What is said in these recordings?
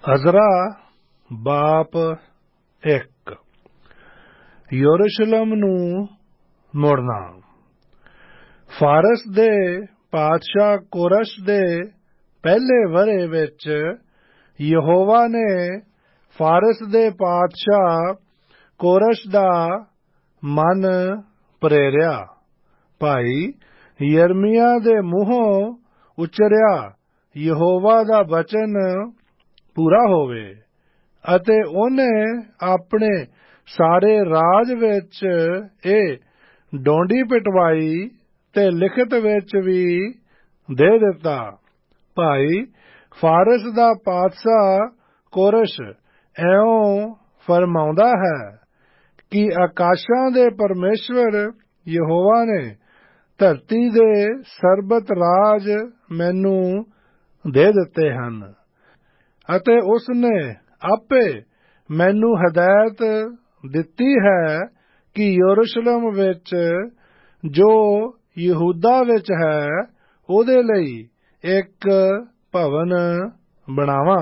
Ezra ਬਾਪ ਇੱਕ। ਯਰੂਸ਼ਲਮ ਨੂੰ ਮੁੜਨਾ। ਫਾਰਸ ਦੇ ਪਾਤਸ਼ਾਹ ਕੋਰਸ਼ ਦੇ ਪਹਿਲੇ ਵਰ੍ਹੇ ਵਿੱਚ ਯਹੋਵਾ ਨੇ ਫਾਰਸ ਦੇ ਪਾਤਸ਼ਾਹ ਕੋਰਸ਼ ਦਾ ਮਨ ਪ੍ਰੇਰਿਆ। ਭਾਈ ਯਰਮੀਆ ਦੇ ਮੂੰਹੋਂ ਉਚਰਿਆ ਯਹੋਵਾ ਦਾ ਬਚਨ ਪੂਰਾ ਹੋਵੇ ਅਤੇ ਉਹਨੇ ਆਪਣੇ ਸਾਰੇ ਰਾਜ ਵਿੱਚ ਇਹ ਡੋਂਡੀ ਪਿਟਵਾਈ ਤੇ ਲਿਖਤ ਵਿੱਚ ਵੀ ਦੇ ਦਿੱਤਾ। ਭਾਈ ਫਾਰਸ ਦਾ ਪਾਤਸ਼ਾਹ ਕੋਰਸ਼ ਇਉਂ ਫਰਮਾਉਂਦਾ ਹੈ ਕਿ ਆਕਾਸ਼ਾਂ ਦੇ ਪਰਮੇਸ਼ਵਰ ਯਹੋਵਾ ਨੇ ਧਰਤੀ ਦੇ ਸਰਬਤ ਰਾਜ ਮੈਨੂੰ ਦੇ ਦਿੱਤੇ ਹਨ ਅਤੇ ਉਸ ਨੇ ਆਪੇ ਮੈਨੂੰ ਹਦਾਇਤ ਦਿੱਤੀ ਹੈ ਕਿ ਯਰੂਸ਼ਲਮ ਵਿੱਚ ਜੋ ਯਹੂਦਾ ਵਿੱਚ ਹੈ ਉਹਦੇ ਲਈ ਇੱਕ ਭਵਨ ਬਣਾਵਾਂ।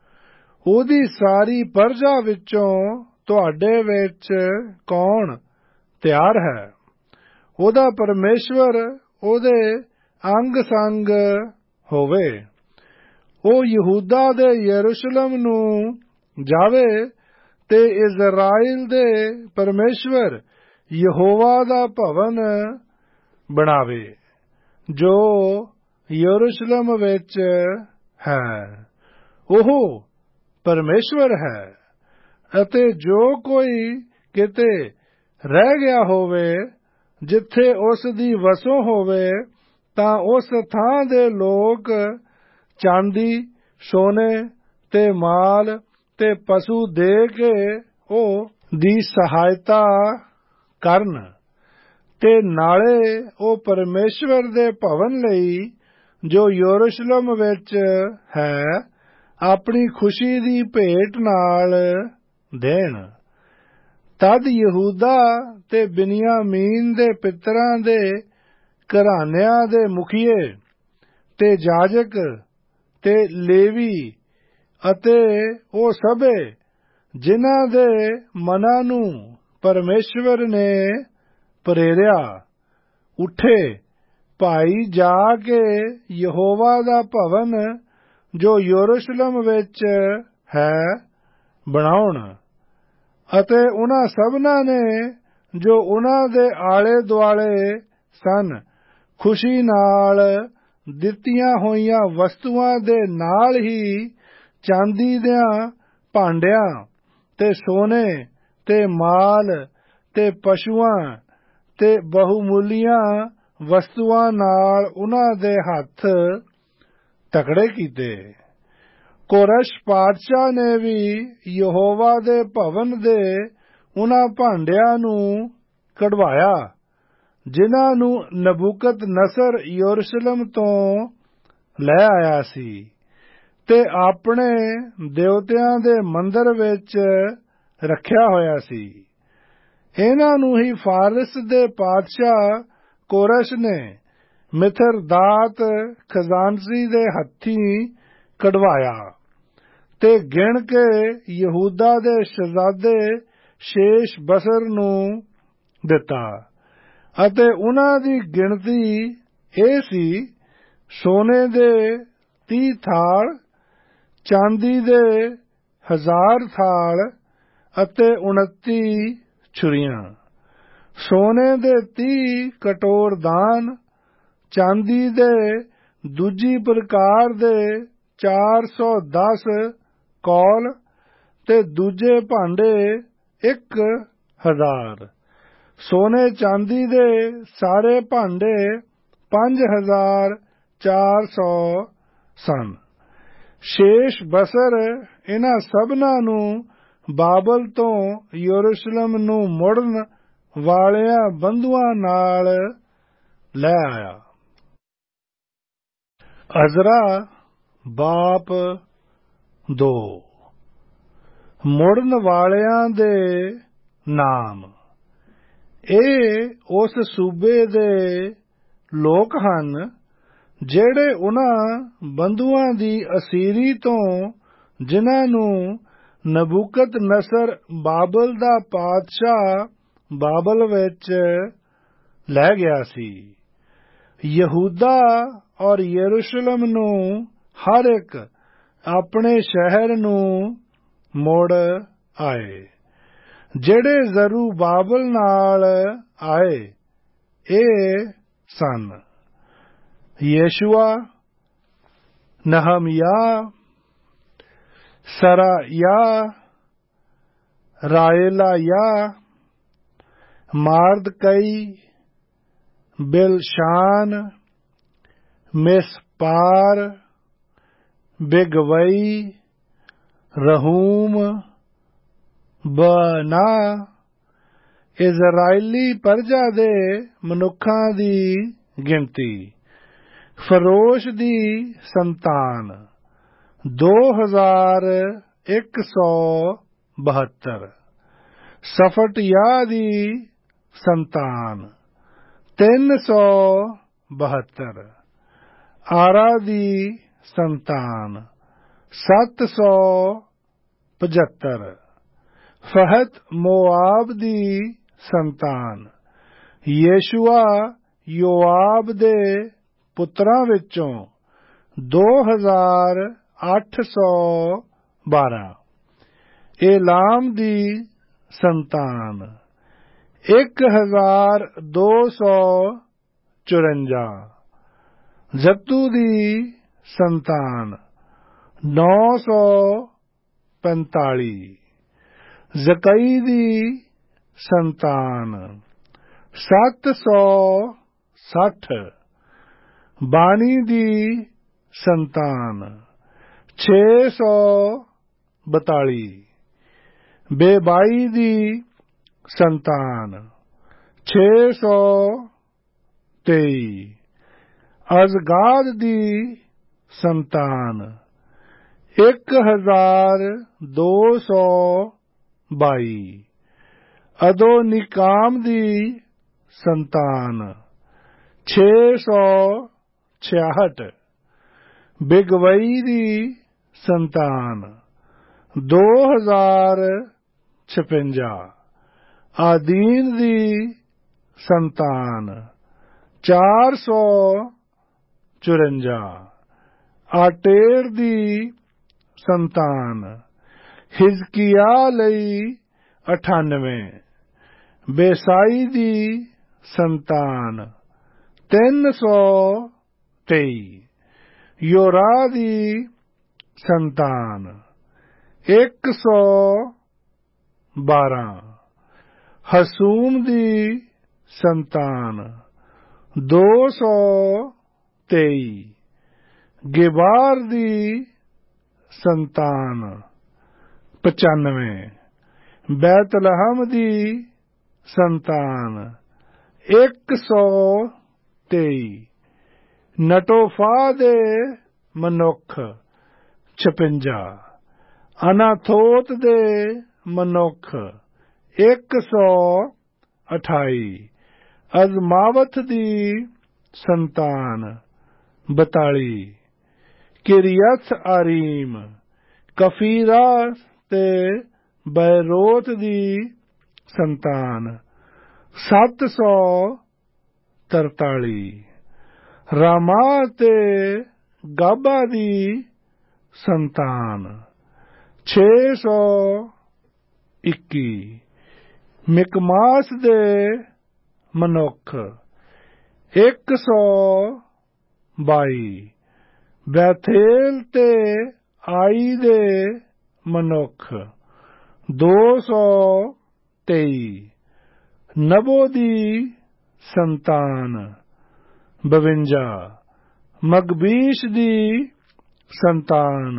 ਉਹਦੀ ਸਾਰੀ ਪਰਜਾ ਵਿੱਚੋਂ ਤੁਹਾਡੇ ਵਿੱਚ ਕੌਣ ਤਿਆਰ ਹੈ? ਉਹਦਾ ਪਰਮੇਸ਼ਵਰ ਉਹਦੇ ਅੰਗ ਸੰਗ ਹੋਵੇ। ਉਹ ਯਹੂਦਾ ਦੇ ਯਰੂਸ਼ਲਮ ਨੂੰ ਜਾਵੇ ਤੇ ਇਜ਼ਰਾਈਲ ਦੇ ਪਰਮੇਸ਼ਵਰ ਯਹੋਵਾ ਦਾ ਭਵਨ ਬਣਾਵੇ ਜੋ ਯਰੂਸ਼ਲਮ ਵਿੱਚ ਹੈ। ਉਹ ਪਰਮੇਸ਼ਵਰ ਹੈ ਅਤੇ ਜੋ ਕੋਈ ਕਿਤੇ ਰਹਿ ਗਿਆ ਹੋਵੇ ਜਿੱਥੇ ਉਸ ਦੀ ਵਸੋਂ ਹੋਵੇ ਤਾਂ ਉਸ ਥਾਂ ਦੇ ਲੋਕ ਚਾਂਦੀ ਸੋਨੇ ਤੇ ਮਾਲ ਤੇ ਪਸ਼ੂ ਦੇ ਕੇ ਉਹ ਦੀ ਸਹਾਇਤਾ ਕਰਨ ਤੇ ਨਾਲੇ ਉਹ ਪਰਮੇਸ਼ਵਰ ਦੇ ਭਵਨ ਲਈ ਜੋ ਯਰੂਸ਼ਲਮ ਵਿੱਚ ਹੈ ਆਪਣੀ ਖੁਸ਼ੀ ਦੀ ਭੇਟ ਨਾਲ ਦੇਣ। ਤਦ ਯਹੂਦਾ ਤੇ ਬਿਨਯਾਮੀਨ ਦੇ ਪਿਤਰਾਂ ਦੇ ਘਰਾਨਿਆਂ ਦੇ ਮੁਖੀਏ ਤੇ ਜਾਜਕ ਤੇ ਲੇਵੀ ਅਤੇ ਉਹ ਸਭੇ ਜਿਨ੍ਹਾਂ ਦੇ ਮਨਾਂ ਨੂੰ ਪਰਮੇਸ਼ਵਰ ਨੇ ਪ੍ਰੇਰਿਆ ਉੱਠੇ ਭਾਈ ਜਾ ਕੇ ਯਹੋਵਾ ਦਾ ਭਵਨ ਜੋ ਯਰੂਸ਼ਲਮ ਵਿੱਚ ਹੈ ਬਣਾਉਣ। ਅਤੇ ਉਹਨਾਂ ਸਭਨਾਂ ਨੇ ਜੋ ਉਹਨਾਂ ਦੇ ਆਲੇ ਦੁਆਲੇ ਸਨ ਖੁਸ਼ੀ ਨਾਲ ਦਿੱਤੀਆਂ ਹੋਈਆਂ ਵਸਤੂਆਂ ਦੇ ਨਾਲ ਹੀ ਚਾਂਦੀ ਦਿਆਂ ਭਾਂਡਿਆਂ ਤੇ ਸੋਨੇ ਤੇ ਮਾਲ ਤੇ ਪਸ਼ੂਆਂ ਤੇ ਬਹੁਮੁੱਲੀਆਂ ਵਸਤੂਆਂ ਨਾਲ ਉਹਨਾਂ ਦੇ ਹੱਥ ਤਕੜੇ ਕੀਤੇ। ਕੋਰਸ਼ ਪਾਤਸ਼ਾਹ ਨੇ ਵੀ ਯਹੋਵਾ ਦੇ ਭਵਨ ਦੇ ਉਹਨਾਂ ਭਾਂਡਿਆਂ ਨੂੰ ਕਢਵਾਇਆ ਜਿਨ੍ਹਾਂ ਨੂੰ ਨਬੂਕਤ ਨਸਰ ਯਰੂਸ਼ਲਮ ਤੋਂ ਲੈ ਆਇਆ ਸੀ ਤੇ ਆਪਣੇ ਦੇਵਤਿਆਂ ਦੇ ਮੰਦਰ ਵਿੱਚ ਰੱਖਿਆ ਹੋਇਆ ਸੀ। ਇਹਨਾਂ ਨੂੰ ਹੀ ਫਾਰਸ ਦੇ ਪਾਤਸ਼ਾਹ ਕੋਰਸ਼ ਨੇ ਮਿਥਰਦਾਤ ਖਜ਼ਾਨਚੀ ਦੇ ਹੱਥੀਂ ਕਢਵਾਇਆ ਤੇ ਗਿਣ ਕੇ ਯਹੂਦਾ ਦੇ ਸ਼ਹਿਜ਼ਾਦੇ ਸ਼ੇਸ਼ ਬਸਰ ਨੂੰ ਦਿੱਤਾ ਅਤੇ ਉਹਨਾਂ ਦੀ ਗਿਣਤੀ ਇਹ ਸੀ ਸੋਨੇ ਦੇ 30 ਥਾਲ ਚਾਂਦੀ ਦੇ 1000 ਥਾਲ ਅਤੇ 29 ਛੁਰੀਆਂ ਸੋਨੇ ਦੇ 30 ਕਟੋਰ ਦਾਨ ਚਾਂਦੀ ਦੇ ਦੂਜੀ ਪ੍ਰਕਾਰ ਦੇ 410 ਕੌਲ ਤੇ ਦੂਜੇ ਭਾਂਡੇ 1000 ਸੋਨੇ ਚਾਂਦੀ ਦੇ ਸਾਰੇ ਭਾਂਡੇ 5400 ਸਨ। ਸ਼ੇਸ਼ ਬਸਰ ਇਹਨਾਂ ਸਭਨਾਂ ਨੂੰ ਬਾਬਲ ਤੋਂ ਯਰੂਸ਼ਲਮ ਨੂੰ ਮੁੜਨ ਵਾਲਿਆਂ ਬੰਧੂਆਂ ਨਾਲ ਲੈ ਆਇਆ। ਅਜ਼ਰਾ ਬਾਪ 2। ਮੁੜਨ ਵਾਲਿਆਂ ਦੇ ਨਾਮ। ਇਹ ਉਸ ਸੂਬੇ ਦੇ ਲੋਕ ਹਨ ਜਿਹੜੇ ਉਹਨਾਂ ਬੰਧੂਆਂ ਦੀ ਅਸੀਰੀ ਤੋਂ ਜਿਨ੍ਹਾਂ ਨੂੰ ਨਬੂਕਦਨਸਰ ਬਾਬਲ ਦਾ ਪਾਤਸ਼ਾਹ ਬਾਬਲ ਵਿੱਚ ਲੈ ਗਿਆ ਸੀ। ਯਹੂਦਾ ਔਰ ਯਰੂਸ਼ਲਮ ਨੂੰ ਹਰ ਇੱਕ ਆਪਣੇ ਸ਼ਹਿਰ ਨੂੰ ਮੁੜ ਆਏ। ਜਿਹੜੇ ਜ਼ਰੂਬਾਬਲ ਨਾਲ ਆਏ ਇਹ ਸਨ ਯੇਸ਼ੂਆ, ਨਹਮਯਾਹ, ਸਰਾਯਾਹ, ਰਾਇਲਾਯਾਹ, ਮਾਰਦਕਈ, ਬਿਲਸ਼ਾਨ, ਮਿਸਪਾਰ, ਬਿਗਵਈ, ਰਹੂਮ, ਬਨਾ। ਇਜ਼ਰਾਈਲੀ ਪਰਜਾ ਦੇ ਮਨੁੱਖਾਂ ਦੀ ਗਿਣਤੀ ਫਰੋਸ਼ ਦੀ ਸੰਤਾਨ 2172। ਸਫਟਿਯਾਹ ਦੀ ਸੰਤਾਨ 372। ਆਰਾ ਦੀ ਸੰਤਾਨ 775। ਫਹਤ ਮੋਆਬ ਦੀ ਸੰਤਾਨ ਯੇਸ਼ੂਆ ਯੋਆਬ ਦੇ ਪੁੱਤਰਾਂ ਵਿੱਚੋਂ 2812। ਏਲਾਮ ਦੀ ਸੰਤਾਨ 1254। ਜੱਤੂ ਦੀ ਸੰਤਾਨ 945। ਜ਼ਕਈ ਦੀ ਸੰਤਾਨ 760। ਬਾਨੀ ਦੀ ਸੰਤਾਨ 642। ਬੇਬਾਈ ਦੀ ਸੰਤਾਨ 623। ਅਜ਼ਗਾਦ ਦੀ ਸੰਤਾਨ 1222। ਅਦੋਨਿਕਾਮ ਦੀ ਸੰਤਾਨ 666। ਬਿਗਵਈ ਦੀ ਸੰਤਾਨ 2056। ਆਦੀਨ ਦੀ ਸੰਤਾਨ 454। ਆਟੇਰ ਦੀ ਸੰਤਾਨ ਹਿਜ਼ਕੀਯਾਹ ਲਈ 98। ਬੇਸਾਈ ਦੀ ਸੰਤਾਨ 323। ਯੋਰਾ ਦੀ ਸੰਤਾਨ 112। ਹਸੂਮ ਦੀ ਸੰਤਾਨ 223। ਗਿਬਾਰ ਦੀ ਸੰਤਾਨ 95। ਬੈਤਲਹਮ ਦੀ ਸੰਤਾਨ 123। ਨਟੋਫਾ ਦੇ ਮਨੁੱਖ 56। ਅਨਾਥੋਤ ਦੇ ਮਨੁੱਖ 128। ਅਜ਼ਮਾਵਤ ਦੀ ਸੰਤਾਨ 42। ਕਿਰਿਯਥ ਆਰੀਮ, ਕਫੀਰਾ ਤੇ ਬੈਰੋਤ ਦੀ ਸੰਤਾਨ 743। ਰਾਮਾ ਤੇ ਗਾਬਾ ਦੀ ਸੰਤਾਨ 621। ਮਿਕਮਾਸ ਦੇ ਮਨੁੱਖ 122। ਬੈਥੇਲ ਤੇ ਆਈ ਦੇ ਮਨੁੱਖ 223। ਨਬੋ ਦੀ ਸੰਤਾਨ 52। ਮਗਬੀਸ਼ ਦੀ ਸੰਤਾਨ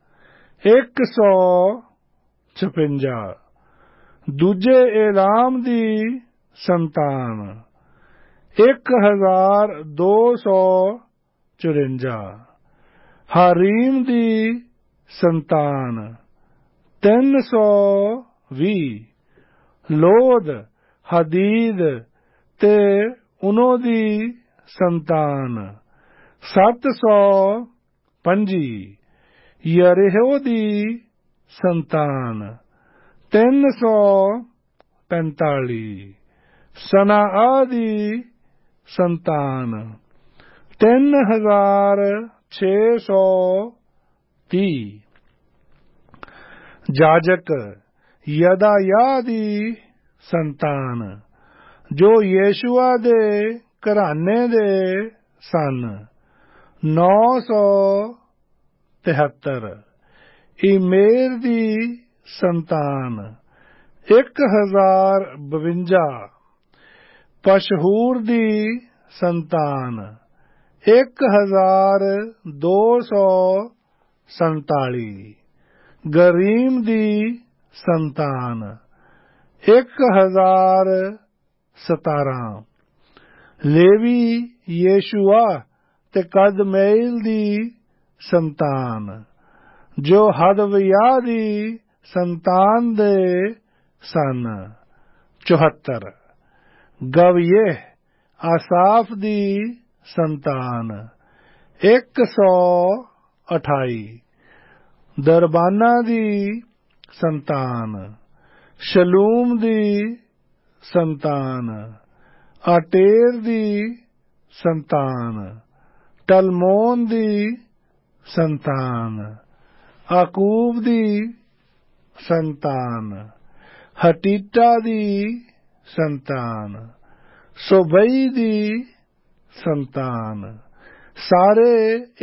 156। ਦੂਜੇ ਏਲਾਮ ਦੀ ਸੰਤਾਨ 1254। ਹਾਰੀਮ ਦੀ ਸੰਤਾਨ 320। ਲੋਦ, ਹਦੀਦ ਤੇ ਉਨੋ ਦੀ ਸੰਤਾਨ 725। ਯਰੇਹੋ ਦੀ ਸੰਤਾਨ 345। ਸਨਾਆ ਦੀ ਸੰਤਾਨ 3630। ਜਾਜਕ ਯਦਾਯਾ ਦੀ ਸੰਤਾਨ ਜੋ ਯੇਸ਼ੂਆ ਦੇ ਘਰਾਣੇ ਦੇ ਸਨ 973। ਇਮੇਰ ਦੀ ਸੰਤਾਨ 1052। ਪਸ਼ਹੂਰ ਦੀ ਸੰਤਾਨ 1247। ਗਰੀਮ ਦੀ ਸੰਤਾਨ 1017। ਲੇਵੀ ਯੇਸ਼ੂਆ ਤੇ ਕਦਮੇਲ ਦੀ ਸੰਤਾਨ ਜੋ ਹਦਵਿਆ ਦੀ ਸੰਤਾਨ ਦੇ ਸਨ 74। ਗਵਯੇ ਆਸਾਫ ਦੀ ਸੰਤਾਨ 128। ਦਰਬਾਨਾ ਦੀ ਸੰਤਾਨ ਸ਼ਲੂਮ ਦੀ ਸੰਤਾਨ ਆਟੇਰ ਦੀ ਸੰਤਾਨ ਟਲਮੋਨ ਦੀ ਸੰਤਾਨ ਆਕੂਬ ਦੀ ਸੰਤਾਨ ਹਟੀਟਾ ਦੀ ਸੰਤਾਨ ਸੋਬਈ ਦੀ ਸੰਤਾਨ ਸਾਰੇ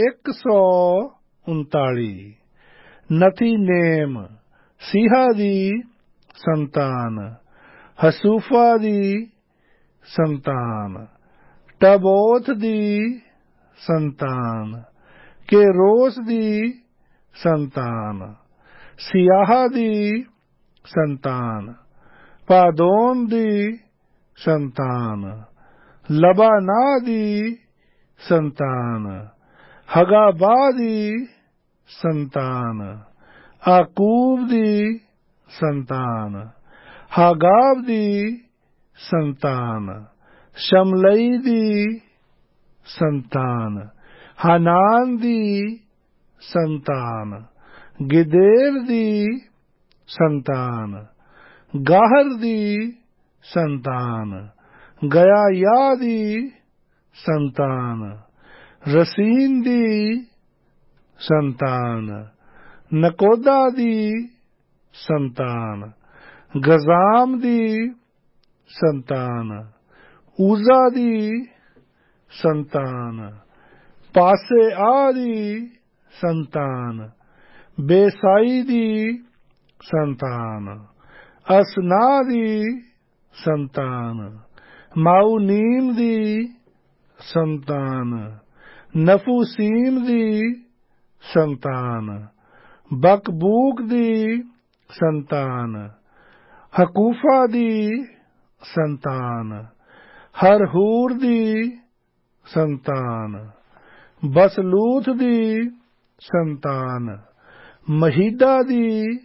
139। ਨਥੀਨੇਮ ਸੀਹਾ ਦੀ ਸੰਤਾਨ ਹਸੂਫਾ ਦੀ ਸੰਤਾਨ ਟਬੋਥ ਦੀ ਸੰਤਾਨ ਕੇਰੋਸ ਦੀ ਸੰਤਾਨ ਸਿਆਹ ਦੀ ਸੰਤਾਨ ਪਾਦੋਨ ਦੀ ਸੰਤਾਨ ਲਬਾਨਾ ਦੀ ਸੰਤਾਨ ਹਗਾਬਾ ਦੀ ਸੰਤਾਨ ਆਕੂਬ ਦੀ ਸੰਤਾਨ ਹਾਗਾਬ ਦੀ ਸੰਤਾਨ ਸ਼ਮਲਈ ਦੀ ਸੰਤਾਨ ਹਨਾਨ ਦੀ ਸੰਤਾਨ ਗਿਦੇਰ ਦੀ ਸੰਤਾਨ ਗਾਹਰ ਦੀ ਸੰਤਾਨ ਗਯਾਯਾ ਦੀ ਸੰਤਾਨ ਰਸੀਨ ਦੀ ਸੰਤਾਨ ਨਕੋਦਾ ਦੀ ਸੰਤਾਨ ਗਜ਼ਾਮ ਦੀ ਸੰਤਾਨ ਊਜ਼ਾ ਦੀ ਸੰਤਾਨ ਪਾਸੇ ਆ ਦੀ ਸੰਤਾਨ ਬੇਸਾਈ ਦੀ ਸੰਤਾਨ ਅਸਨਾ ਦੀ ਸੰਤਾਨ ਮਾਉਨੀਮ ਦੀ ਸੰਤਾਨ ਨਫੂਸੀਮ ਦੀ ਸੰਤਾਨ ਬਕਬੂਕ ਦੀ ਸੰਤਾਨ ਹਕੂਫਾ ਦੀ ਸੰਤਾਨ ਹਰਹੂਰ ਦੀ ਸੰਤਾਨ ਬਸਲੂਥ ਦੀ ਸੰਤਾਨ ਮਹੀਦਾ ਦੀ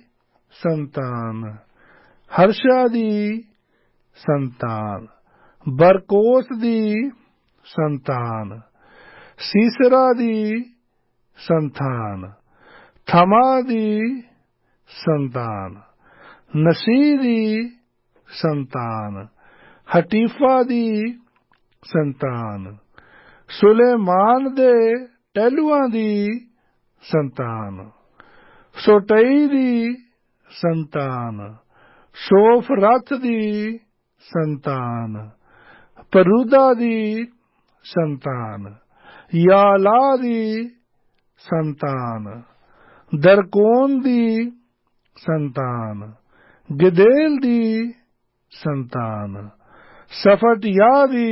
ਸੰਤਾਨ ਹਰਸ਼ਾ ਦੀ ਸੰਤਾਨ ਬਰਕੋਸ ਦੀ ਸੰਤਾਨ ਸੀਸਰਾ ਦੀ ਸੰਤਾਨ ਥਮਾ ਦੀ ਸੰਤਾਨ ਨਸੀ ਦੀ ਸੰਤਾਨ ਹਟੀਫਾ ਦੀ ਸੰਤਾਨ ਸੁਲੇਮਾਨ ਦੇ ਟਹਿਲੂਆਂ ਦੀ ਸੰਤਾਨ ਸੋਟਈ ਦੀ ਸੰਤਾਨ ਸੋਫਰਥ ਦੀ ਸੰਤਾਨ ਪਰੂਦਾ ਦੀ ਸੰਤਾਨ ਯਾਲਾ ਦੀ ਸੰਤਾਨ ਦਰਕੋਨ ਦੀ ਸੰਤਾਨ ਗਿਦੇਲ ਦੀ ਸੰਤਾਨ ਸਫਟਿਆ ਦੀ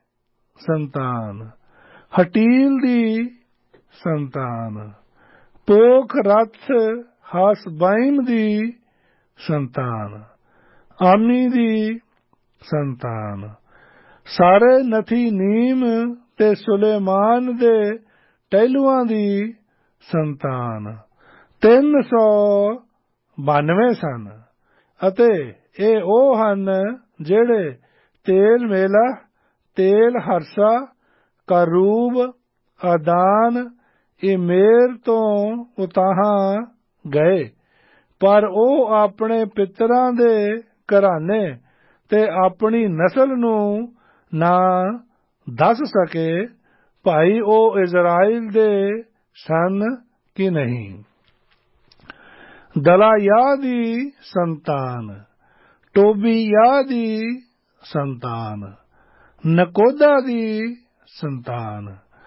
ਸੰਤਾਨ ਹਟੀਲ ਦੀ ਸੰਤਾਨ ਪੋਖਰਥ ਹਾਸਬਾਈਮ ਦੀ ਸੰਤਾਨ ਆਮੀ ਦੀ ਸੰਤਾਨ ਸਾਰੇ ਨਥੀਨੀਮ ਤੇ ਸੁਲੇਮਾਨ ਦੇ ਟਹਿਲੂਆਂ ਦੀ ਸੰਤਾਨ 392 ਸਨ ਅਤੇ ਇਹ ਉਹ ਹਨ ਜਿਹੜੇ ਤੇਲ ਮੇਲਾ ਤੇਲ ਹਰਸਾ ਕਰੂਬ ਆਦਾਨ ਇਹ ਮੇਰ ਤੋਂ ਉਤਾਹਾਂ ਗਏ, ਪਰ ਉਹ ਆਪਣੇ ਪਿਤਰਾਂ ਦੇ ਘਰਾਣੇ ਤੇ ਆਪਣੀ ਨਸਲ ਨੂੰ ਨਾ ਦੱਸ ਸਕੇ ਭਾਈ ਉਹ ਇਜ਼ਰਾਈਲ ਦੇ ਸਨ ਕਿ ਨਹੀਂ। ਦਲਾਯਾਹ ਦੀ ਸੰਤਾਨ, ਟੋਬੀਯਾਹ ਦੀ ਸੰਤਾਨ, ਨਕੋਦਾ ਦੀ ਸੰਤਾਨ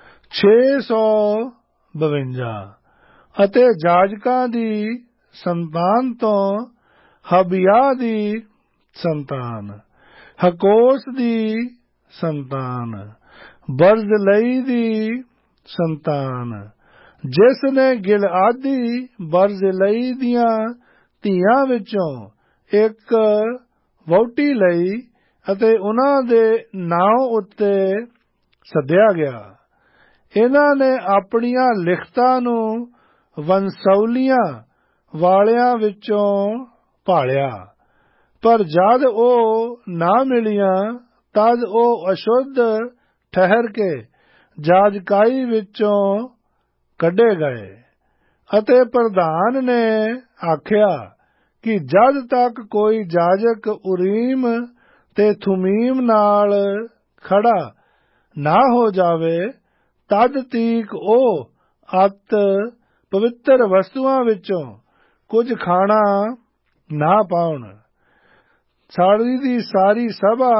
652, ਅਤੇ ਜਾਜਕਾਂ ਦੀ ਸੰਤਾਨ ਤੋਂ ਹਬਿਯਾਹ ਦੀ ਸੰਤਾਨ, ਹਕੋਸ ਦੀ ਸੰਤਾਨ, ਬਰਜ਼ਲਈ ਦੀ ਸੰਤਾਨ, ਜਿਸ ਨੇ ਗਿਲਆਦੀ ਬਰਜ਼ਲਈ ਦੀਆਂ ਧੀਆਂ ਵਿੱਚੋਂ ਇੱਕ ਵਹੁਟੀ ਲਈ ਅਤੇ ਉਹਨਾਂ ਦੇ ਨਾਂ ਉੱਤੇ ਸੱਦਿਆ ਗਿਆ। ਇਹਨਾਂ ਨੇ ਆਪਣੀਆਂ ਲਿਖਤਾਂ ਨੂੰ ਵੰਸੌਲੀਆਂ ਵਾਲਿਆਂ ਵਿੱਚੋਂ ਭਾਲਿਆ, ਪਰ ਜਦ ਉਹ ਨਾ ਮਿਲੀਆਂ ਤਦ ਉਹ ਅਸ਼ੁੱਧ ਠਹਿਰ ਕੇ ਜਾਜਕਾਈ ਵਿੱਚੋਂ ਕੱਢੇ ਗਏ। ਅਤੇ ਪ੍ਰਧਾਨ ਨੇ ਆਖਿਆ ਕਿ ਜਦ ਤੱਕ ਕੋਈ ਜਾਜਕ ਉਰੀਮ ਤੇ ਥੁਮੀਮ ਨਾਲ ਖੜਾ ਨਾ ਹੋ ਜਾਵੇ ਤਦ ਤੀਕ ਉਹ ਅਤ ਪਵਿੱਤਰ ਵਸਤੂਆਂ ਵਿੱਚੋਂ ਕੁਝ ਖਾਣਾ ਨਾ ਪਾਉਣ। ਸਾੜੀ ਦੀ ਸਾਰੀ ਸਭਾ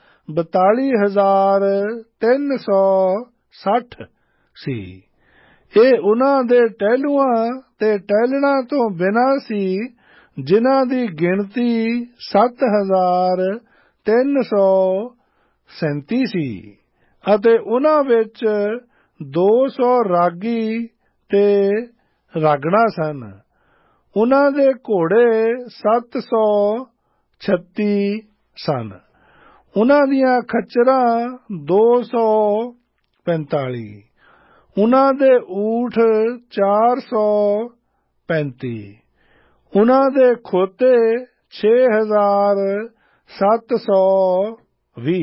42,360 ਸੀ। ਇਹ ਉਹਨਾਂ ਦੇ ਟਹਿਲੂਆਂ ਤੇ ਟਹਿਲਣਾ ਤੋਂ ਬਿਨਾਂ ਸੀ, ਜਿਨ੍ਹਾਂ ਦੀ ਗਿਣਤੀ 7,337 ਸੀ, ਅਤੇ ਉਹਨਾਂ ਵਿੱਚ 200 ਰਾਗੀ ਤੇ ਰਾਗਣਾ ਸਨ। ਉਹਨਾਂ ਦੇ ਘੋੜੇ 736 ਸਨ। ਉਹਨਾਂ ਦੀਆਂ ਖੱਚਰਾਂ 245, ਉਹਨਾਂ ਦੇ ਊਠ 435, ਉਹਨਾਂ ਦੇ ਖੋਤੇ 6,720।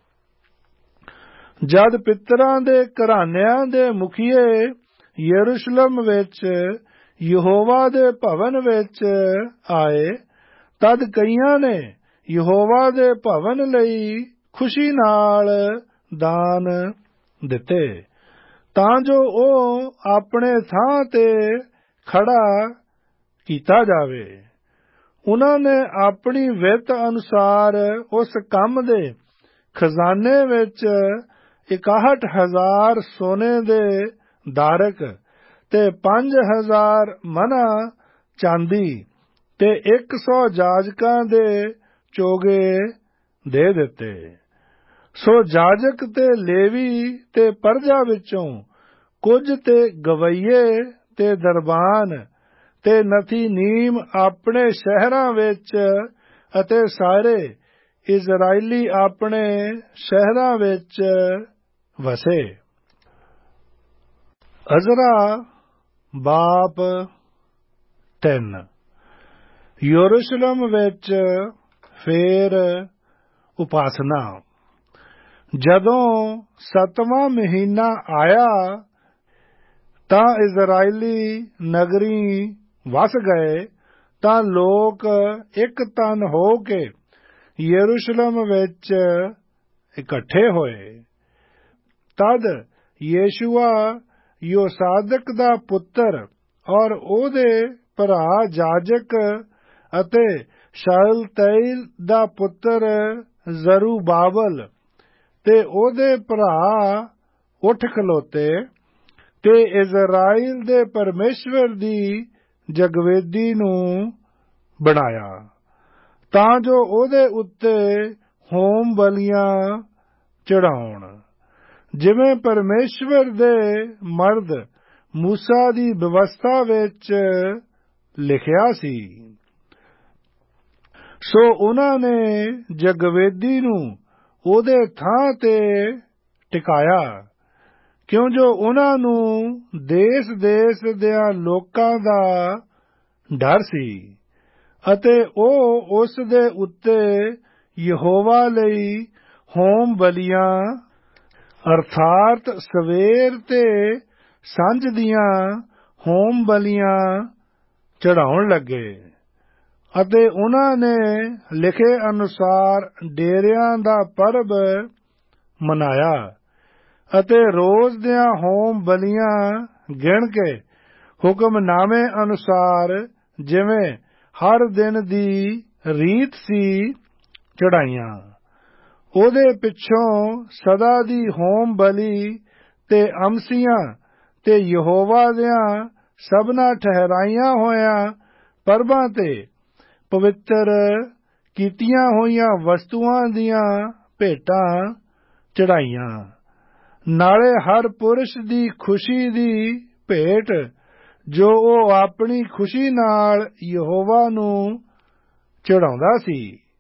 ਜਦ ਪਿਤਰਾਂ ਦੇ ਘਰਾਨਿਆਂ ਦੇ ਮੁਖੀਏ ਯਰੂਸ਼ਲਮ ਵਿੱਚ ਯਹੋਵਾ ਦੇ ਭਵਨ ਵਿੱਚ ਆਏ, ਤਦ ਕਈਆਂ ਨੇ ਯਹੋਵਾ ਦੇ ਭਵਨ ਲਈ ਖੁਸ਼ੀ ਨਾਲ ਦਾਨ ਦਿੱਤੇ, ਤਾਂ ਜੋ ਉਹ ਆਪਣੇ ਥਾਂ ਤੇ ਖੜਾ ਕੀਤਾ ਜਾਵੇ। ਉਹਨਾਂ ਨੇ ਆਪਣੀ ਵਿੱਤ ਅਨੁਸਾਰ ਉਸ ਕੰਮ ਦੇ ਖਜ਼ਾਨੇ ਵਿੱਚ 61,000 ਸੋਨੇ ਦੇ ਦਾਰਕ ਤੇ 5,000 ਮਣਾ ਚਾਂਦੀ ਤੇ 100 ਜਾਜਕਾਂ ਦੇ ਚੋਗੇ ਦੇ ਦਿੱਤੇ। ਸੋ ਜਾਜਕ ਤੇ ਲੇਵੀ ਤੇ ਪਰਜਾ ਵਿੱਚੋਂ ਕੁਝ ਤੇ ਗਵਈਏ ਤੇ ਦਰਬਾਨ ਤੇ ਨਥੀਨੀਮ ਆਪਣੇ ਸ਼ਹਿਰਾਂ ਵਿੱਚ ਅਤੇ ਸਾਰੇ ਇਜ਼ਰਾਈਲੀ ਆਪਣੇ ਸ਼ਹਿਰਾਂ ਵਿੱਚ ਵਸੇ। ਅਜ਼ਰਾ ਬਾਪ 3। ਯਰੂਸ਼ਲਮ ਵਿੱਚ ਫੇਰ ਉਪਾਸਨਾ। ਜਦੋਂ 7ਵਾਂ ਮਹੀਨਾ ਆਇਆ ਤਾਂ ਇਜ਼ਰਾਈਲੀ ਨਗਰੀ ਵਸ ਗਏ, ਤਾਂ ਲੋਕ ਇੱਕ ਤਨ ਹੋ ਕੇ ਯਰੂਸ਼ਲਮ ਵਿੱਚ ਇਕੱਠੇ ਹੋਏ। ਤਦ ਯੇਸ਼ੂਆ ਯੋਸਾਦਕ ਦਾ ਪੁੱਤਰ ਔਰ ਉਹਦੇ ਭਰਾ ਜਾਜਕ ਅਤੇ ਸ਼ਾਲਤੀਏਲ ਦਾ ਪੁੱਤਰ ਜ਼ਰੂਬਾਬਲ ਤੇ ਉਹਦੇ ਭਰਾ ਉੱਠ ਖਲੋਤੇ ਤੇ ਇਜ਼ਰਾਈਲ ਦੇ ਪਰਮੇਸ਼ਵਰ ਦੀ ਜਗਵੇਦੀ ਨੂੰ ਬਣਾਇਆ, ਤਾਂ ਜੋ ਉਹਦੇ ਉੱਤੇ ਹੋਮ ਬਲੀਆਂ ਚੜਾਉਣ, ਜਿਵੇਂ ਪਰਮੇਸ਼ਵਰ ਦੇ ਮਰਦ ਮੂਸਾ ਦੀ ਵਿਵਸਥਾ ਵਿੱਚ ਲਿਖਿਆ ਸੀ। ਸੋ ਉਹਨਾਂ ਨੇ ਜਗਵੇਦੀ ਨੂੰ ਉਹਦੇ ਥਾਂ ਤੇ ਟਿਕਾਇਆ, ਕਿਉਂ ਜੋ ਉਹਨਾਂ ਨੂੰ ਦੇਸ-ਦੇਸ ਦਿਆਂ ਲੋਕਾਂ ਦਾ ਡਰ ਸੀ, ਅਤੇ ਉਹ ਉਸ ਦੇ ਉੱਤੇ ਯਹੋਵਾ ਲਈ ਹੋਮ ਬਲੀਆਂ ਅਰਥਾਤ ਸਵੇਰ ਤੇ ਸਾਂਝ ਦੀਆਂ ਹੋਮ ਬਲੀਆਂ ਚੜਾਉਣ ਲੱਗੇ ਅਤੇ ਉਹਨਾਂ ਨੇ ਲਿਖੇ ਅਨੁਸਾਰ ਡੇਰਿਆਂ ਦਾ ਪਰਬ ਮਨਾਇਆ ਅਤੇ ਰੋਜ਼ ਦੀਆਂ ਹੋਮ ਬਲੀਆਂ ਗਿਣ ਕੇ ਹੁਕਮਨਾਮੇ ਅਨੁਸਾਰ ਜਿਵੇਂ ਹਰ ਦਿਨ ਦੀ ਰੀਤ ਸੀ ਚੜਾਈਆਂ। ਉਹਦੇ ਪਿੱਛੋਂ ਸਦਾ ਦੀ ਹੋਮ ਬਲੀ ਤੇ ਅਮਸੀਆਂ ਤੇ ਯਹੋਵਾ ਦਿਆਂ ਸਭਨਾ ਠਹਿਰਾਈਆਂ ਹੋਇਆਂ ਪਰਬਾਂ ਤੇ ਪਵਿੱਤਰ ਕੀਤੀਆਂ ਹੋਈਆਂ ਵਸਤੂਆਂ ਦੀਆਂ ਭੇਟਾਂ ਚੜਾਈਆਂ। ਨਾਲੇ ਹਰ ਪੁਰਸ਼ ਦੀ ਖੁਸ਼ੀ ਦੀ ਭੇਟ ਜੋ ਉਹ ਆਪਣੀ ਖੁਸ਼ੀ ਨਾਲ ਯਹੋਵਾ ਨੂੰ ਚੜਾਉਂਦਾ ਸੀ।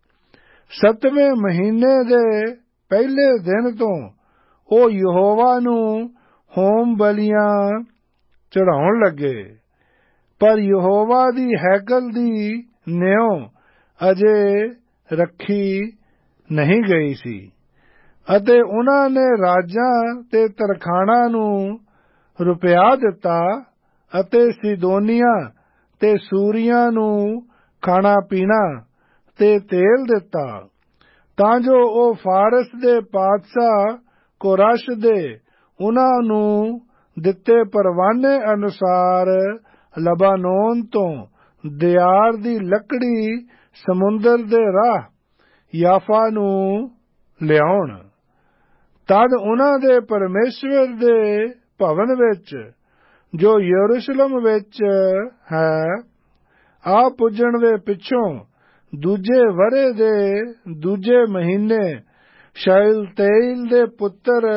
7ਵੇਂ ਮਹੀਨੇ ਦੇ ਪਹਿਲੇ ਦਿਨ ਤੋਂ ਉਹ ਯਹੋਵਾ ਨੂੰ ਹੋਮ ਬਲੀਆਂ ਚੜਾਉਣ ਲੱਗੇ। ਪਰ ਯਹੋਵਾ ਦੀ ਹੈਕਲ ਦੀ ਨਿਉ ਅਜੇ ਰੱਖੀ ਨਹੀਂ ਗਈ ਸੀ ਅਤੇ ਉਹਨਾਂ ਨੇ ਰਾਜਾਂ ਤੇ ਤਰਖਾਣਾਂ ਨੂੰ ਰੁਪਿਆ ਦਿੱਤਾ ਅਤੇ ਸਿਦੋਨੀਆਂ ਤੇ ਸੂਰੀਆਂ ਨੂੰ ਖਾਣਾ ਪੀਣਾ ਤੇ ਤੇਲ ਦਿੱਤਾ ਤਾਂ ਜੋ ਉਹ ਫਾਰਸ ਦੇ ਪਾਤਸ਼ਾਹ ਕੋਰਸ਼ ਦੇ ਉਹਨਾਂ ਨੂੰ ਦਿੱਤੇ ਪਰਵਾਨੇ ਅਨੁਸਾਰ ਲਬਾਨੋਨ ਤੋਂ ਦਿਆਰ ਦੀ ਲੱਕੜੀ ਸਮੁੰਦਰ ਦੇ ਰਾਹ ਯਾਫਾ ਨੂੰ ਲਿਆਉਣ। ਤਦ ਉਹਨਾਂ ਦੇ ਪਰਮੇਸ਼ਵਰ ਦੇ ਭਵਨ ਵਿੱਚ ਜੋ ਯਰੂਸ਼ਲਮ ਵਿੱਚ ਹੈ ਆ ਪੁੱਜਣ ਦੇ ਪਿੱਛੋਂ ਦੂਜੇ ਵਰ੍ਹੇ ਦੇ ਦੂਜੇ ਮਹੀਨੇ ਸ਼ਾਇਲਤੀਏਲ ਦੇ ਪੁੱਤਰ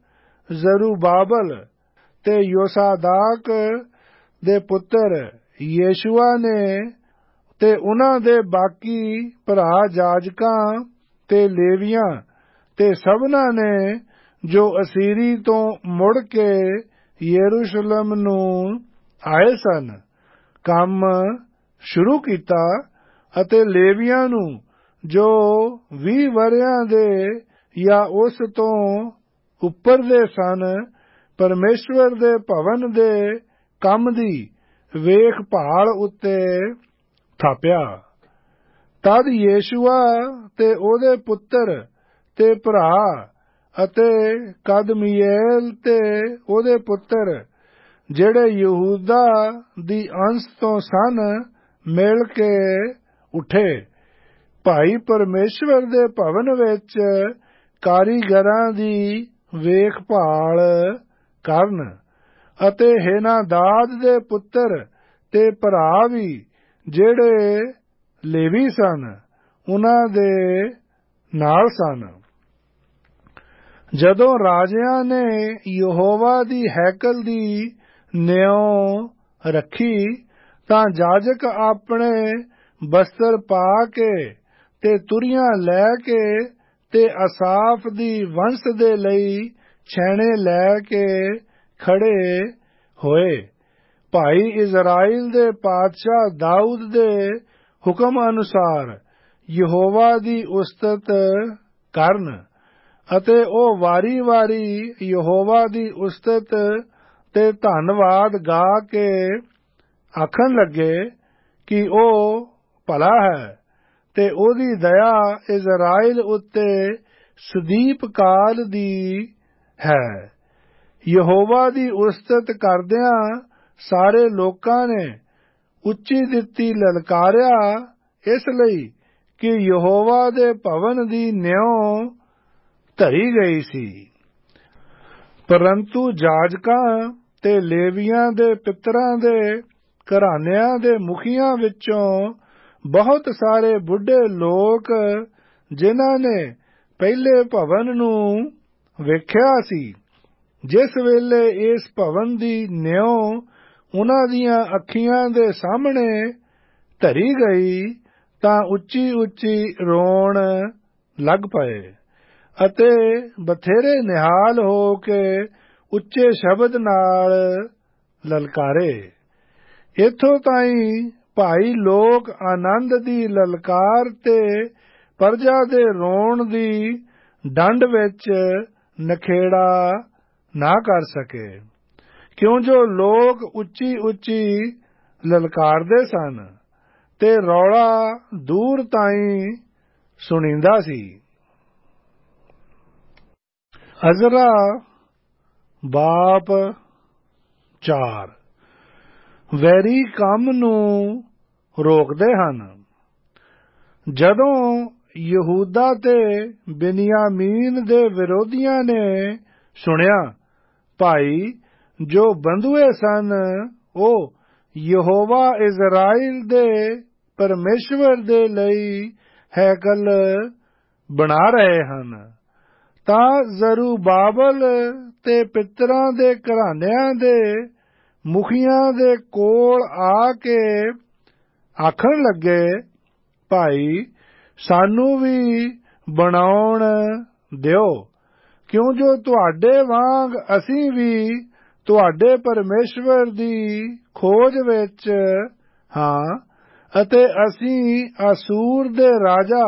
ਜ਼ਰੂਬਾਬਲ ਤੇ ਯੋਸਾਦਾਕ ਦੇ ਪੁੱਤਰ ਯੇਸ਼ੂਆ ਨੇ ਤੇ ਉਹਨਾਂ ਦੇ ਬਾਕੀ ਭਰਾ ਜਾਜਕਾਂ ਤੇ ਲੇਵੀਆਂ ਤੇ ਸਭਨਾਂ ਨੇ ਜੋ ਅਸੀਰੀ ਤੋਂ ਮੁੜ ਕੇ ਯਰੂਸ਼ਲਮ ਨੂੰ ਆਏ ਸਨ ਕੰਮ ਸ਼ੁਰੂ ਕੀਤਾ ਅਤੇ ਲੇਵੀਆਂ ਨੂੰ ਜੋ 20 ਵਰ੍ਹਿਆਂ ਦੇ ਜਾਂ ਉਸ ਤੋਂ ਉੱਪਰ ਦੇ ਸਨ ਪਰਮੇਸ਼ਵਰ ਦੇ ਭਵਨ ਦੇ ਕੰਮ ਦੀ ਵੇਖਭਾਲ ਉੱਤੇ ਥਾਪਿਆ। ਤਦ ਯੇਸ਼ੂਆ ਤੇ ਉਹਦੇ ਪੁੱਤਰ ਤੇ ਭਰਾ ਅਤੇ ਕਦਮੀਏਲ ਤੇ ਉਹਦੇ ਪੁੱਤਰ ਜਿਹੜੇ ਯਹੂਦਾ ਦੀ ਅੰਸ਼ ਤੋਂ ਸਨ ਮਿਲ ਕੇ ਉੱਠੇ ਭਾਈ ਪਰਮੇਸ਼ਵਰ ਦੇ ਭਵਨ ਵਿੱਚ ਕਾਰੀਗਰਾਂ ਦੀ ਵੇਖਭਾਲ ਕਰਨ ਅਤੇ ਹੇਨਾਦਾਦ ਦੇ ਪੁੱਤਰ ਤੇ ਭਰਾ ਵੀ ਜਿਹੜੇ ਲੇਵੀ ਸਨ ਉਹਨਾਂ ਦੇ ਨਾਲ ਸਨ। ਜਦੋਂ ਰਾਜਿਆਂ ਨੇ ਯਹੋਵਾ ਦੀ ਹੈਕਲ ਦੀ ਨਿਉ ਰੱਖੀ ਤਾਂ ਜਾਜਕ ਆਪਣੇ ਬਸਤਰ ਪਾ ਕੇ ਤੇ ਤੁਰੀਆਂ ਲੈ ਕੇ ਤੇ ਅਸਾਫ ਦੀ ਵੰਸ਼ ਦੇ ਲਈ ਛੈਣੇ ਲੈ ਕੇ ਖੜੇ ਹੋਏ ਭਾਈ ਇਜ਼ਰਾਈਲ ਦੇ ਪਾਤਸ਼ਾਹ ਦਾਊਦ ਦੇ ਹੁਕਮ ਅਨੁਸਾਰ ਯਹੋਵਾ ਦੀ ਉਸਤਤ ਕਰਨ ਅਤੇ ਉਹ ਵਾਰੀ-ਵਾਰੀ ਯਹੋਵਾ ਦੀ ਉਸਤਤ ਤੇ ਧੰਨਵਾਦ ਗਾ ਕੇ ਆਖਣ ਲੱਗੇ ਕਿ ਉਹ ਭਲਾ ਹੈ ਤੇ ਉਹਦੀ ਦਇਆ ਇਜ਼ਰਾਈਲ ਉੱਤੇ ਸਦੀਪ ਕਾਲ ਦੀ ਹੈ। ਯਹੋਵਾ ਦੀ ਉਸਤਤ ਕਰਦਿਆਂ ਸਾਰੇ ਲੋਕਾਂ ਨੇ ਉੱਚੀ ਦਿੱਤੀ ਲਲਕਾਰਿਆ ਇਸ ਲਈ ਕਿ ਯਹੋਵਾ ਦੇ ਭਵਨ ਦੀ ਨਿਉ ਧਰੀ ਗਈ ਸੀ। ਪਰੰਤੂ ਜਾਜਕਾਂ ਤੇ ਲੇਵੀਆਂ ਦੇ ਪਿਤਰਾਂ ਦੇ ਘਰਾਨਿਆਂ ਦੇ ਮੁਖੀਆਂ ਵਿੱਚੋਂ ਬਹੁਤ ਸਾਰੇ ਬੁੱਢੇ ਲੋਕ ਜਿਨ੍ਹਾਂ ਨੇ ਪਹਿਲੇ ਭਵਨ ਨੂੰ ਵੇਖਿਆ ਸੀ ਜਿਸ ਵੇਲੇ ਇਸ ਭਵਨ ਦੀ ਨਿਉ ਉਹਨਾਂ ਦੀਆਂ ਅੱਖੀਆਂ ਦੇ ਸਾਹਮਣੇ ਧਰੀ ਗਈ ਤਾਂ ਉੱਚੀ-ਉੱਚੀ ਰੋਣ ਲੱਗ ਪਏ ਅਤੇ ਬਥੇਰੇ ਨਿਹਾਲ ਹੋ ਕੇ ਉੱਚੇ ਸ਼ਬਦ ਨਾਲ ਲਲਕਾਰੇ। ਇੱਥੋਂ ਤਾਈਂ ਭਾਈ ਲੋਕ ਆਨੰਦ ਦੀ ਲਲਕਾਰ ਤੇ ਪਰਜਾ ਦੇ ਰੋਣ ਦੀ ਡੰਡ ਵਿੱਚ ਨਖੇੜਾ ਨਾ ਕਰ ਸਕੇ ਕਿਉਂ ਜੋ ਲੋਕ ਉੱਚੀ ਉੱਚੀ ਲਲਕਾਰਦੇ ਸਨ ਤੇ ਰੌਲਾ ਦੂਰ ਤਾਈਂ ਸੁਣੀਂਦਾ ਸੀ। ਅਜ਼ਰਾ ਬਾਪ 4 ਵੈਰੀ ਕੰਮ ਨੂੰ ਰੋਕਦੇ ਹਨ। ਜਦੋਂ ਯਹੂਦਾ ਤੇ ਬਿਨਯਾਮੀਨ ਦੇ ਵਿਰੋਧੀਆਂ ਨੇ ਸੁਣਿਆ ਭਾਈ ਜੋ ਬੰਧੂਏ ਸਨ ਉਹ ਯਹੋਵਾ ਇਜ਼ਰਾਈਲ ਦੇ ਪਰਮੇਸ਼ਵਰ ਦੇ ਲਈ ਹੈਕਲ ਬਣਾ ਰਹੇ ਹਨ, ਤਾਂ ਜ਼ਰੂਬਾਬਲ ਤੇ ਪਿਤਰਾਂ ਦੇ ਘਰਾਨਿਆਂ ਦੇ ਮੁਖੀਆਂ ਦੇ ਕੋਲ ਆ ਕੇ ਆਖਣ ਲੱਗੇ, ਭਾਈ ਸਾਨੂੰ ਵੀ ਬਣਾਉਣ ਦਿਓ, ਕਿਉਂ ਜੋ ਤੁਹਾਡੇ ਵਾਂਗ ਅਸੀਂ ਵੀ ਤੁਹਾਡੇ ਪਰਮੇਸ਼ਵਰ ਦੀ ਖੋਜ ਵਿੱਚ ਹਾਂ, ਅਤੇ ਅਸੀਂ ਅਸੂਰ ਦੇ ਰਾਜਾ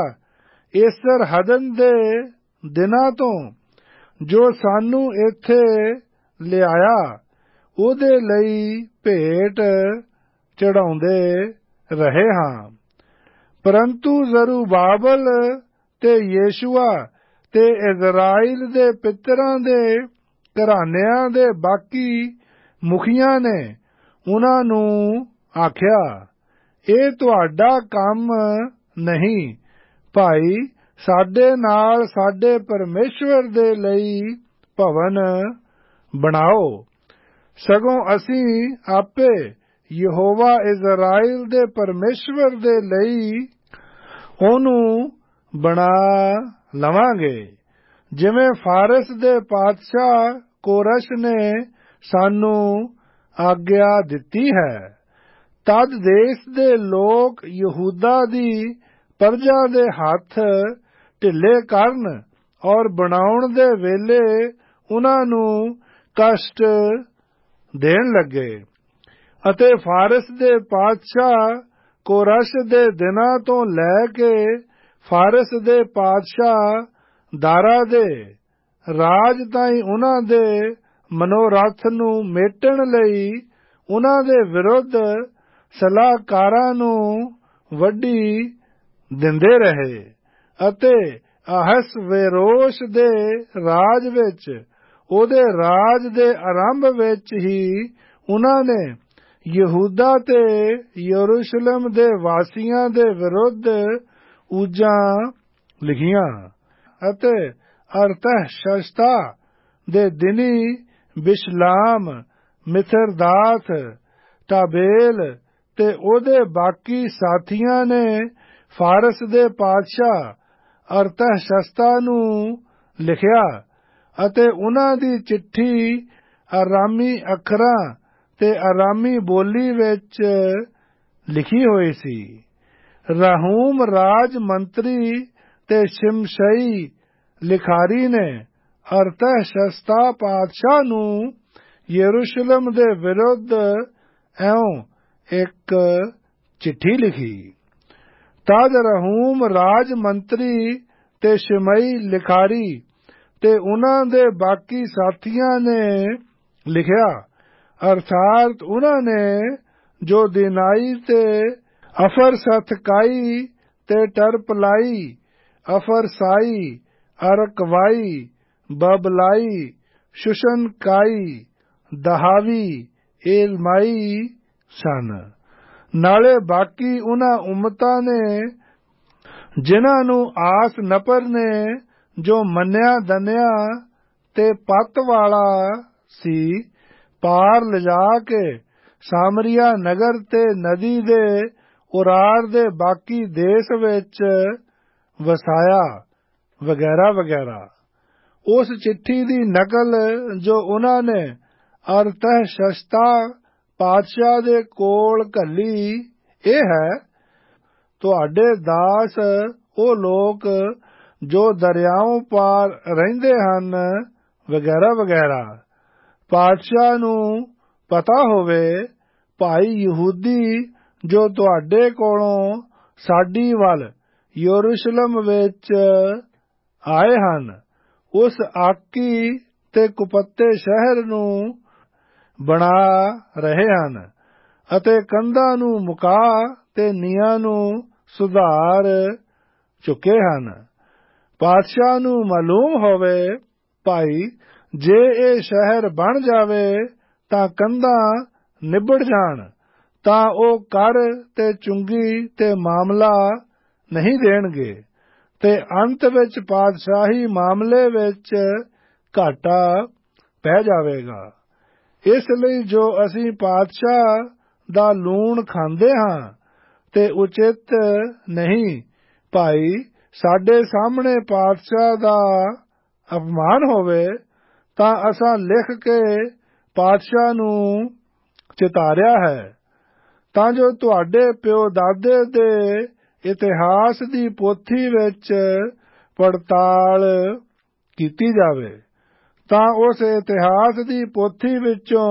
ਏਸਰਹਦਨ ਦੇ ਦਿਨਾਂ ਤੋਂ ਜੋ ਸਾਨੂੰ ਇੱਥੇ ਲਿਆਇਆ ਉਹਦੇ ਲਈ ਭੇਟ ਚੜਾਉਂਦੇ ਰਹੇ ਹਾਂ। ਪਰੰਤੂ ਜ਼ਰੂਬਾਬਲ ਤੇ ਯੇਸ਼ੂਆ ਤੇ ਇਜ਼ਰਾਈਲ ਦੇ ਪਿਤਰਾਂ ਦੇ ਘਰਾਨਿਆਂ ਦੇ ਬਾਕੀ ਮੁਖੀਆਂ ਨੇ ਉਹਨਾਂ ਨੂੰ ਆਖਿਆ, ਇਹ ਤੁਹਾਡਾ ਕੰਮ ਨਹੀਂ, ਭਾਈ ਸਾਡੇ ਨਾਲ ਸਾਡੇ ਪਰਮੇਸ਼ਵਰ ਦੇ ਲਈ ਭਵਨ ਬਣਾਓ, ਸਗੋਂ ਅਸੀਂ ਆਪੇ ਯਹੋਵਾ ਇਜ਼ਰਾਈਲ ਦੇ ਪਰਮੇਸ਼ਵਰ ਦੇ ਲਈ ਉਹਨੂੰ ਬਣਾ ਲਵਾਂਗੇ, ਜਿਵੇਂ ਫਾਰਸ ਦੇ ਪਾਤਸ਼ਾਹ ਕੋਰਸ਼ ਨੇ ਸਾਨੂੰ ਆਗਿਆ ਦਿੱਤੀ ਹੈ। ਤਦ ਦੇਸ਼ ਦੇ ਲੋਕ ਯਹੂਦਾ ਦੀ ਪਰਜਾ ਦੇ ਹੱਥ ਢਿੱਲੇ ਕਰਨ ਔਰ ਬਣਾਉਣ ਦੇ ਵੇਲੇ ਉਹਨਾਂ ਨੂੰ ਕਸ਼ਟ ਦੇਣ ਲੱਗੇ, ਅਤੇ ਫਾਰਸ ਦੇ ਪਾਤਸ਼ਾਹ ਕੋਰਸ਼ ਦੇ ਦਿਨਾਂ ਤੋਂ ਲੈ ਕੇ ਫਾਰਸ ਦੇ ਪਾਤਸ਼ਾਹ ਦਾਰਾ ਦੇ ਰਾਜ ਤਾਈਂ ਉਹਨਾਂ ਦੇ ਮਨੋਰਥ ਨੂੰ ਮੇਟਣ ਲਈ ਉਹਨਾਂ ਦੇ ਵਿਰੁੱਧ ਸਲਾਹਕਾਰਾਂ ਨੂੰ ਵੱਢੀ ਦਿੰਦੇ ਰਹੇ, ਅਤੇ ਅਹਸਵੇਰੋਸ਼ ਦੇ ਰਾਜ ਵਿੱਚ ਉਹਦੇ ਰਾਜ ਦੇ ਆਰੰਭ ਵਿੱਚ ਹੀ ਉਹਨਾਂ ਨੇ ਯਹੂਦਾ ਤੇ ਯਰੂਸ਼ਲਮ ਦੇ ਵਾਸੀਆਂ ਦੇ ਵਿਰੁੱਧ ਊਜਾਂ ਲਿਖੀਆਂ, ਅਤੇ ਅਰਤਹਸ਼ਸਤਾ ਦੇ ਦਿਨੀ ਬਿਸ਼ਲਾਮ, ਮਿਥਰਦਾਥ, ਟਾਬੇਲ ਤੇ ਉਹਦੇ ਬਾਕੀ ਸਾਥੀਆਂ ਨੇ ਫਾਰਸ ਦੇ ਪਾਤਸ਼ਾਹ ਅਰਤਹਸ਼ਸਤਾ ਨੂੰ ਲਿਖਿਆ, ਅਤੇ ਉਹਨਾਂ ਦੀ ਚਿੱਠੀ ਅਰਾਮੀ ਅੱਖਰਾਂ ਤੇ ਅਰਾਮੀ ਬੋਲੀ ਵਿੱਚ ਲਿਖੀ ਹੋਈ ਸੀ। ਰਹੂਮ ਰਾਜ ਮੰਤਰੀ ਤੇ ਸ਼ਿਮਸ਼ਈ ਲਿਖਾਰੀ ਨੇ ਅਰਤਹਸ਼ਸਤਾ ਪਾਤਸ਼ਾਹ ਨੂੰ ਯਰੂਸ਼ਲਮ ਦੇ ਵਿਰੁੱਧ ਇਉਂ ਇੱਕ ਚਿੱਠੀ ਲਿਖੀ। ਤਦ ਰਹੂਮ ਰਾਜ ਮੰਤਰੀ ਤੇ ਸ਼ਿਮਈ ਲਿਖਾਰੀ ਤੇ ਉਹਨਾਂ ਦੇ ਬਾਕੀ ਸਾਥੀਆਂ ਨੇ ਲਿਖਿਆ, ਅਰਥਾਤ ਉਹਨਾਂ ਨੇ ਜੋ ਦਿਨਾਈ ਤੇ ਅਫਰਸਥਕਾਈ ਤੇ ਟਰਪਲਾਈ, ਅਫਰਸਾਈ, ਅਰਕਵਾਈ, ਬਬਲਾਈ, ਸ਼ੁਸ਼ਨਕਾਈ, ਦਹਾਵੀ, ਏਲਮਾਈ ਸਨ। ਨਾਲੇ ਬਾਕੀ ਉਹਨਾਂ ਉਮਤਾਂ ਨੇ ਜਿਨ੍ਹਾਂ ਨੂੰ ਆਸ ਨਪਰ ਨੇ ਜੋ ਮੰਨਿਆ ਦੰਨਿਆ ਤੇ ਪੱਤ ਵਾਲਾ ਸੀ, ਪਾਰ ਲਿਜਾ ਕੇ ਸਾਮਰੀਆ ਨਗਰ ਤੇ ਨਦੀ ਦੇ ਉਰਾਰ ਦੇ ਬਾਕੀ ਦੇਸ਼ ਵਿੱਚ ਵਸਾਇਆ, ਵਗੈਰਾ ਵਗੈਰਾ। ਉਸ ਚਿੱਠੀ ਦੀ ਨਕਲ ਜੋ ਉਹਨਾਂ ਨੇ ਅਰਤਹਸ਼ਸਤਾ ਪਾਤਸ਼ਾਹ ਦੇ ਕੋਲ ਘੱਲੀ ਇਹ ਹੈ, ਤੁਹਾਡੇ ਦਾਸ ਉਹ ਲੋਕ ਜੋ ਦਰਿਆਓਂ ਪਾਰ ਰਹਿੰਦੇ ਹਨ, ਵਗੈਰਾ ਵਗੈਰਾ। ਪਾਤਸ਼ਾਹ ਨੂੰ ਪਤਾ ਹੋਵੇ ਭਾਈ ਯਹੂਦੀ ਜੋ ਤੁਹਾਡੇ ਕੋਲੋਂ ਸਾਡੀ ਵੱਲ ਯਰੂਸ਼ਲਮ ਵਿੱਚ ਆਏ ਹਨ, ਉਸ ਆਕੀ ਤੇ ਕੁਪੱਤੇ ਸ਼ਹਿਰ ਨੂੰ ਬਣਾ ਰਹੇ ਹਨ ਅਤੇ ਕੰਧਾਂ ਨੂੰ ਮੁਕਾ ਤੇ ਨੀਹਾਂ ਨੂੰ ਸੁਧਾਰ ਚੁੱਕੇ ਹਨ। ਪਾਤਸ਼ਾਹ ਨੂੰ ਮਾਲੂਮ ਹੋਵੇ ਭਾਈ ਜੇ ਇਹ ਸ਼ਹਿਰ ਬਣ ਜਾਵੇ ਤਾਂ ਕੰਧਾਂ ਨਿਬੜ ਜਾਣ ਤਾਂ ਉਹ ਕਰ ਤੇ ਚੁੰਗੀ ਤੇ ਮਾਮਲਾ ਨਹੀਂ ਦੇਣਗੇ ਤੇ ਅੰਤ ਵਿੱਚ ਪਾਤਸ਼ਾਹੀ ਮਾਮਲੇ ਵਿੱਚ ਘਾਟਾ ਪੈ ਜਾਵੇਗਾ। ਇਸ ਲਈ ਜੋ ਅਸੀਂ ਪਾਤਸ਼ਾਹ ਦਾ ਲੂਣ ਖਾਂਦੇ ਹਾਂ ਤੇ ਉਚਿਤ ਨਹੀਂ ਭਾਈ ਸਾਡੇ ਸਾਹਮਣੇ ਪਾਤਸ਼ਾਹ ਦਾ ਅਪਮਾਨ ਹੋਵੇ ਤਾਂ ਅਸਾਂ ਲਿਖ ਕੇ ਪਾਤਸ਼ਾਹ ਨੂੰ ਚਿਤਾਰਿਆ ਹੈ ਤਾਂ ਜੋ ਤੁਹਾਡੇ ਪਿਓ ਦਾਦੇ ਦੇ ਇਤਿਹਾਸ ਦੀ ਪੋਥੀ ਵਿੱਚ ਪੜਤਾਲ ਕੀਤੀ ਜਾਵੇ ਤਾਂ ਉਸ ਇਤਿਹਾਸ ਦੀ ਪੋਥੀ ਵਿੱਚੋਂ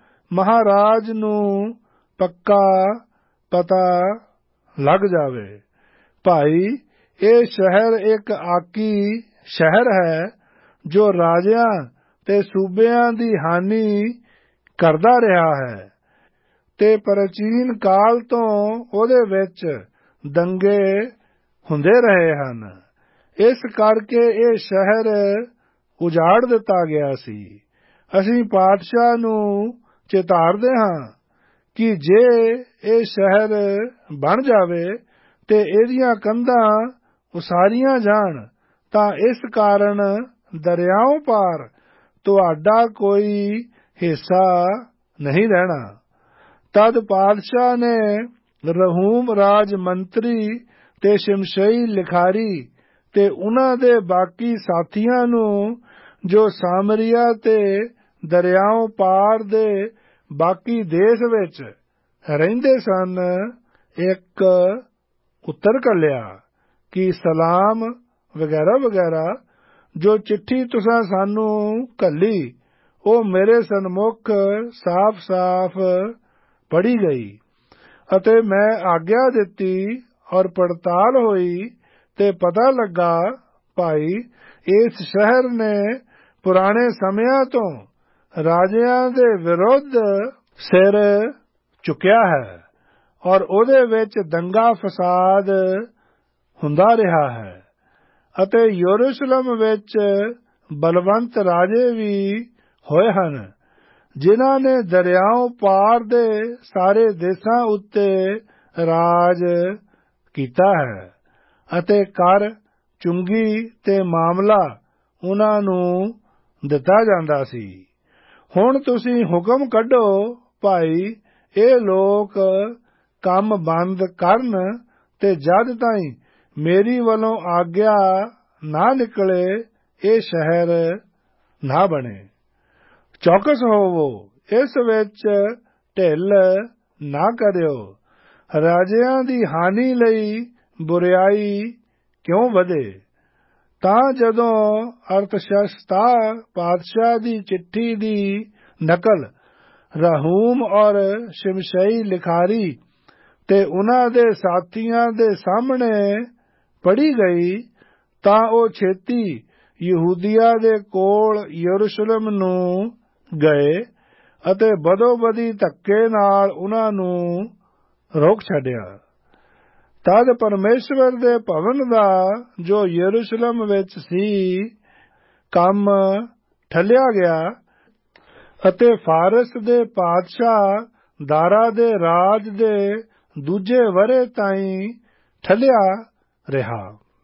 ਮਹਾਰਾਜ ਨੂੰ ਪੱਕਾ ਪਤਾ ਲੱਗ ਜਾਵੇ। ਭਾਈ ਇਹ ਸ਼ਹਿਰ ਇੱਕ ਆਕੀ ਸ਼ਹਿਰ ਹੈ ਜੋ ਰਾਜਿਆਂ ਤੇ ਸੂਬਿਆਂ ਦੀ ਹਾਨੀ ਕਰਦਾ ਰਿਹਾ ਹੈ ਤੇ ਪ੍ਰਾਚੀਨ ਕਾਲ ਤੋਂ ਉਹਦੇ ਵਿੱਚ ਦੰਗੇ ਹੁੰਦੇ ਰਹੇ ਹਨ। ਇਸ ਕਰਕੇ ਇਹ ਸ਼ਹਿਰ ਉਜਾੜ ਦਿੱਤਾ ਗਿਆ ਸੀ। ਅਸੀਂ ਪਾਤਸ਼ਾਹ ਨੂੰ ਚਿਤਾਰਦੇ ਹਾਂ ਕਿ ਜੇ ਇਹ ਸ਼ਹਿਰ ਬਣ ਜਾਵੇ ਤੇ ਇਹਦੀਆਂ ਕੰਧਾਂ ਉਸਾਰੀਆਂ ਜਾਣ ਤਾਂ ਇਸ ਕਾਰਨ ਦਰਿਆਓਂ ਪਾਰ ਤੁਹਾਡਾ ਕੋਈ ਹਿੱਸਾ ਨਹੀਂ ਰਹਿਣਾ। ਤਦ ਪਾਤਸ਼ਾਹ ਨੇ ਰਹੂਮ ਰਾਜ ਮੰਤਰੀ ਤੇ ਸ਼ਿਮਸ਼ਈ ਲਿਖਾਰੀ ਤੇ ਉਹਨਾਂ ਦੇ ਬਾਕੀ ਸਾਥੀਆਂ ਨੂੰ ਜੋ ਸਾਮਰੀਆ ਤੇ ਦਰਿਆਓਂ ਪਾਰ ਦੇ ਬਾਕੀ ਦੇਸ਼ ਵਿੱਚ ਰਹਿੰਦੇ ਸਨ ਇੱਕ ਉੱਤਰ ਘੱਲਿਆ ਕਿ ਸਲਾਮ ਵਗੈਰਾ ਵਗੈਰਾ ਜੋ ਚਿੱਠੀ ਤੁਸਾਂ ਸਾਨੂੰ ਘੱਲੀ ਉਹ ਮੇਰੇ ਸਨਮੁਖ ਸਾਫ਼-ਸਾਫ਼ ਪੜ੍ਹੀ ਗਈ ਅਤੇ ਮੈਂ ਆਗਿਆ ਦਿੱਤੀ ਔਰ ਪੜਤਾਲ ਹੋਈ ਤੇ ਪਤਾ ਲੱਗਾ ਭਾਈ ਇਸ ਸ਼ਹਿਰ ਨੇ ਪੁਰਾਣੇ ਸਮਿਆਂ ਤੋਂ ਰਾਜਿਆਂ ਦੇ ਵਿਰੁੱਧ ਸਿਰ ਚੁੱਕਿਆ ਹੈ ਔਰ ਉਹਦੇ ਵਿੱਚ ਦੰਗਾ ਫਸਾਦ ਹੁੰਦਾ ਰਿਹਾ ਹੈ ਅਤੇ ਯਰੂਸ਼ਲਮ ਵਿੱਚ ਬਲਵੰਤ ਰਾਜੇ ਵੀ ਹੋਏ ਹਨ ਜਿਨ੍ਹਾਂ ਨੇ ਦਰਿਆਓਂ ਪਾਰ ਦੇ ਸਾਰੇ ਦੇਸ਼ਾਂ ਉੱਤੇ ਰਾਜ ਕੀਤਾ ਹੈ ਅਤੇ ਕਰ ਚੁੰਗੀ ਤੇ ਮਾਮਲਾ ਉਹਨਾਂ ਨੂੰ ਦਿੱਤਾ ਜਾਂਦਾ ਸੀ। ਹੁਣ ਤੁਸੀਂ ਹੁਕਮ ਕੱਢੋ ਭਾਈ ਇਹ ਲੋਕ ਕੰਮ ਬੰਦ ਕਰਨ ਤੇ ਜਦ ਤਾਈਂ ਮੇਰੀ ਵੱਲੋਂ ਆਗਿਆ ਨਾ ਨਿਕਲੇ ਇਹ ਸ਼ਹਿਰ ਨਾ ਬਣੇ। ਚੌਕਸ ਹੋਵੋ ਇਸ ਵਿੱਚ ਢਿੱਲ ਨਾ ਕਰਿਓ। ਰਾਜਿਆਂ ਦੀ ਹਾਨੀ ਲਈ ਬੁਰਿਆਈ ਕਿਉਂ ਵਧੇ। ਤਾਂ ਜਦੋਂ ਅਰਤਸ਼ਸ਼ਤਾ ਪਾਤਸ਼ਾਹ ਦੀ ਚਿੱਠੀ ਦੀ ਨਕਲ ਰਹੂਮ ਔਰ ਸ਼ਿਮਸ਼ਈ ਲਿਖਾਰੀ ਤੇ ਉਹਨਾਂ ਦੇ ਸਾਥੀਆਂ ਦੇ ਸਾਹਮਣੇ ਪੜ੍ਹੀ ਗਈ ਤਾਂ ਉਹ ਛੇਤੀ ਯਹੂਦੀਆ ਦੇ ਕੋਲ ਯਰੂਸ਼ਲਮ ਨੂੰ ਗਏ ਅਤੇ ਬਦੋ-ਬਦੀ ਧੱਕੇ ਨਾਲ ਉਹਨਾਂ ਨੂੰ ਰੋਕ ਛੱਡਿਆ। ਤਦ ਪਰਮੇਸ਼ਵਰ ਦੇ ਭਵਨ ਦਾ ਜੋ ਯਰੂਸ਼ਲਮ ਵਿੱਚ ਸੀ ਕੰਮ ਠੱਲਿਆ ਗਿਆ ਅਤੇ ਫਾਰਸ ਦੇ ਪਾਤਸ਼ਾਹ ਦਾਰਾ ਦੇ ਰਾਜ ਦੇ ਦੂਜੇ ਵਰ੍ਹੇ ਤਾਈਂ ਠੱਲਿਆ ਰਿਹਾ।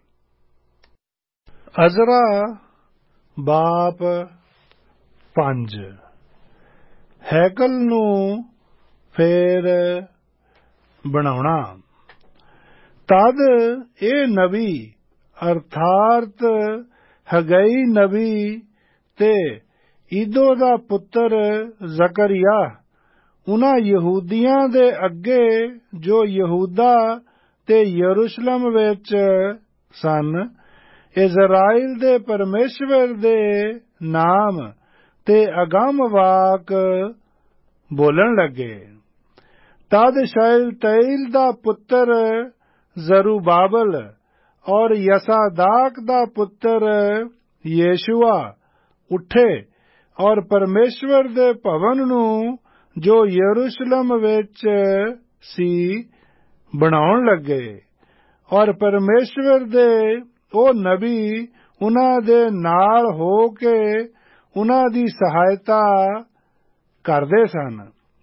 ਅਜ਼ਰਾ ਬਾਪ 5 ਹੈਕਲ ਨੂੰ ਫੇਰ ਬਣਾਉਣਾ। ਤਦ ਇਹ ਨਬੀ ਅਰਥਾਤ ਹਗਈ ਨਬੀ ਤੇ ਈਦੋ ਦਾ ਪੁੱਤਰ ਜ਼ਕਰੀਆ ਉਹਨਾਂ ਯਹੂਦੀਆਂ ਦੇ ਅੱਗੇ ਜੋ ਯਹੂਦਾ ਤੇ ਯਰੂਸ਼ਲਮ ਵਿੱਚ ਸਨ ਇਜ਼ਰਾਈਲ ਦੇ ਪਰਮੇਸ਼ਵਰ ਦੇ ਨਾਮ ਤੇ ਅਗੰਮ ਵਾਕ ਬੋਲਣ ਲੱਗੇ। ਤਦ ਸ਼ਾਇਲਤੀਏਲ ਦਾ ਪੁੱਤਰ ਜ਼ਰੂਬਾਬਲ ਔਰ ਯਸਾਦਾਕ ਦਾ ਪੁੱਤਰ ਯੇਸ਼ੂਆ ਉੱਠੇ ਔਰ ਪਰਮੇਸ਼ਵਰ ਦੇ ਭਵਨ ਨੂੰ ਜੋ ਯਰੂਸ਼ਲਮ ਵਿੱਚ ਸੀ ਬਣਾਉਣ ਲੱਗੇ, ਔਰ ਪਰਮੇਸ਼ਵਰ ਦੇ ਉਹ ਨਬੀ ਉਹਨਾਂ ਦੇ ਨਾਲ ਹੋ ਕੇ ਉਹਨਾਂ ਦੀ ਸਹਾਇਤਾ ਕਰਦੇ ਸਨ।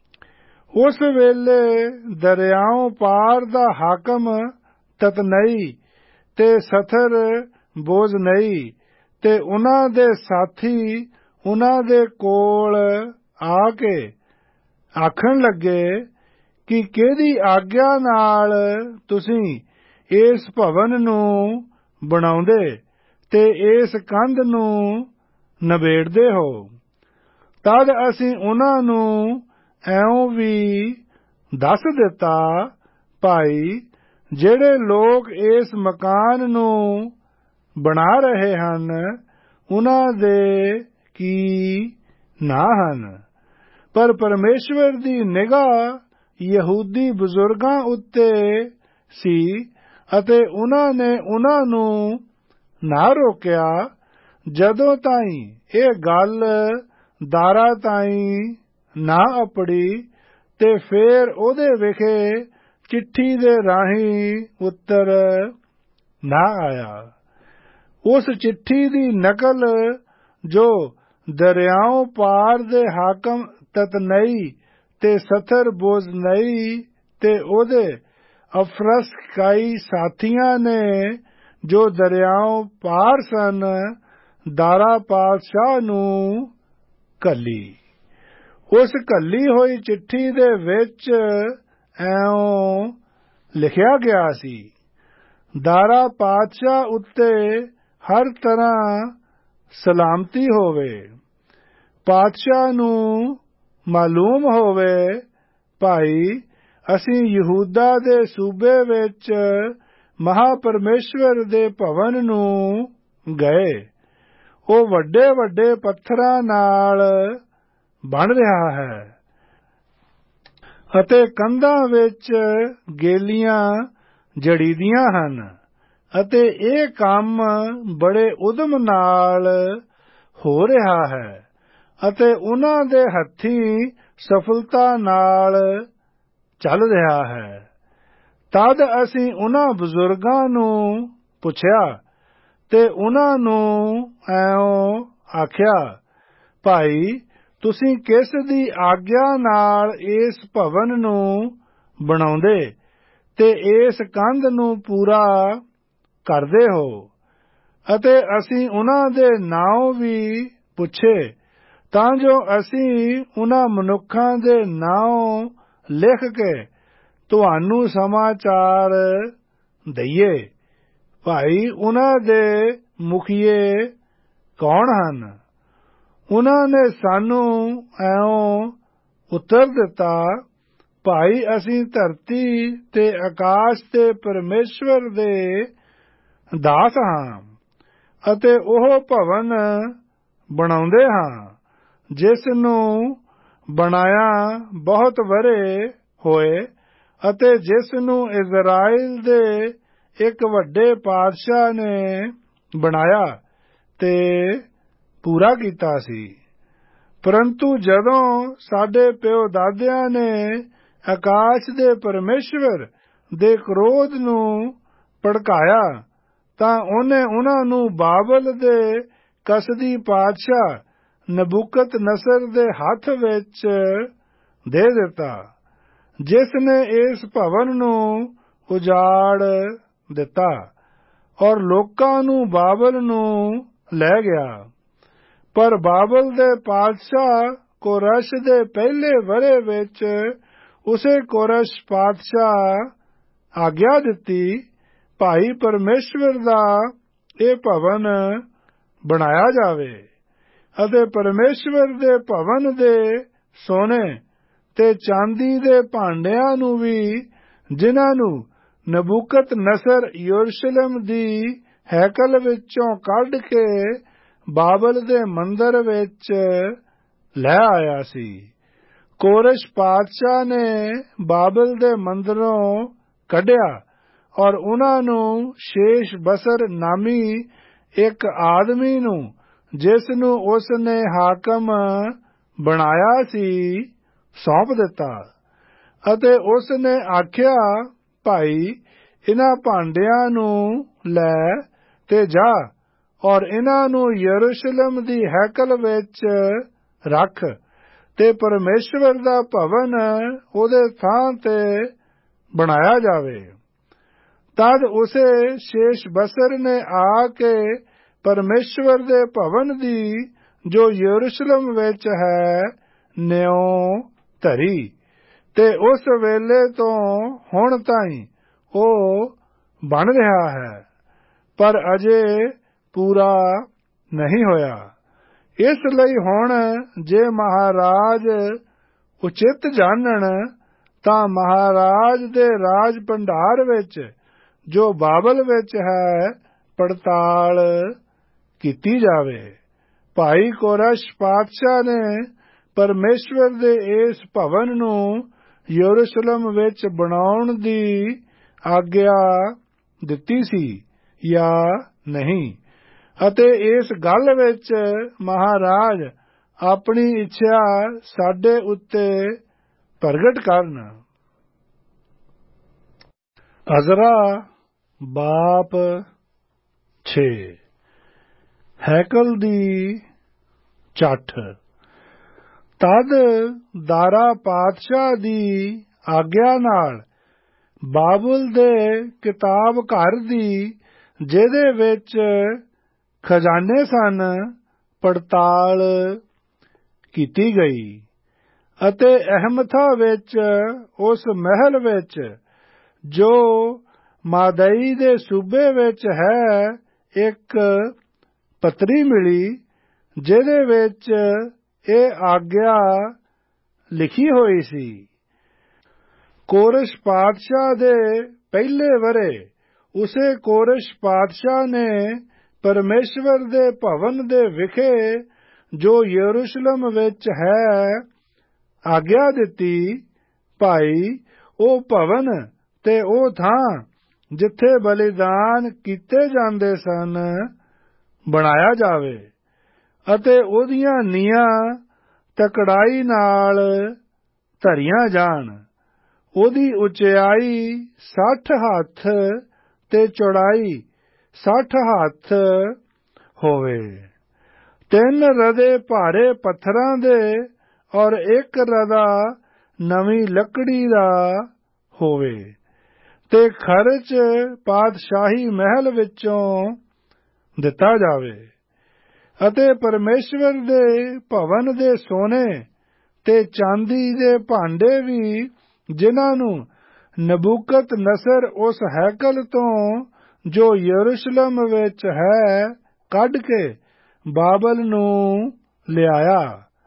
ਉਸ ਵੇਲੇ ਦਰਿਆਓਂ ਪਾਰ ਦਾ ਹਾਕਮ ਤਤਨਈ ਤੇ ਸਥਰ ਬੋਜ਼ਨਈ ਤੇ ਉਹਨਾਂ ਦੇ ਸਾਥੀ ਉਹਨਾਂ ਦੇ ਕੋਲ ਆ ਕੇ ਆਖਣ ਲੱਗੇ ਕਿ ਕਿਹਦੀ ਆਗਿਆ ਨਾਲ ਤੁਸੀਂ ਇਸ ਭਵਨ ਨੂੰ ਬਣਾਉਂਦੇ ਤੇ ਇਸ ਕੰਧ ਨੂੰ ਨਿਬੇੜਦੇ ਹੋ। ਤਦ ਅਸੀਂ ਉਹਨਾਂ ਨੂੰ ਇਉਂ ਵੀ ਦੱਸ ਦਿੱਤਾ, ਭਾਈ, ਜਿਹੜੇ ਲੋਕ ਇਸ ਮਕਾਨ ਨੂੰ ਬਣਾ ਰਹੇ ਹਨ ਉਹਨਾਂ ਦੇ ਕੀ ਨਾਂ ਹਨ, ਪਰ ਪਰਮੇਸ਼ਵਰ ਦੀ ਨਿਗਾਹ ਯਹੂਦੀ ਬਜ਼ੁਰਗਾਂ ਉੱਤੇ ਸੀ ਅਤੇ ਉਹਨਾਂ ਨੇ ਉਹਨਾਂ ਨੂੰ ਨਾ ਰੋਕਿਆ ਜਦੋਂ ਤਾਈਂ ਇਹ ਗੱਲ ਦਾਰਾ ਤਾਈਂ ਨਾ ਅਪੜੀ ਤੇ ਫੇਰ ਉਹਦੇ ਵਿਖੇ ਚਿੱਠੀ ਦੇ ਰਾਹੀਂ ਉੱਤਰ ਨਾ ਆਇਆ। ਉਸ ਚਿੱਠੀ ਦੀ ਨਕਲ ਜੋ ਦਰਿਆਓਂ ਪਾਰ ਦੇ ਹਾਕਮ ਤਤਨਈ ਤੇ ਸਥਰ ਬੋਜ਼ਨਈ ਤੇ ਉਹਦੇ ਅਫਰਸਕਾਈ ਸਾਥੀਆਂ ਨੇ ਜੋ ਦਰਿਆਓਂ ਪਾਰ ਸਨ ਦਾਰਾ ਪਾਤਸ਼ਾਹ ਨੂੰ ਘੱਲੀ। ਉਸ ਘੱਲੀ ਹੋਈ ਚਿੱਠੀ ਦੇ ਵਿੱਚ ਇਉਂ ਲਿਖਿਆ ਗਿਆ ਸੀ, ਦਾਰਾ ਪਾਤਸ਼ਾਹ ਉੱਤੇ ਹਰ ਤਰ੍ਹਾਂ ਸਲਾਮਤੀ ਹੋਵੇ। ਪਾਤਸ਼ਾਹ ਨੂੰ ਮਾਲੂਮ ਹੋਵੇ, ਭਾਈ, ਅਸੀਂ ਯਹੂਦਾ ਦੇ ਸੂਬੇ ਵਿੱਚ ਮਹਾਪਰਮੇਸ਼ਵਰ ਦੇ ਭਵਨ ਨੂੰ ਗਏ। ਉਹ ਵੱਡੇ ਵੱਡੇ ਪੱਥਰਾਂ ਨਾਲ ਬਣ ਰਿਹਾ ਹੈ ਅਤੇ ਕੰਧਾਂ ਵਿੱਚ ਗੇਲੀਆਂ ਜੜੀਦੀਆਂ ਹਨ ਅਤੇ ਇਹ ਕੰਮ ਬੜੇ ਉਦਮ ਨਾਲ ਹੋ ਰਿਹਾ ਹੈ ਅਤੇ ਉਹਨਾਂ ਦੇ ਹੱਥੀਂ ਸਫਲਤਾ ਨਾਲ ਚੱਲ ਰਿਹਾ ਹੈ। ਤਦ ਅਸੀਂ ਉਹਨਾਂ ਬਜ਼ੁਰਗਾਂ ਨੂੰ ਪੁੱਛਿਆ ਤੇ ਉਹਨਾਂ ਨੂੰ ਇਉਂ ਆਖਿਆ, ਭਾਈ, ਤੁਸੀਂ ਕਿਸ ਦੀ ਆਗਿਆ ਨਾਲ ਇਸ ਭਵਨ ਨੂੰ ਬਣਾਉਂਦੇ ਤੇ ਇਸ ਕੰਧ ਨੂੰ ਪੂਰਾ ਕਰਦੇ ਹੋ? ਅਤੇ ਅਸੀਂ ਉਹਨਾਂ ਦੇ ਨਾਂ ਵੀ ਪੁੱਛੇ ਤਾਂ ਜੋ ਅਸੀਂ ਉਹਨਾਂ ਮਨੁੱਖਾਂ ਦੇ ਨਾਂ ਲਿਖ ਕੇ ਤੁਹਾਨੂੰ ਸਮਾਚਾਰ ਦਈਏ, ਭਾਈ, ਉਹਨਾਂ ਦੇ ਮੁਖੀਏ ਕੌਣ ਹਨ? ਉਹਨਾਂ ਨੇ ਸਾਨੂੰ ਇਉਂ ਉੱਤਰ ਦਿੱਤਾ, ਭਾਈ, ਅਸੀਂ ਧਰਤੀ ਤੇ ਆਕਾਸ਼ ਦੇ ਪਰਮੇਸ਼ਵਰ ਦੇ ਦਾਸ ਹਾਂ ਅਤੇ ਉਹ ਭਵਨ ਬਣਾਉਂਦੇ ਹਾਂ ਜਿਸ ਨੂੰ ਬਣਾਇਆ ਬਹੁਤ ਵਰ੍ਹੇ ਹੋਏ ਅਤੇ ਜਿਸ ਨੂੰ ਇਜ਼ਰਾਈਲ ਦੇ ਇੱਕ ਵੱਡੇ ਪਾਤਸ਼ਾਹ ਨੇ ਬਣਾਇਆ ਤੇ ਪੂਰਾ ਕੀਤਾ ਸੀ। ਪਰੰਤੂ ਜਦੋਂ ਸਾਡੇ ਪਿਓ ਦਾਦਿਆਂ ਨੇ ਆਕਾਸ਼ ਦੇ ਪਰਮੇਸ਼ਵਰ ਦੇ ਕ੍ਰੋਧ ਨੂੰ ਭੜਕਾਇਆ ਤਾਂ ਉਹਨੇ ਉਹਨਾਂ ਨੂੰ ਬਾਬਲ ਦੇ ਕਸਦੀ ਪਾਤਸ਼ਾਹ ਨਬੂਕਤ-ਨਸਰ ਦੇ ਹੱਥ ਵਿੱਚ ਦੇ ਦਿੱਤਾ, ਜਿਸ ਨੇ ਇਸ ਭਵਨ ਨੂੰ ਉਜਾੜ ਦਿੱਤਾ ਔਰ ਲੋਕਾਂ ਨੂੰ ਬਾਬਲ ਨੂੰ ਲੈ ਗਿਆ। ਪਰ ਬਾਬਲ ਦੇ ਪਾਤਸ਼ਾਹ ਕੋਰਸ਼ ਦੇ ਪਹਿਲੇ ਵਰ੍ਹੇ ਵਿੱਚ ਉਸੇ ਕੋਰਸ਼ ਪਾਤਸ਼ਾਹ ਆਗਿਆ ਦਿੱਤੀ, ਭਾਈ, ਪਰਮੇਸ਼ਵਰ ਦਾ ਇਹ ਭਵਨ ਬਣਾਇਆ ਜਾਵੇ ਅਤੇ ਪਰਮੇਸ਼ਵਰ ਦੇ ਭਵਨ ਦੇ ਸੋਨੇ ਤੇ ਚਾਂਦੀ ਦੇ ਭਾਂਡਿਆਂ ਨੂੰ ਵੀ, ਜਿਨ੍ਹਾਂ ਨੂੰ ਨਬੂਕਤ-ਨਸਰ ਯਰੂਸ਼ਲਮ ਦੀ ਹੈਕਲ ਵਿੱਚੋਂ ਕੱਢ ਕੇ ਬਾਬਲ ਦੇ ਮੰਦਰ ਵਿੱਚ ਲੈ ਆਇਆ ਸੀ। ਕੋਰਸ਼ ਪਾਤਸ਼ਾਹ ਨੇ ਬਾਬਲ ਦੇ ਮੰਦਰੋਂ ਕੱਢਿਆ ਔਰ ਉਹਨਾਂ ਨੂੰ ਸ਼ੇਸ਼ ਬਸਰ ਨਾਮੀ ਇੱਕ ਆਦਮੀ ਨੂੰ, ਜਿਸ ਨੂੰ ਉਸ ਨੇ ਹਾਕਮ ਬਣਾਇਆ ਸੀ, ਸੌਂਪ ਦਿੱਤਾ ਅਤੇ ਉਸ ਨੇ ਆਖਿਆ, ਭਾਈ ਇਹਨਾਂ ਭਾਂਡਿਆਂ ਨੂੰ ਲੈ ਤੇ ਜਾ ਔਰ ਇਹਨਾਂ ਨੂੰ ਯਰੂਸ਼ਲਮ ਦੀ ਹੈਕਲ ਵਿੱਚ ਰੱਖ ਤੇ ਪਰਮੇਸ਼ਵਰ ਦਾ ਭਵਨ ਉਹਦੇ ਥਾਂ ਤੇ ਬਣਾਇਆ ਜਾਵੇ। ਤਦ ਉਸੇ ਸ਼ੇਸ਼ਬਸਰ ਨੇ ਆ ਕੇ ਪਰਮੇਸ਼ਵਰ ਦੇ ਭਵਨ ਦੀ ਜੋ ਯਰੂਸ਼ਲਮ ਵਿੱਚ ਹੈ ਨਿਉ ਧਰੀ ਤੇ ਉਸ ਵੇਲੇ ਤੋਂ ਹੁਣ ਤਾਈਂ ਉਹ ਬਣ ਰਿਹਾ ਹੈ, ਪਰ ਅਜੇ ਪੂਰਾ ਨਹੀਂ ਹੋਇਆ। ਇਸ ਲਈ ਹੁਣ ਜੇ ਮਹਾਰਾਜ ਉਚਿਤ ਜਾਣਨ ਤਾਂ ਮਹਾਰਾਜ ਦੇ ਰਾਜ ਭੰਡਾਰ ਵਿੱਚ ਜੋ ਬਾਬਲ ਵਿੱਚ ਹੈ ਪੜਤਾਲ ਕੀਤੀ ਜਾਵੇ। ਭਾਈ ਕੋਰਸ਼ ਪਾਤਸ਼ਾਹ ਨੇ ਪਰਮੇਸ਼ਵਰ ਦੇ ਇਸ ਭਵਨ ਨੂੰ ਯਰੂਸ਼ਲਮ ਵਿੱਚ ਬਣਾਉਣ ਦੀ ਆਗਿਆ ਦਿੱਤੀ ਸੀ ਜਾਂ ਨਹੀਂ, ਅਤੇ ਇਸ ਗੱਲ ਵਿੱਚ ਮਹਾਰਾਜ ਆਪਣੀ ਇੱਛਾ ਸਾਡੇ ਉੱਤੇ ਪ੍ਰਗਟ ਕਰਨ। ਅਜ਼ਰਾ ਬਾਪ 6 ਹੈਕਲ ਦੀ ਚੱਠ। ਤਦ ਦਾਰਾ ਪਾਤਸ਼ਾਹ ਦੀ ਆਗਿਆ ਨਾਲ ਬਾਬੁਲ ਦੇ ਕਿਤਾਬ ਘਰ ਦੀ ਜਿਹਦੇ ਵਿੱਚ ਖਜ਼ਾਨੇ ਸਨ ਪੜਤਾਲ ਕੀਤੀ ਗਈ ਅਤੇ ਅਹਿਮਥਾ ਵਿੱਚ ਉਸ ਮਹਿਲ ਵਿੱਚ ਜੋ ਮਾਦਈ ਦੇ ਸੂਬੇ ਵਿੱਚ ਹੈ ਇੱਕ ਪੱਤਰੀ ਮਿਲੀ ਜਿਹਦੇ ਵਿੱਚ ਇਹ ਆਗਿਆ ਲਿਖੀ ਹੋਈ ਸੀ। ਕੋਰਸ਼ ਪਾਤਸ਼ਾਹ ਦੇ ਪਹਿਲੇ ਵਰੇ ਉਸੇ ਕੋਰਸ਼ ਪਾਤਸ਼ਾਹ ਨੇ ਪਰਮੇਸ਼ਵਰ ਦੇ ਭਵਨ ਦੇ ਵਿਖੇ ਜੋ ਯਰੂਸ਼ਲਮ ਵਿੱਚ ਹੈ ਆਗਿਆ ਦਿੱਤੀ, ਭਾਈ ਉਹ ਭਵਨ ਤੇ ਉਹ ਥਾਂ ਜਿੱਥੇ ਬਲੀਦਾਨ ਕੀਤੇ ਜਾਂਦੇ ਸਨ ਬਣਾਇਆ ਜਾਵੇ ਅਤੇ ਉਹਦੀਆਂ ਨੀਆਂ ਤਕੜਾਈ ਨਾਲ ਧਰੀਆਂ ਜਾਣ। ਉਹਦੀ ਉਚਾਈ 60 ਹੱਥ ਤੇ ਚੌੜਾਈ 60 ਹੱਥ ਹੋਵੇ। 3 ਰਦੇ ਭਾਰੇ ਪੱਥਰਾਂ ਦੇ ਔਰ ਇੱਕ ਰਦਾ ਨਵੀਂ ਲੱਕੜੀ ਦਾ ਹੋਵੇ ਤੇ ਖਰਚ ਪਾਤਸ਼ਾਹੀ ਮਹਿਲ ਵਿੱਚੋਂ ਦਿੱਤਾ ਜਾਵੇ ਅਤੇ ਪਰਮੇਸ਼ਵਰ ਦੇ ਭਵਨ ਦੇ ਸੋਨੇ ਤੇ ਚਾਂਦੀ ਦੇ ਭਾਂਡੇ ਵੀ ਜਿਨ੍ਹਾਂ ਨੂੰ ਨਬੂਕਤ ਨਸਰ ਉਸ ਹੈਕਲ ਤੋਂ ਜੋ ਯਰੂਸ਼ਲਮ ਵਿੱਚ ਹੈ ਕੱਢ ਕੇ ਬਾਬਲ ਨੂੰ ਲਿਆਇਆ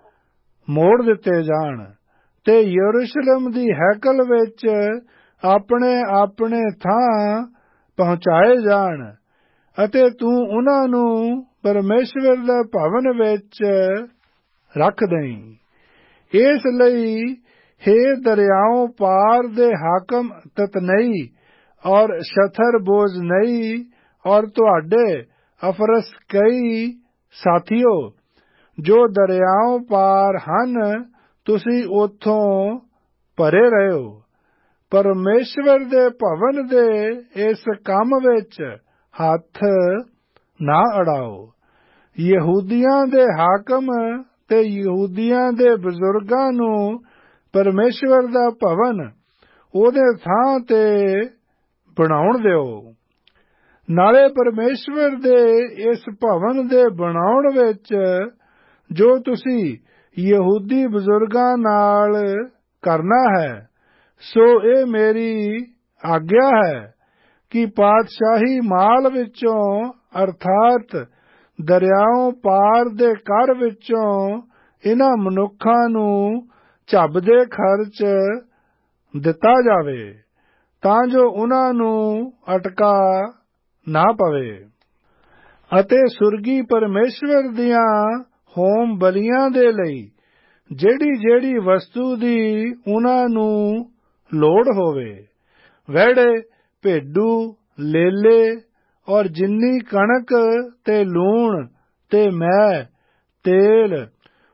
ਮੋੜ ਦਿੱਤੇ ਜਾਣ ਤੇ ਯਰੂਸ਼ਲਮ ਦੀ ਹੈਕਲ ਵਿੱਚ ਆਪਣੇ ਆਪਣੇ ਥਾਂ ਪਹੁੰਚਾਏ ਜਾਣ ਅਤੇ ਤੂੰ ਉਹਨਾਂ ਨੂੰ ਪਰਮੇਸ਼ਵਰ ਦੇ ਭਵਨ ਵਿੱਚ ਰੱਖ ਦੇਈਂ। ਇਸ ਲਈ हे ਦਰਿਆਓਂ ਪਾਰ ਦੇ ਹਾਕਮ ਤਤਨਈ ਔਰ ਸ਼ਥਰ ਬੋਜ਼ਨਈ ਔਰ ਤੁਹਾਡੇ ਅਫਰਸ ਕਈ ਸਾਥੀਓ ਜੋ ਦਰਿਆਓਂ ਪਾਰ ਹਨ, ਤੁਸੀਂ ਉੱਥੋਂ ਪਰੇ ਰਹੋ। ਪਰਮੇਸ਼ਵਰ ਦੇ ਭਵਨ ਦੇ ਇਸ ਕੰਮ ਵਿੱਚ ਹੱਥ ਨਾ ਅੜਾਓ। ਯਹੂਦੀਆਂ ਦੇ ਹਾਕਮ ਤੇ ਯਹੂਦੀਆਂ ਦੇ ਬਜ਼ੁਰਗਾਂ ਨੂੰ ਪਰਮੇਸ਼ਵਰ ਦਾ ਭਵਨ ਉਹਦੇ ਥਾਂ ਤੇ ਬਣਾਉਣ ਦਿਓ। ਨਾਲੇ ਪਰਮੇਸ਼ਵਰ ਦੇ ਇਸ ਭਵਨ ਦੇ ਬਣਾਉਣ ਵਿੱਚ ਜੋ ਤੁਸੀਂ ਯਹੂਦੀ ਬਜ਼ੁਰਗਾਂ ਨਾਲ ਕਰਨਾ ਹੈ, ਸੋ ਇਹ ਮੇਰੀ ਆਗਿਆ ਹੈ ਕਿ ਪਾਤਸ਼ਾਹੀ ਮਾਲ ਵਿੱਚੋਂ ਅਰਥਾਤ ਦਰਿਆਓਂ ਪਾਰ ਦੇ ਘਰ ਵਿੱਚੋਂ ਇਹਨਾਂ ਮਨੁੱਖਾਂ ਨੂੰ ਝੱਬਦੇ ਖਰਚ ਦਿੱਤਾ ਜਾਵੇ ਤਾਂ ਜੋ ਉਹਨਾਂ ਨੂੰ ਅਟਕਾ ਨਾ ਪਵੇ ਅਤੇ ਸੁਰਗੀ ਪਰਮੇਸ਼ਵਰ ਦੀਆਂ ਹੋਮ ਬਲੀਆਂ ਦੇ ਲਈ ਜਿਹੜੀ ਜਿਹੜੀ ਵਸਤੂ ਦੀ ਉਹਨਾਂ ਨੂੰ ਲੋੜ ਹੋਵੇ, ਵਹਿੜੇ, ਭੇਡੂ, ਲੇਲੇ ਔਰ ਜਿੰਨੀ ਕਣਕ ਤੇ ਲੂਣ ਤੇ ਮੈਅ, ਤੇਲ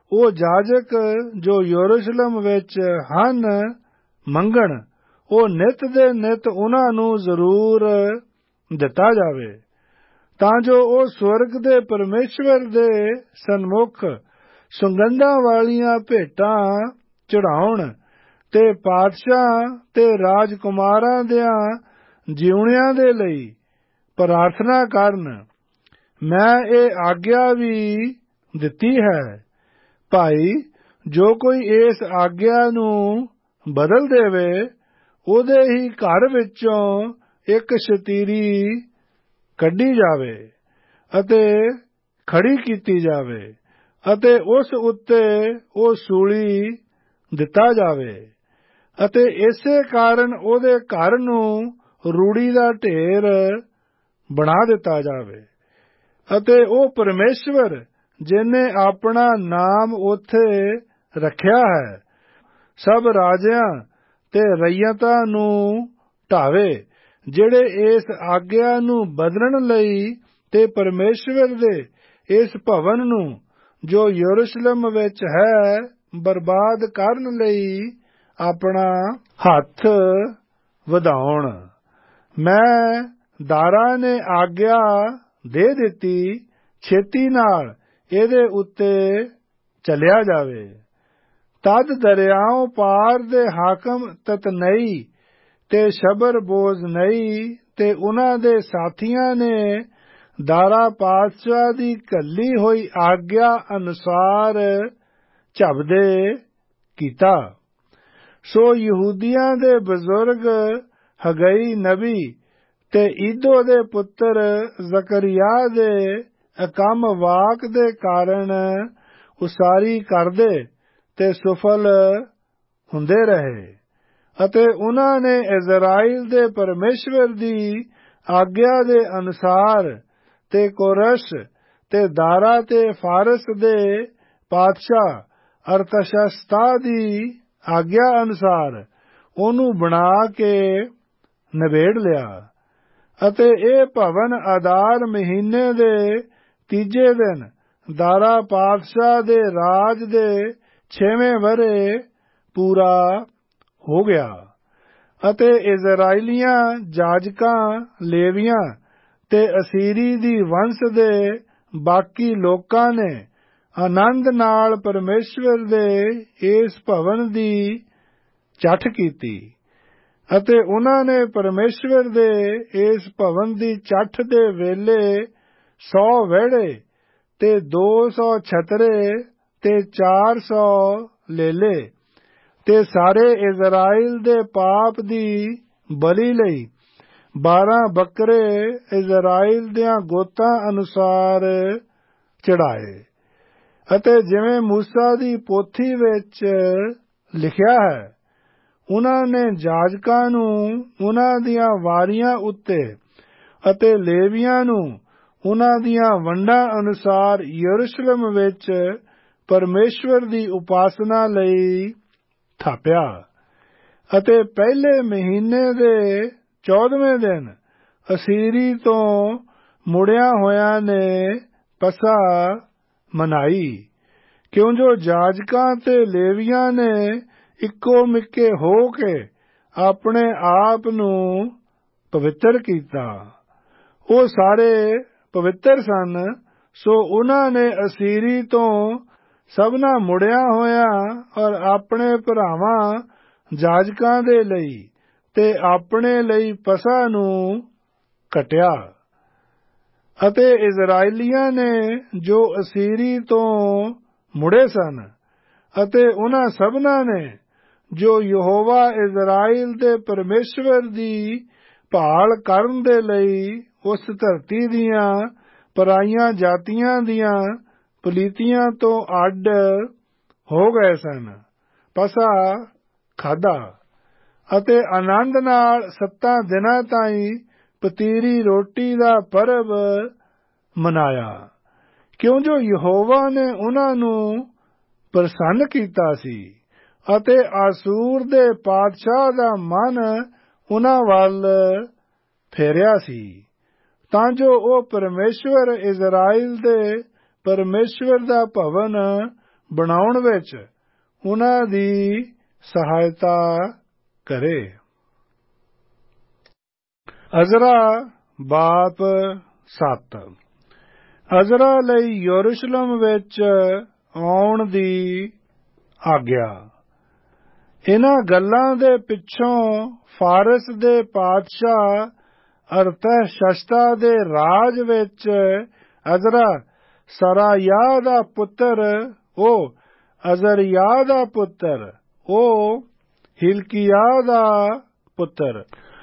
ਉਹ ਜਾਜਕ ਜੋ ਯਰੂਸ਼ਲਮ ਵਿੱਚ ਹਨ ਮੰਗਣ, ਉਹ ਨਿਤ ਦੇ ਨਿਤ ਉਹਨਾਂ ਨੂੰ ਜ਼ਰੂਰ ਦਿੱਤਾ ਜਾਵੇ, ਤਾਂ ਜੋ ਉਹ ਸਵਰਗ ਦੇ ਪਰਮੇਸ਼ਵਰ ਦੇ ਸਨਮੁਖ ਸੁਗੰਧਾਂ ਵਾਲੀਆਂ ਭੇਟਾਂ ਚੜਾਉਣ ਤੇ ਪਾਤਸ਼ਾਹ ਤੇ ਰਾਜਕੁਮਾਰਾਂ ਦਿਆਂ ਜਿਉਣਿਆਂ ਦੇ ਲਈ ਪ੍ਰਾਰਥਨਾ ਕਰਨ। ਮੈਂ ਇਹ ਆਗਿਆ ਵੀ ਦਿੱਤੀ ਹੈ। ਭਾਈ, ਜੋ ਕੋਈ ਇਸ ਆਗਿਆ ਨੂੰ ਬਦਲ ਦੇਵੇ, ਉਹਦੇ ਹੀ ਘਰ ਵਿੱਚੋਂ ਇੱਕ ਸ਼ਤੀਰੀ ਕੱਢੀ ਜਾਵੇ ਅਤੇ ਖੜੀ ਕੀਤੀ ਜਾਵੇ ਅਤੇ ਉਸ ਉੱਤੇ ਉਹ ਸੂਲੀ ਦਿੱਤਾ ਜਾਵੇ, ਅਤੇ ਇਸੇ ਕਾਰਨ ਉਹਦੇ ਘਰ ਨੂੰ ਰੂੜੀ ਦਾ ਢੇਰ ਬਣਾ ਦਿੱਤਾ ਜਾਵੇ। ਅਤੇ ਉਹ ਪਰਮੇਸ਼ਵਰ ਜਿਹਨੇ ਆਪਣਾ ਨਾਮ ਉੱਥੇ ਰੱਖਿਆ ਹੈ, ਸਭ ਰਾਜਿਆਂ ਤੇ ਰਈਅਤਾਂ ਨੂੰ ਢਾਵੇ, ਜਿਹੜੇ ਇਸ ਆਗਿਆ ਨੂੰ ਬਦਲਣ ਲਈ ਤੇ ਪਰਮੇਸ਼ਵਰ ਦੇ ਇਸ ਭਵਨ ਨੂੰ ਜੋ ਯਰੂਸ਼ਲਮ ਵਿੱਚ ਹੈ ਬਰਬਾਦ ਕਰਨ ਲਈ ਆਪਣਾ ਹੱਥ ਵਧਾਉਣ। ਮੈਂ ਦਾਰਾ ਨੇ ਆਗਿਆ ਦੇ ਦਿੱਤੀ, ਛੇਤੀ ਨਾਲ ਇਹਦੇ ਉੱਤੇ ਚੱਲਿਆ ਜਾਵੇ। ਤਦ ਦਰਿਆਓਂ ਪਾਰ ਦੇ ਹਾਕਮ ਤਤਨਈ ਤੇ ਸ਼ਬਰ ਬੋਜ਼ਨਈ ਤੇ ਉਹਨਾਂ ਦੇ ਸਾਥੀਆਂ ਨੇ ਦਾਰਾ ਪਾਤਸ਼ਾਹ ਦੀ ਘੱਲੀ ਹੋਈ ਆਗਿਆ ਅਨੁਸਾਰ ਝਪਦੇ ਕੀਤਾ। ਸੋ ਯਹੂਦੀਆਂ ਦੇ ਬਜ਼ੁਰਗ ਹਗਈ ਨਬੀ ਤੇ ਈਦੋ ਦੇ ਪੁੱਤਰ ਜ਼ਕਰਿਆ ਦੇ ਅਕੰਮ ਵਾਕ ਦੇ ਕਾਰਨ ਉਸਾਰੀ ਕਰਦੇ ਤੇ ਸਫਲ ਹੁੰਦੇ ਰਹੇ, ਅਤੇ ਉਹਨਾਂ ਨੇ ਇਜ਼ਰਾਈਲ ਦੇ ਪਰਮੇਸ਼ਵਰ ਦੀ ਆਗਿਆ ਦੇ ਅਨੁਸਾਰ ਤੇ ਕੋਰਸ਼ ਤੇ ਦਾਰਾ ਤੇ ਫਾਰਸ ਦੇ ਪਾਤਸ਼ਾਹ ਅਰਤਸ਼ਸ਼ਤਾ ਦੀ ਆਗਿਆ ਅਨੁਸਾਰ ਉਹਨੂੰ ਬਣਾ ਕੇ ਨਿਬੇੜ ਲਿਆ। ਅਤੇ ਇਹ ਭਵਨ ਆਦਾਰ ਮਹੀਨੇ ਦੇ ਤੀਜੇ ਦਿਨ ਦਾਰਾ ਪਾਤਸ਼ਾਹ ਦੇ ਰਾਜ ਦੇ 6ਵੇਂ ਵਰ੍ਹੇ ਪੂਰਾ ਹੋ ਗਿਆ। ਅਤੇ ਇਜ਼ਰਾਈਲੀਆਂ ਜਾਜਕਾਂ, ਲੇਵੀਆਂ ਤੇ ਅਸੀਰੀ ਦੀ ਵੰਸ਼ ਦੇ ਬਾਕੀ ਲੋਕਾਂ ਨੇ ਆਨੰਦ ਨਾਲ ਪਰਮੇਸ਼ਵਰ ਦੇ ਇਸ ਭਵਨ ਦੀ ਚੱਠ ਕੀਤੀ, ਅਤੇ ਉਹਨਾਂ ਨੇ ਪਰਮੇਸ਼ਵਰ ਦੇ ਇਸ ਭਵਨ ਦੀ ਚੱਠ ਦੇ ਵੇਲੇ 100 ਵਿਹੜੇ ਤੇ 200 ਛਤਰੇ ਤੇ 400 ਲੇਲੇ ਤੇ ਸਾਰੇ ਇਜ਼ਰਾਈਲ ਦੇ ਪਾਪ ਦੀ ਬਲੀ ਲਈ 12 ਬੱਕਰੇ ਇਜ਼ਰਾਈਲ ਦਿਆਂ ਗੋਤਾਂ ਅਨੁਸਾਰ ਚੜਾਏ। ਅਤੇ ਜਿਵੇਂ ਮੂਸਾ ਦੀ ਪੋਥੀ ਵਿੱਚ ਲਿਖਿਆ ਹੈ, ਉਹਨਾਂ ਨੇ ਜਾਜਕਾਂ ਨੂੰ ਉਹਨਾਂ ਦੀਆਂ ਵਾਰੀਆਂ ਉੱਤੇ ਅਤੇ ਲੇਵੀਆਂ ਨੂੰ ਉਹਨਾਂ ਦੀਆਂ ਵੰਡਾਂ ਅਨੁਸਾਰ ਯਰੂਸ਼ਲਮ ਵਿੱਚ ਪਰਮੇਸ਼ਵਰ ਦੀ ਉਪਾਸਨਾ ਲਈ ਥਾਪਿਆ। ਅਤੇ ਪਹਿਲੇ ਮਹੀਨੇ ਦੇ 14ਵੇਂ ਦਿਨ ਅਸੀਰੀ ਤੋਂ ਮੁੜਿਆ ਹੋਇਆਂ ਨੇ ਪਸਾ ਮਨਾਈ, ਕਿਉਂ ਜੋ ਜਾਜਕਾਂ ਤੇ ਲੇਵੀਆਂ ਨੇ ਇੱਕੋ ਮਿੱਕੇ ਹੋ ਕੇ ਆਪਣੇ ਆਪ ਨੂੰ ਪਵਿੱਤਰ ਕੀਤਾ। ਉਹ ਸਾਰੇ ਪਵਿੱਤਰ ਸਨ, ਸੋ ਉਹਨਾਂ ਨੇ ਅਸੀਰੀ ਤੋਂ ਸਭਨਾ ਮੁੜਿਆ ਹੋਇਆ ਔਰ ਆਪਣੇ ਭਰਾਵਾਂ ਜਾਜਕਾਂ ਦੇ ਲਈ ਤੇ ਆਪਣੇ ਲਈ ਪਸਾ ਨੂੰ ਕੱਟਿਆ। ਅਤੇ ਇਜ਼ਰਾਈਲੀਆਂ ਨੇ ਜੋ ਅਸੀਰੀ ਤੋਂ ਮੁੜੇ ਸਨ, ਅਤੇ ਉਹਨਾਂ ਸਭਨਾਂ ਨੇ ਜੋ ਯਹੋਵਾ ਇਜ਼ਰਾਈਲ ਦੇ ਪਰਮੇਸ਼ਵਰ ਦੀ ਭਾਲ ਕਰਨ ਦੇ ਲਈ ਉਸ ਧਰਤੀ ਦੀਆਂ ਪਰਾਈਆਂ ਜਾਤੀਆਂ ਦੀਆਂ ਪਲੀਤੀਆਂ ਤੋਂ ਅੱਡ ਹੋ ਗਏ ਸਨ, ਪਸਾ ਖਾਧਾ ਅਤੇ ਆਨੰਦ ਨਾਲ 7 ਦਿਨਾਂ ਤਾਈਂ ਪਤੀਰੀ ਰੋਟੀ ਦਾ ਪਰਬ ਮਨਾਇਆ, ਕਿਉਂ ਜੋ ਯਹੋਵਾ ਨੇ ਉਹਨਾਂ ਨੂੰ ਪ੍ਰਸੰਨ ਕੀਤਾ ਸੀ ਅਤੇ ਆਸੂਰ ਦੇ ਪਾਤਸ਼ਾਹ ਦਾ ਮਨ ਉਹਨਾਂ ਵੱਲ ਫੇਰਿਆ ਸੀ, ਤਾਂ ਜੋ ਉਹ ਪਰਮੇਸ਼ਵਰ ਇਜ਼ਰਾਈਲ ਦੇ ਪਰਮੇਸ਼ਵਰ ਦਾ ਭਵਨ ਬਣਾਉਣ ਵਿੱਚ ਉਹਨਾਂ ਦੀ ਸਹਾਇਤਾ ਕਰੇ। ਅਜ਼ਰਾ ਬਾਪ 7। ਅਜ਼ਰਾ ਲਈ ਯਰੂਸ਼ਲਮ ਵਿੱਚ ਆਉਣ ਦੀ ਆਗਿਆ। ਇਹਨਾਂ ਗੱਲਾਂ ਦੇ ਪਿੱਛੋਂ ਫਾਰਸ ਦੇ ਪਾਤਸ਼ਾਹ ਅਰਤਹਸ਼ਸ਼ਤਾ ਦੇ ਰਾਜ ਵਿੱਚ ਅਜ਼ਰਾ ਸਰਾਯਾਹ ਦਾ ਪੁੱਤਰ, ਉਹ ਅਜ਼ਰਿਯਾਹ ਦਾ ਪੁੱਤਰ, ਉਹ ਹਿਲਕੀਯਾਹ ਦਾ ਪੁੱਤਰ,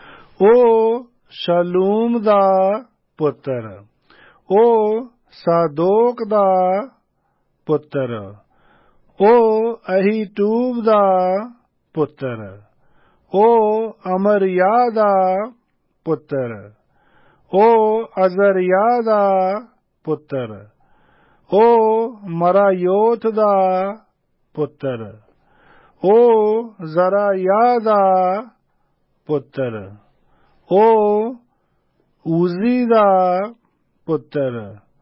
ਉਹ ਸ਼ਲੂਮ ਦਾ ਪੁੱਤਰ, ਉਹ ਸਾਦੋਕ ਦਾ ਪੁੱਤਰ, ਉਹ ਅਹੀਟੂਬ ਦਾ ਪੁੱਤਰ, ਉਹ ਅਮਰਿਯਾਹ ਦਾ ਪੁੱਤਰ, ਉਹ ਅਜ਼ਰਿਯਾਹ ਦਾ ਪੁੱਤਰ, ਉਹ ਮਰਾਯੋਥ ਦਾ ਪੁੱਤਰ, ਉਹ ਜ਼ਰਾਯਾਹ ਦਾ ਪੁੱਤਰ, ਉਹ ਊਜ਼ੀ ਦਾ ਪੁੱਤਰ,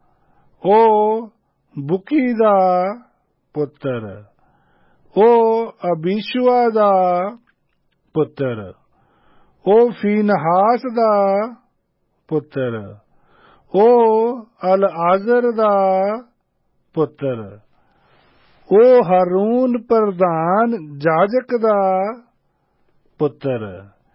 ਉਹ ਬੁਕੀ ਦਾ ਪੁੱਤਰ, ਉਹ ਅਬੀਸ਼ੂਆ ਦਾ ਪੁੱਤਰ, ਉਹ ਫੀਨਹਾਸ ਦਾ ਪੁੱਤਰ, ਉਹ ਅਲਆਜ਼ਰ ਦਾ ਪੁੱਤਰ, ਉਹ ਹਾਰੂਨ ਪ੍ਰਧਾਨ ਜਾਜਕ ਦਾ ਪੁੱਤਰ।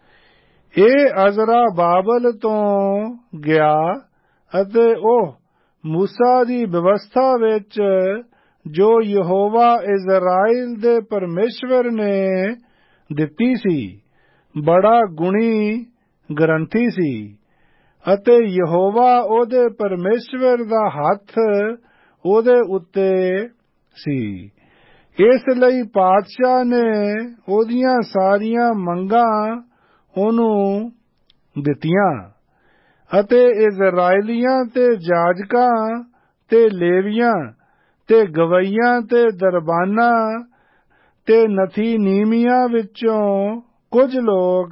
ਇਹ ਅਜ਼ਰਾ ਬਾਬਲ ਤੋਂ ਗਿਆ ਅਤੇ ਉਹ ਮੂਸਾ ਦੀ ਵਿਵਸਥਾ ਵਿੱਚ ਜੋ ਯਹੋਵਾ ਇਜ਼ਰਾਈਲ ਦੇ ਪਰਮੇਸ਼ਵਰ ਨੇ ਦਿੱਤੀ ਸੀ, ਬੜਾ ਗੁਣੀ ਗ੍ਰੰਥੀ ਸੀ ਅਤੇ ਯਹੋਵਾ ਉਹਦੇ ਪਰਮੇਸ਼ਵਰ ਦਾ ਹੱਥ ਉਹਦੇ ਉੱਤੇ ਸੀ। ਇਸ ਲਈ ਪਾਤਸ਼ਾਹ ਨੇ ਉਹਦੀਆਂ ਸਾਰੀਆਂ ਮੰਗਾਂ ਉਹਨੂੰ ਦਿੱਤੀਆਂ ਅਤੇ ਇਜ਼ਰਾਈਲੀਆਂ ਤੇ ਜਾਜਕਾਂ ਤੇ ਲੇਵੀਆਂ ਤੇ ਗਵਈਆਂ ਤੇ ਦਰਬਾਨਾਂ ਤੇ ਨਥੀਨੀਮੀਆਂ ਵਿੱਚੋਂ ਕੁਝ ਲੋਕ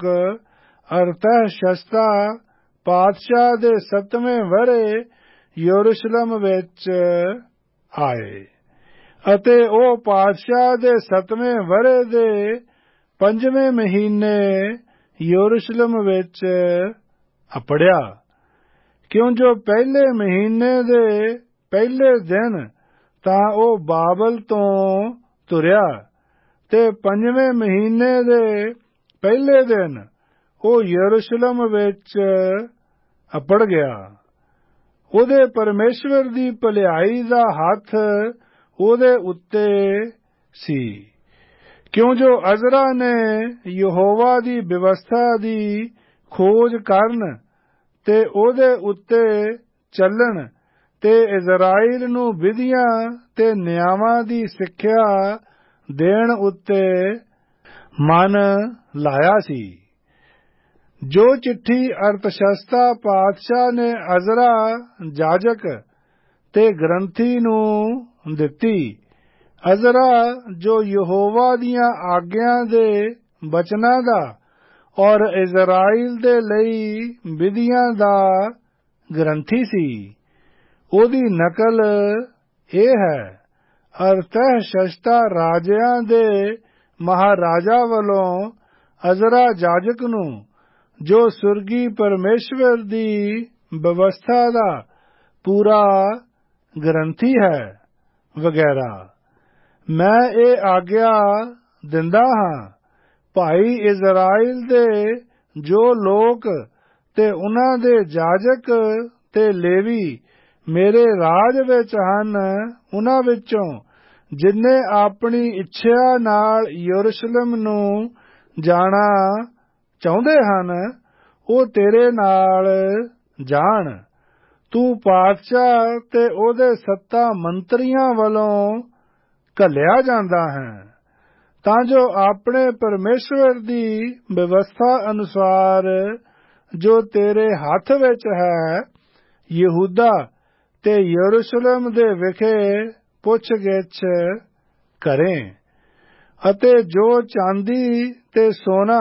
ਅਰਤਹਸ਼ਸ਼ਤਾ ਪਾਤਸ਼ਾਹ ਦੇ 7ਵੇਂ ਵਰ੍ਹੇ ਯਰੂਸ਼ਲਮ ਵਿੱਚ ਆਏ ਅਤੇ ਉਹ ਪਾਤਸ਼ਾਹ ਦੇ 7ਵੇਂ ਵਰ੍ਹੇ ਦੇ 5ਵੇਂ ਮਹੀਨੇ ਯਰੂਸ਼ਲਮ ਵਿੱਚ ਅਪੜਿਆ, ਕਿਉਂ ਜੋ ਪਹਿਲੇ ਮਹੀਨੇ ਦੇ ਪਹਿਲੇ ਦਿਨ ਤਾਂ ਉਹ ਬਾਬਲ ਤੋਂ ਤੁਰਿਆ ਤੇ 5ਵੇਂ ਮਹੀਨੇ ਦੇ ਪਹਿਲੇ ਦਿਨ ਉਹ ਯਰੂਸ਼ਲਮ ਵਿੱਚ ਅਪੜ ਗਿਆ। ਉਹਦੇ ਪਰਮੇਸ਼ਵਰ ਦੀ ਭਲਾਈ ਦਾ ਹੱਥ ਉਹਦੇ ਉੱਤੇ ਸੀ, ਕਿਉਂ ਜੋ ਅਜ਼ਰਾ ਨੇ ਯਹੋਵਾ ਦੀ ਵਿਵਸਥਾ ਦੀ ਖੋਜ ਕਰਨ ਤੇ ਉਹਦੇ ਉੱਤੇ ਚੱਲਣ ਤੇ ਇਜ਼ਰਾਈਲ ਨੂੰ ਵਿਧੀਆਂ ਤੇ ਨਿਯਮਾਂ ਦੀ ਸਿੱਖਿਆ ਦੇਣ ਉੱਤੇ ਮਨ ਲਾਇਆ ਸੀ। ਜੋ ਚਿੱਠੀ ਅਰਤਸ਼ਸ਼ਤਾ ਪਾਤਸ਼ਾਹ ਨੇ ਅਜ਼ਰਾ ਜਾਜਕ ਤੇ ਗ੍ਰੰਥੀ ਨੂੰ ਦਿੱਤੀ, ਅਜ਼ਰਾ ਜੋ ਯਹੋਵਾ ਦੀਆਂ ਆਗਿਆਂ ਦੇ ਬਚਨਾਂ ਦਾ ਔਰ ਇਜ਼ਰਾਈਲ ਦੇ ਲਈ ਵਿਧੀਆਂ ਦਾ ਗ੍ਰੰਥੀ ਸੀ, ਉਹਦੀ ਨਕਲ ਇਹ ਹੈ। ਅਰਤਹਸ਼ਸ਼ਤਾ ਰਾਜਿਆਂ ਦੇ ਮਹਾਰਾਜਾ ਵੱਲੋਂ ਅਜ਼ਰਾ ਜਾਜਕ ਨੂੰ, ਜੋ ਸੁਰਗੀ ਪਰਮੇਸ਼ਵਰ ਦੀ ਵਿਵਸਥਾ ਦਾ ਪੂਰਾ ਗ੍ਰੰਥੀ ਹੈ, ਵਗੈਰਾ, ਮੈਂ ਇਹ ਆਗਿਆ ਦਿੰਦਾ ਹਾਂ, ਭਾਈ ਇਜ਼ਰਾਈਲ ਦੇ ਜੋ ਲੋਕ ਤੇ ਉਹਨਾਂ ਦੇ ਜਾਜਕ ਤੇ ਲੇਵੀ ਮੇਰੇ ਰਾਜ ਵਿੱਚ ਹਨ, ਉਹਨਾਂ ਵਿੱਚੋਂ ਜਿਨ੍ਹੇ ਆਪਣੀ ਇੱਛਾ ਨਾਲ ਯਰੂਸ਼ਲਮ ਨੂੰ ਜਾਣਾ ਚਾਹੁੰਦੇ ਹਨ, ਉਹ ਤੇਰੇ ਨਾਲ ਜਾਣ। ਤੂੰ ਪਾਤਸ਼ਾਹ ਤੇ ਉਹਦੇ 7 ਮੰਤਰੀਆਂ ਵੱਲੋਂ ਘੱਲਿਆ ਜਾਂਦਾ ਹੈ, ਤਾਂ ਜੋ ਆਪਣੇ ਪਰਮੇਸ਼ਵਰ ਦੀ ਵਿਵਸਥਾ ਅਨੁਸਾਰ ਜੋ ਤੇਰੇ ਹੱਥ ਵਿੱਚ ਹੈ, ਯਹੂਦਾ ਤੇ ਯਰੂਸ਼ਲਮ ਦੇ ਵਿਖੇ ਪੁੱਛ-ਗਿੱਛ ਕਰੇ ਅਤੇ ਜੋ ਚਾਂਦੀ ਤੇ ਸੋਨਾ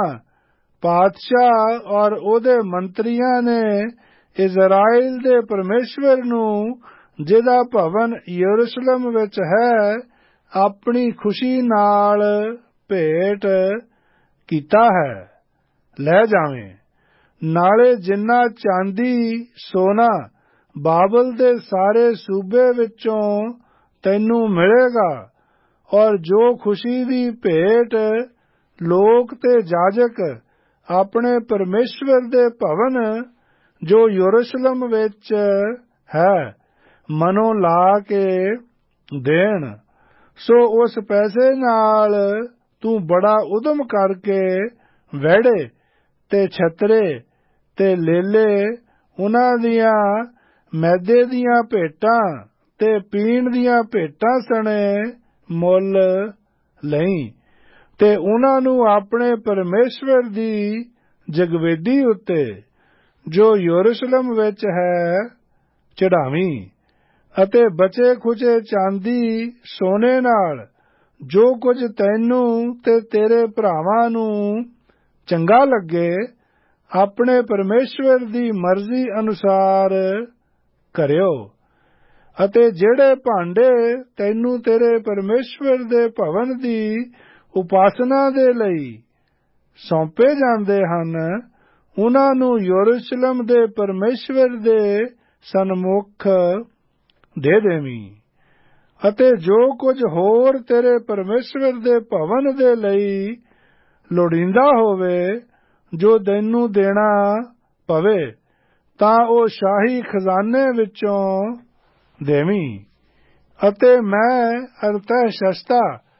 ਪਾਤਸ਼ਾਹ ਔਰ ਉਹਦੇ ਮੰਤਰੀਆਂ ਨੇ ਇਜ਼ਰਾਈਲ ਦੇ ਪਰਮੇਸ਼ਵਰ ਨੂੰ, ਜਿਹਦਾ ਭਵਨ ਯਰੂਸ਼ਲਮ ਵਿੱਚ ਹੈ, ਆਪਣੀ ਖੁਸ਼ੀ ਨਾਲ ਭੇਟ ਕੀਤਾ ਹੈ, ਲੈ ਜਾਵੇਂ। ਨਾਲੇ ਜਿੰਨਾ ਚਾਂਦੀ ਸੋਨਾ ਬਾਬਲ ਦੇ ਸਾਰੇ ਸੂਬੇ ਵਿੱਚੋਂ ਤੈਨੂੰ ਮਿਲੇਗਾ, ਔਰ ਜੋ ਖੁਸ਼ੀ ਦੀ ਭੇਟ ਲੋਕ ਤੇ ਜਾਜਕ ਆਪਣੇ ਪਰਮੇਸ਼ਵਰ ਦੇ ਭਵਨ ਜੋ ਯਰੂਸ਼ਲਮ ਵਿੱਚ ਹੈ ਮਨੋਂ ਲਾ ਕੇ ਦੇਣ, ਸੋ ਉਸ ਪੈਸੇ ਨਾਲ ਤੂੰ ਬੜਾ ਉਦਮ ਕਰਕੇ ਵਿਹੜੇ ਤੇ ਛਤਰੇ ਤੇ ਲੇਲੇ, ਉਹਨਾਂ ਦੀਆਂ ਮੈਦੇ ਦੀਆਂ ਭੇਟਾਂ ਤੇ ਪੀਣ ਦੀਆਂ ਭੇਟਾਂ ਸਣੇ ਮੁੱਲ ਲਈ, ਤੇ ਉਹਨਾਂ ਨੂੰ ਆਪਣੇ ਪਰਮੇਸ਼ਵਰ ਦੀ ਜਗਵੇਦੀ ਉੱਤੇ ਜੋ ਯਰੂਸ਼ਲਮ ਵਿੱਚ ਹੈ ਚੜਾਵੀਂ। ਅਤੇ ਬਚੇ ਖੁਚੇ ਚਾਂਦੀ ਸੋਨੇ ਨਾਲ ਜੋ ਕੁਝ ਤੈਨੂੰ ਤੇ ਤੇਰੇ ਭਰਾਵਾਂ ਨੂੰ ਚੰਗਾ ਲੱਗੇ, ਆਪਣੇ ਪਰਮੇਸ਼ਵਰ ਦੀ ਮਰਜ਼ੀ ਅਨੁਸਾਰ ਕਰਿਓ। ਅਤੇ ਜਿਹੜੇ ਭਾਂਡੇ ਤੈਨੂੰ ਤੇਰੇ ਪਰਮੇਸ਼ਵਰ ਦੇ ਭਵਨ ਦੀ ਉਪਾਸਨਾ ਦੇ ਲਈ ਸੌਂਪੇ ਜਾਂਦੇ ਹਨ, ਉਹਨਾਂ ਨੂੰ ਯਰੂਸ਼ਲਮ ਦੇ ਪਰਮੇਸ਼ਵਰ ਦੇ ਸਨਮੁਖ ਦੇ ਦੇਵੀਂ। ਅਤੇ ਜੋ ਕੁਝ ਹੋਰ ਤੇਰੇ ਪਰਮੇਸ਼ਵਰ ਦੇ ਭਵਨ ਦੇ ਲਈ ਲੋੜੀਂਦਾ ਹੋਵੇ, ਜੋ ਤੈਨੂੰ ਦੇਣਾ ਪਵੇ, ਤਾਂ ਉਹ ਸ਼ਾਹੀ ਖਜ਼ਾਨੇ ਵਿੱਚੋਂ ਦੇਵੀਂ। ਅਤੇ ਮੈਂ ਅਰਤਹਸ਼ਸਤਾ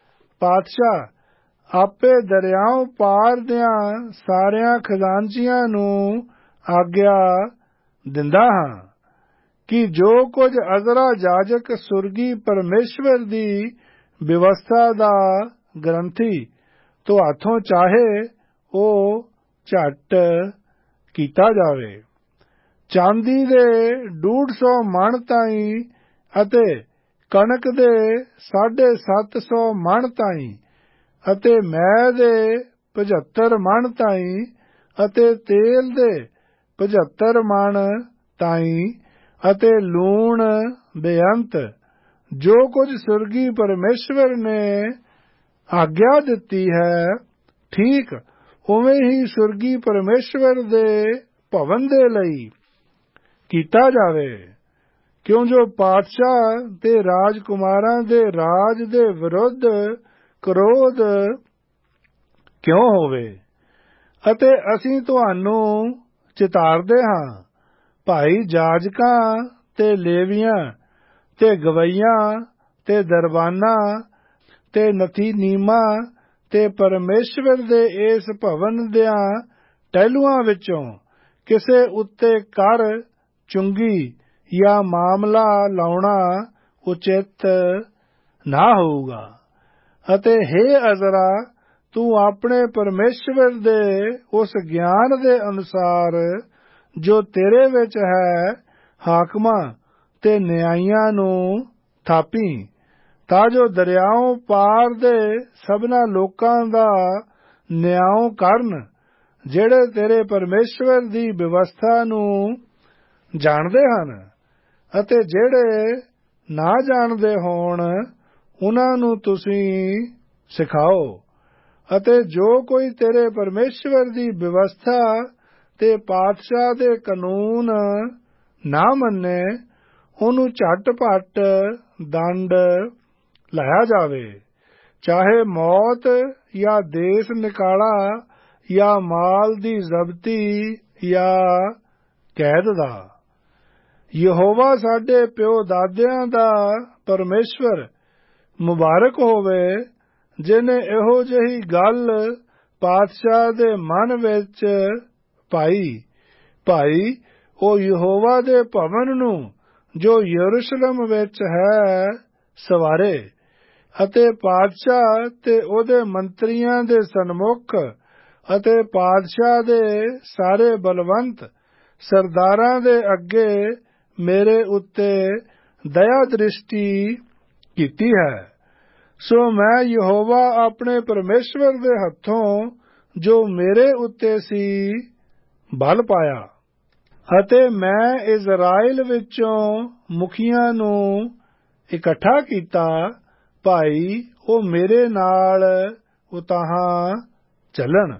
ਪਾਤਸ਼ਾਹ ਆਪੇ ਦਰਿਆਓਂ ਪਾਰ ਦਿਆਂ ਸਾਰਿਆਂ ਖਜ਼ਾਨਚੀਆਂ ਨੂੰ ਆਗਿਆ ਦਿੰਦਾ ਹਾਂ ਕਿ ਜੋ ਕੁਝ ਅਜ਼ਰਾ ਜਾਜਕ ਸੁਰਗੀ ਪਰਮੇਸ਼ਵਰ ਦੀ ਵਿਵਸਥਾ ਦਾ ਗ੍ਰੰਥੀ ਤੁਹਾਥੋਂ ਚਾਹੇ, ਉਹ ਝੱਟ ਕੀਤਾ ਜਾਵੇ। ਚਾਂਦੀ ਦੇ 150 ਮਣ ਤਾਈਂ ਅਤੇ ਕਣਕ ਦੇ 750 ਮਣ ਤਾਈਂ ਅਤੇ ਮੈਅ ਦੇ 75 ਮਣ ਤਾਈਂ ਅਤੇ ਤੇਲ ਦੇ 75 ਮਣ ਤਾਈਂ ਅਤੇ ਲੂਣ ਬੇਅੰਤ, ਜੋ ਕੁਝ ਸੁਰਗੀ ਪਰਮੇਸ਼ਵਰ ਨੇ ਆਗਿਆ ਦਿੱਤੀ ਹੈ, ਠੀਕ ਉਵੇਂ ਹੀ ਸੁਰਗੀ ਪਰਮੇਸ਼ਵਰ ਦੇ ਭਵਨ ਦੇ ਲਈ ਕੀਤਾ ਜਾਵੇ। ਕਿਉਂ ਜੋ ਪਾਤਸ਼ਾਹ ਤੇ ਰਾਜਕੁਮਾਰਾਂ ਦੇ ਰਾਜ ਦੇ ਵਿਰੁੱਧ ਕ੍ਰੋਧ ਕਿਉਂ ਹੋਵੇ। ਅਤੇ ਅਸੀਂ ਤੁਹਾਨੂੰ ਚਿਤਾਰਦੇ ਹਾਂ, ਭਾਈ ਜਾਜਕਾਂ ਤੇ ਲੇਵੀਆਂ ਤੇ ਗਵਈਆਂ ਤੇ ਦਰਬਾਨਾਂ ਤੇ ਨਥੀਨੀਮਾਂ ਤੇ ਪਰਮੇਸ਼ਵਰ ਦੇ ਇਸ ਭਵਨ ਦਿਆਂ ਟਹਿਲੂਆਂ ਵਿੱਚੋਂ ਕਿਸੇ ਉੱਤੇ ਕਰ, ਚੁੰਗੀ ਜਾਂ ਮਾਮਲਾ ਲਾਉਣਾ ਉਚਿਤ ਨਾ ਹੋਊਗਾ। ਅਤੇ ਹੇ ਅਜ਼ਰਾ, ਤੂੰ ਆਪਣੇ ਪਰਮੇਸ਼ਵਰ ਦੇ ਉਸ ਗਿਆਨ ਦੇ ਅਨੁਸਾਰ ਜੋ ਤੇਰੇ ਵਿੱਚ ਹੈ ਹਾਕਮਾਂ ਤੇ ਨਿਆਂਇਆਂ ਨੂੰ ਥਾਪੀ, ਤਾਂ ਜੋ ਦਰਿਆਓਂ ਪਾਰ ਦੇ ਸਭਨਾ ਲੋਕਾਂ ਦਾ ਨਿਆਂ ਕਰਨ, ਜਿਹੜੇ ਤੇਰੇ ਪਰਮੇਸ਼ਵਰ ਦੀ ਵਿਵਸਥਾ ਨੂੰ ਜਾਣਦੇ ਹਨ। ਅਤੇ ਜਿਹੜੇ ਨਾ ਜਾਣਦੇ ਹੋਣ, ਉਹਨਾਂ ਨੂੰ ਤੁਸੀਂ ਸਿਖਾਓ। ਅਤੇ ਜੋ ਕੋਈ ਤੇਰੇ ਪਰਮੇਸ਼ਵਰ ਦੀ ਵਿਵਸਥਾ ਤੇ ਪਾਤਸ਼ਾਹ ਦੇ ਕਾਨੂੰਨ ਨਾ ਮੰਨੇ, ਉਹਨੂੰ ਝੱਟ-ਪੱਟ ਦੰਡ ਲਾਇਆ ਜਾਵੇ, ਚਾਹੇ ਮੌਤ ਜਾਂ ਦੇਸ ਨਿਕਾਲਾ ਜਾਂ ਮਾਲ ਦੀ ਜ਼ਬਤੀ ਜਾਂ ਕੈਦ ਦਾ। ਯਹੋਵਾ ਸਾਡੇ ਪਿਓ ਦਾਦਿਆਂ ਦਾ ਪਰਮੇਸ਼ਵਰ ਮੁਬਾਰਕ ਹੋਵੇ, ਜਿਹਨੇ ਇਹੋ ਜਿਹੀ ਗੱਲ ਪਾਤਸ਼ਾਹ ਦੇ ਮਨ ਵਿੱਚ ਪਾਈ। ਭਾਈ ਉਹ ਯਹੋਵਾ ਦੇ ਭਵਨ ਨੂੰ ਜੋ ਯਰੂਸ਼ਲਮ ਵਿੱਚ ਹੈ ਸਵਾਰੇ, ਅਤੇ ਪਾਤਸ਼ਾਹ ਤੇ ਉਹਦੇ ਮੰਤਰੀਆਂ ਦੇ ਸਨਮੁਖ ਅਤੇ ਪਾਤਸ਼ਾਹ ਦੇ ਸਾਰੇ ਬਲਵੰਤ ਸਰਦਾਰਾਂ ਦੇ ਅੱਗੇ ਮੇਰੇ ਉੱਤੇ ਦਇਆ ਦ੍ਰਿਸ਼ਟੀ ਕੀਤੀ ਹੈ। ਸੋ ਮੈਂ ਯਹੋਵਾ ਆਪਣੇ ਪਰਮੇਸ਼ਵਰ ਦੇ ਹੱਥੋਂ ਜੋ ਮੇਰੇ ਉੱਤੇ ਸੀ ਬਲ ਪਾਇਆ, ਅਤੇ ਮੈਂ ਇਜ਼ਰਾਈਲ ਵਿੱਚੋਂ ਮੁਖੀਆਂ ਨੂੰ ਇਕੱਠਾ ਕੀਤਾ, ਭਾਈ ਉਹ ਮੇਰੇ ਨਾਲ ਉਤਾਹਾਂ ਚੱਲਣ।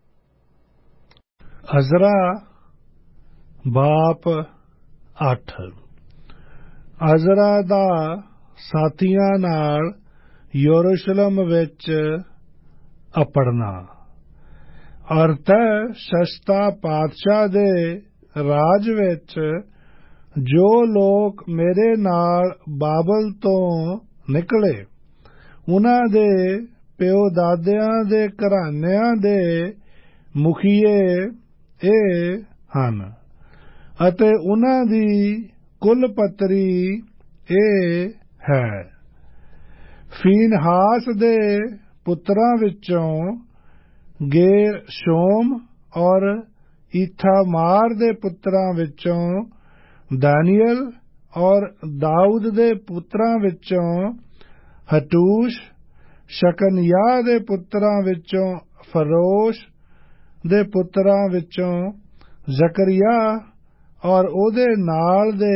ਅਜ਼ਰਾ ਬਾਪ 8। ਅਜ਼ਰਾ ਦਾ ਸਾਥੀਆਂ ਨਾਲ ਯਰੂਸ਼ਲਮ ਵਿੱਚ ਅਪੜਨਾ। ਅਰਤਸ਼ਸ਼ਤਾ ਪਾਤਸ਼ਾਹ ਦੇ ਰਾਜ ਵਿੱਚ ਜੋ ਲੋਕ ਮੇਰੇ ਨਾਲ ਬਾਬਲ ਤੋਂ ਨਿਕਲੇ, ਉਹਨਾਂ ਦੇ ਪਿਓ ਦਾਦਿਆਂ ਦੇ ਘਰਾਨਿਆਂ ਦੇ ਮੁਖੀਏ ਇਹ ਹਨ ਅਤੇ ਉਹਨਾਂ ਦੀ ਕੁਲਪਤਰੀ ਇਹ ਹੈ। ਫੀਨਹਾਸ ਦੇ ਪੁੱਤਰਾਂ ਵਿੱਚੋਂ ਗੇਰਸ਼ੋਮ ਔਰ ਈਥਾਮਾਰ ਦੇ ਪੁੱਤਰਾਂ ਵਿੱਚੋਂ ਦਾਨੀਅਲ ਔਰ ਦਾਊਦ ਦੇ ਪੁੱਤਰਾਂ ਵਿੱਚੋਂ ਹਟੂਸ਼, ਸ਼ਕਨਿਆਹ ਦੇ ਪੁੱਤਰਾਂ ਵਿੱਚੋਂ ਫਰੋਸ਼ ਦੇ ਪੁੱਤਰਾਂ ਵਿੱਚੋਂ ਜ਼ਕਰੀਆ ਔਰ ਉਹਦੇ ਨਾਲ ਦੇ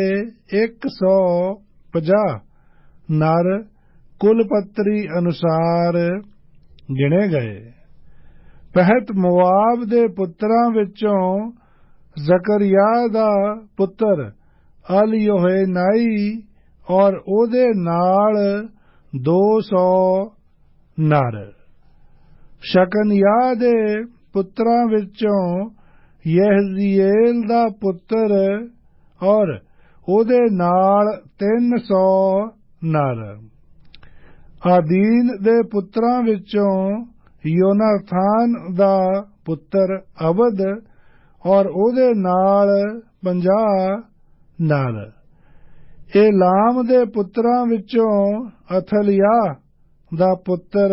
150 ਨਰ ਕੁਲਪਤਰੀ ਅਨੁਸਾਰ ਗਿਣੇ ਗਏ। ਪਹਿਤ ਮੋਆਬ ਦੇ ਪੁੱਤਰਾਂ ਵਿੱਚੋਂ ਜ਼ਕਰੀਆ ਦਾ ਪੁੱਤਰ ਅਲ-ਯੋਹੇਨਾਈ ਔਰ ਉਹਦੇ ਨਾਲ 200 ਨਰ। ਸ਼ਕਨਿਆਹ ਦੇ ਪੁੱਤਰਾਂ ਵਿੱਚੋਂ ਯਹਜ਼ੀਏਲ ਦਾ ਪੁੱਤਰ ਔਰ ਉਹਦੇ ਨਾਲ 300 ਨਰ। ਆਦੀਨ ਦੇ ਪੁੱਤਰਾਂ ਵਿੱਚੋਂ ਯੋਨਾਥਾਨ ਦਾ ਪੁੱਤਰ ਅਬਦ ਔਰ ਉਹਦੇ ਨਾਲ 50 ਨਰ। ਏਲਾਮ ਦੇ ਪੁੱਤਰਾਂ ਵਿੱਚੋਂ ਅਥਲਿਆਹ ਦਾ ਪੁੱਤਰ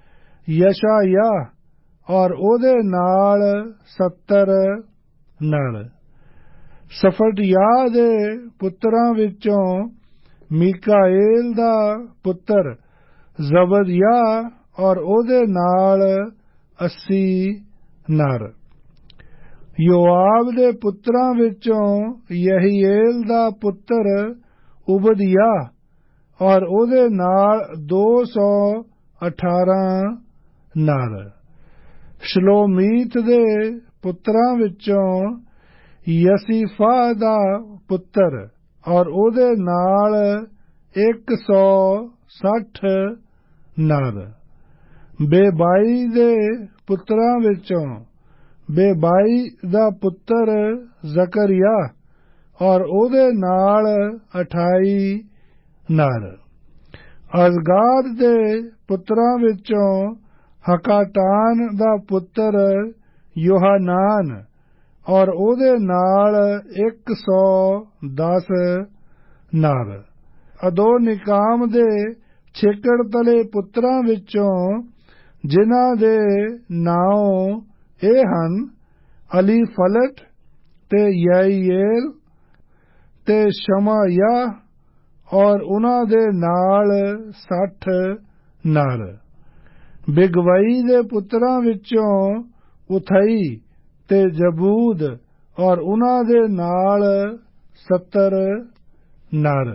ਯਸ਼ਾਯਾਹ ਔਰ ਉਹਦੇ ਨਾਲ 70 ਨਰ। ਸਫਟਿਯਾਹ ਦੇ ਪੁੱਤਰਾਂ ਵਿੱਚੋਂ ਮੀਕਾਏਲ ਦਾ ਪੁੱਤਰ ਜ਼ਬਦਯਾਹ ਔਰ ਉਹਦੇ ਨਾਲ 80 ਨਰ। ਯੋਆਬ ਦੇ ਪੁੱਤਰਾਂ ਵਿੱਚੋਂ ਯਹੀਏਲ ਦਾ ਪੁੱਤਰ ਉਬਦਯਾਹ ਔਰ ਉਹਦੇ ਨਾਲ 218 ਨਰ। ਸ਼ਲੋਮੀਤ ਦੇ ਪੁੱਤਰਾਂ ਵਿੱਚੋਂ ਯਸੀਫਾ ਦਾ ਪੁੱਤਰ ਔਰ ਉਹਦੇ ਨਾਲ 160 ਨਰ। ਬੇਬਾਈ ਦੇ ਪੁੱਤਰਾਂ ਵਿੱਚੋਂ ਬੇਬਾਈ ਦਾ ਪੁੱਤਰ ਜ਼ਕਰੀਆ ਔਰ ਉਹਦੇ ਨਾਲ 28 ਨਰ। ਅਜ਼ਗਾਦ ਦੇ ਪੁੱਤਰਾਂ ਵਿੱਚੋਂ ਹਕਾਟਾਨ ਦਾ ਪੁੱਤਰ ਯੋਹਾਨਾਨ ਔਰ ਉਹਦੇ ਨਾਲ 110 ਨਰ। ਅਦੋਨਿਕਾਮ ਦੇ ਛੇਕੜ ਤਲੇ ਪੁੱਤਰਾਂ ਵਿੱਚੋਂ ਜਿਨ੍ਹਾਂ ਦੇ ਨਾਂ ਇਹ ਹਨ ਅਲੀਫਲਟ ਤੇ ਯਈਏਲ ਤੇ ਸ਼ਮਾਯਾਹ ਔਰ ਉਹਨਾਂ ਦੇ ਨਾਲ 60 ਨਰ। ਬਿਗਵਈ ਦੇ ਪੁੱਤਰਾਂ ਵਿੱਚੋਂ ਉਥਈ ਤੇ ਜਬੂਦ ਔਰ ਉਹਨਾਂ ਦੇ ਨਾਲ 70 ਨਰ।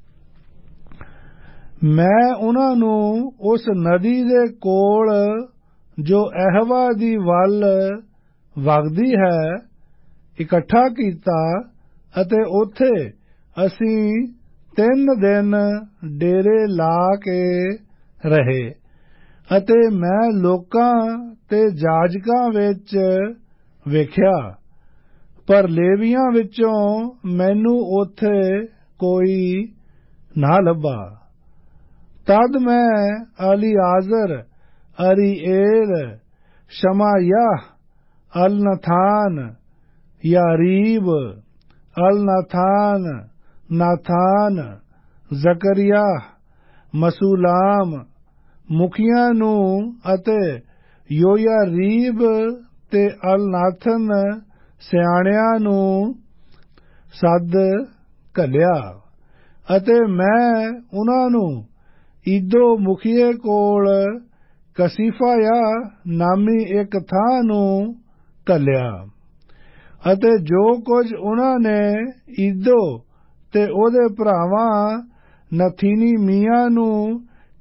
ਮੈਂ ਉਹਨਾਂ ਨੂੰ ਉਸ ਨਦੀ ਦੇ ਕੋਲ ਜੋ ਅਹਵਾ ਦੀ ਵੱਲ ਵਗਦੀ ਹੈ ਇਕੱਠਾ ਕੀਤਾ ਅਤੇ ਉੱਥੇ ਅਸੀਂ 3 ਦਿਨ ਡੇਰੇ ਲਾ ਕੇ ਰਹੇ ਅਤੇ ਮੈਂ ਲੋਕਾਂ ਤੇ ਜਾਜਕਾਂ ਵਿੱਚ ਵੇਖਿਆ, ਪਰ ਲੇਵੀਆਂ ਵਿੱਚੋਂ ਮੈਨੂੰ ਉੱਥੇ ਕੋਈ ਨਾ ਲੱਭਾ। ਤਦ ਮੈਂ ਅਲੀਆਜ਼ਰ, ਅਰੀਏਲ, ਸ਼ਮਾਯਾਹ, ਅਲਨਥਾਨ, ਯਾਰੀਬ, ਅਲਨਥਾਨ, ਨਾਥਾਨ, ਜ਼ਕਰੀਆ, ਮਸੂਲਾਮ ਮੁਖੀਆਂ ਨੂੰ ਅਤੇ ਯੋਯਾਰੀਬ ਤੇ ਅਲਨਾਥਨ ਸਿਆਣਿਆਂ ਨੂੰ ਸੱਦ ਘੱਲਿਆ ਅਤੇ ਮੈਂ ਉਹਨਾਂ ਨੂੰ ਈਦੋ ਮੁਖੀਏ ਕੋਲ ਕਸੀਫਾਯਾਹ ਨਾਮੀ ਇੱਕ ਥਾਂ ਨੂੰ ਘੱਲਿਆ ਅਤੇ ਜੋ ਕੁਝ ਉਹਨਾਂ ਨੇ ਈਦੋ ਤੇ ਉਹਦੇ ਭਰਾਵਾਂ ਨਥੀਨੀ ਮੀਆਂ ਨੂੰ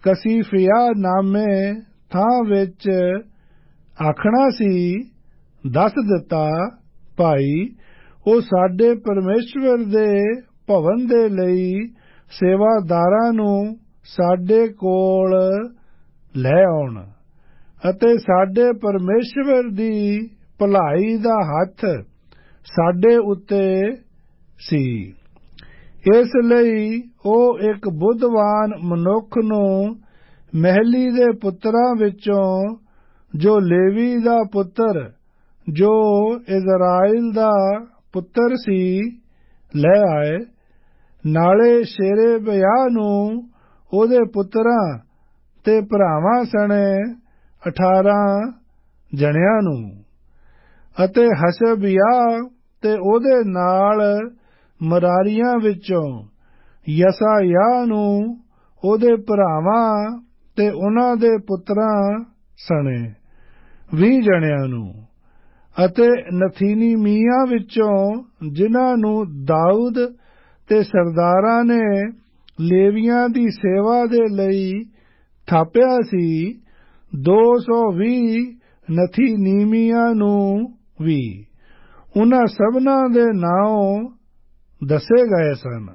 ਕਸੀਫਿਆ ਨਾਮੇ ਥਾਂ ਵਿੱਚ ਆਖਣਾ ਸੀ, ਦੱਸ ਦਿੱਤਾ, ਭਾਈ ਉਹ ਸਾਡੇ ਪਰਮੇਸ਼ਵਰ ਦੇ ਭਵਨ ਦੇ ਲਈ ਸੇਵਾਦਾਰਾਂ ਨੂੰ ਸਾਡੇ ਕੋਲ ਲੈ ਆਉਣ ਅਤੇ ਸਾਡੇ ਪਰਮੇਸ਼ਵਰ ਦੀ ਭਲਾਈ ਦਾ ਹੱਥ ਸਾਡੇ ਉੱਤੇ ਸੀ। ਇਸ ਲਈ ਉਹ ਇੱਕ ਬੁੱਧਵਾਨ ਮਨੁੱਖ ਨੂੰ ਮਹਿਲੀ ਦੇ ਪੁੱਤਰਾਂ ਵਿੱਚੋਂ, ਜੋ ਲੇਵੀ ਦਾ ਪੁੱਤਰ, ਜੋ ਇਜ਼ਰਾਈਲ ਦਾ ਪੁੱਤਰ ਸੀ, ਲੈ ਆਏ। ਨਾਲੇ ਸ਼ੇਰੇਬਿਆਹ ਨੂੰ ਉਹਦੇ ਪੁੱਤਰਾਂ ਤੇ ਭਰਾਵਾਂ ਸਣੇ 18 ਜਣਿਆਂ ਨੂੰ, ਅਤੇ ਹਸ਼ਬਿਯਾਹ ਤੇ ਉਹਦੇ ਨਾਲ ਮਰਾਰੀਆਂ ਵਿੱਚੋਂ ਯਸਾਯਾਹ ਨੂੰ ਉਹਦੇ ਭਰਾਵਾਂ ਤੇ ਉਹਨਾਂ ਦੇ ਪੁੱਤਰਾਂ ਸਣੇ 20 ਜਣਿਆਂ ਨੂੰ, ਅਤੇ ਨਥੀਨੀਮੀਆਂ ਵਿੱਚੋਂ, ਜਿਨ੍ਹਾਂ ਨੂੰ ਦਾਊਦ ਤੇ ਸਰਦਾਰਾਂ ਨੇ ਲੇਵੀਆਂ ਦੀ ਸੇਵਾ ਦੇ ਲਈ ਥਾਪਿਆ ਸੀ, 220 ਨਥੀਨੀਮੀਆਂ ਨੂੰ ਵੀ। ਉਹਨਾਂ ਸਭਨਾਂ ਦੇ ਨਾਂ ਦੱਸੇ ਗਏ ਸਨ।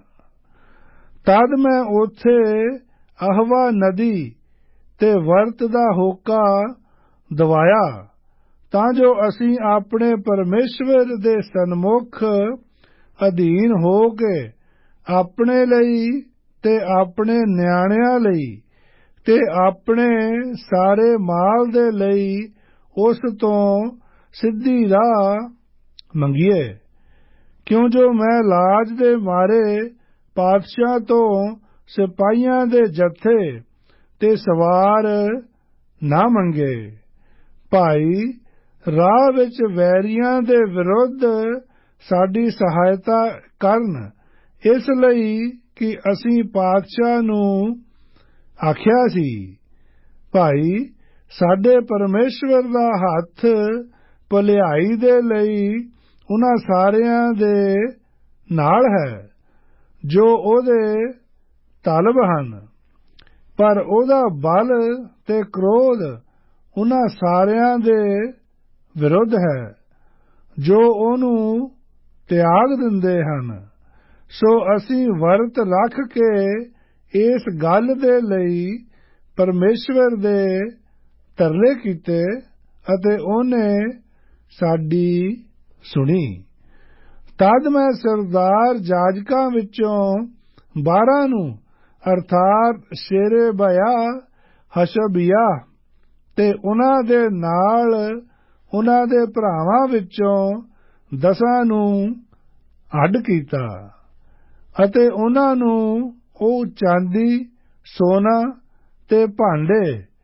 ਤਦ ਮੈਂ ਉੱਥੇ ਅਹਵਾ ਨਦੀ ਤੇ ਵਰਤ ਦਾ ਹੋਕਾ ਦਵਾਇਆ, ਤਾਂ ਜੋ ਅਸੀਂ ਆਪਣੇ ਪਰਮੇਸ਼ਵਰ ਦੇ ਸਨਮੁਖ ਅਧੀਨ ਹੋ ਕੇ ਆਪਣੇ ਲਈ ਤੇ ਆਪਣੇ ਨਿਆਣਿਆਂ ਲਈ ਤੇ ਆਪਣੇ ਸਾਰੇ ਮਾਲ ਦੇ ਲਈ ਉਸ ਤੋਂ ਸਿੱਧੀ ਰਾਹ ਮੰਗੀਏ, ਕਿਉਂ ਜੋ ਮੈਂ ਲਾਜ ਦੇ ਮਾਰੇ ਪਾਤਸ਼ਾਹ ਤੋਂ ਸਿਪਾਹੀਆਂ ਦੇ ਜਥੇ ਤੇ ਸਵਾਰ ਨਾ ਮੰਗੇ। ਭਾਈ ਰਾਹ ਵਿੱਚ ਵੈਰੀਆਂ ਦੇ ਵਿਰੁੱਧ ਸਾਡੀ ਸਹਾਇਤਾ ਕਰਨ, ਇਸ ਲਈ ਕਿ ਅਸੀਂ ਪਾਤਸ਼ਾਹ ਨੂੰ ਆਖਿਆ ਸੀ, ਭਾਈ ਸਾਡੇ ਪਰਮੇਸ਼ਵਰ ਦਾ ਹੱਥ ਭਲਾਈ ਦੇ ਲਈ ਉਹਨਾਂ ਸਾਰਿਆਂ ਦੇ ਨਾਲ ਹੈ ਜੋ ਉਹਦੇ ਤਲਬ ਹਨ, ਪਰ ਉਹਦਾ ਬਲ ਤੇ ਕ੍ਰੋਧ ਉਹਨਾਂ ਸਾਰਿਆਂ ਦੇ ਵਿਰੁੱਧ ਹੈ ਜੋ ਉਹਨੂੰ ਤਿਆਗ ਦਿੰਦੇ ਹਨ। ਸੋ ਅਸੀਂ ਵਰਤ ਰੱਖ ਕੇ ਇਸ ਗੱਲ ਦੇ ਲਈ ਪਰਮੇਸ਼ਵਰ ਦੇ ਤਰਲੇ ਕੀਤੇ ਅਤੇ ਉਹਨੇ ਸਾਡੀ ਸੁਣੀ। ਤਦ ਮੈਂ ਸਰਦਾਰ ਜਾਜਕਾਂ ਵਿੱਚੋਂ 12 ਨੂੰ, ਅਰਥਾਤ ਸ਼ੇਰੇਬਿਆਹ, ਹਸ਼ਬਿਯਾਹ ਤੇ ਉਹਨਾਂ ਦੇ ਨਾਲ ਉਹਨਾਂ ਦੇ ਭਰਾਵਾਂ ਵਿੱਚੋਂ 10 ਨੂੰ ਅੱਡ ਕੀਤਾ ਅਤੇ ਉਹਨਾਂ ਨੂੰ ਉਹ ਚਾਂਦੀ, ਸੋਨਾ ਤੇ ਭਾਂਡੇ,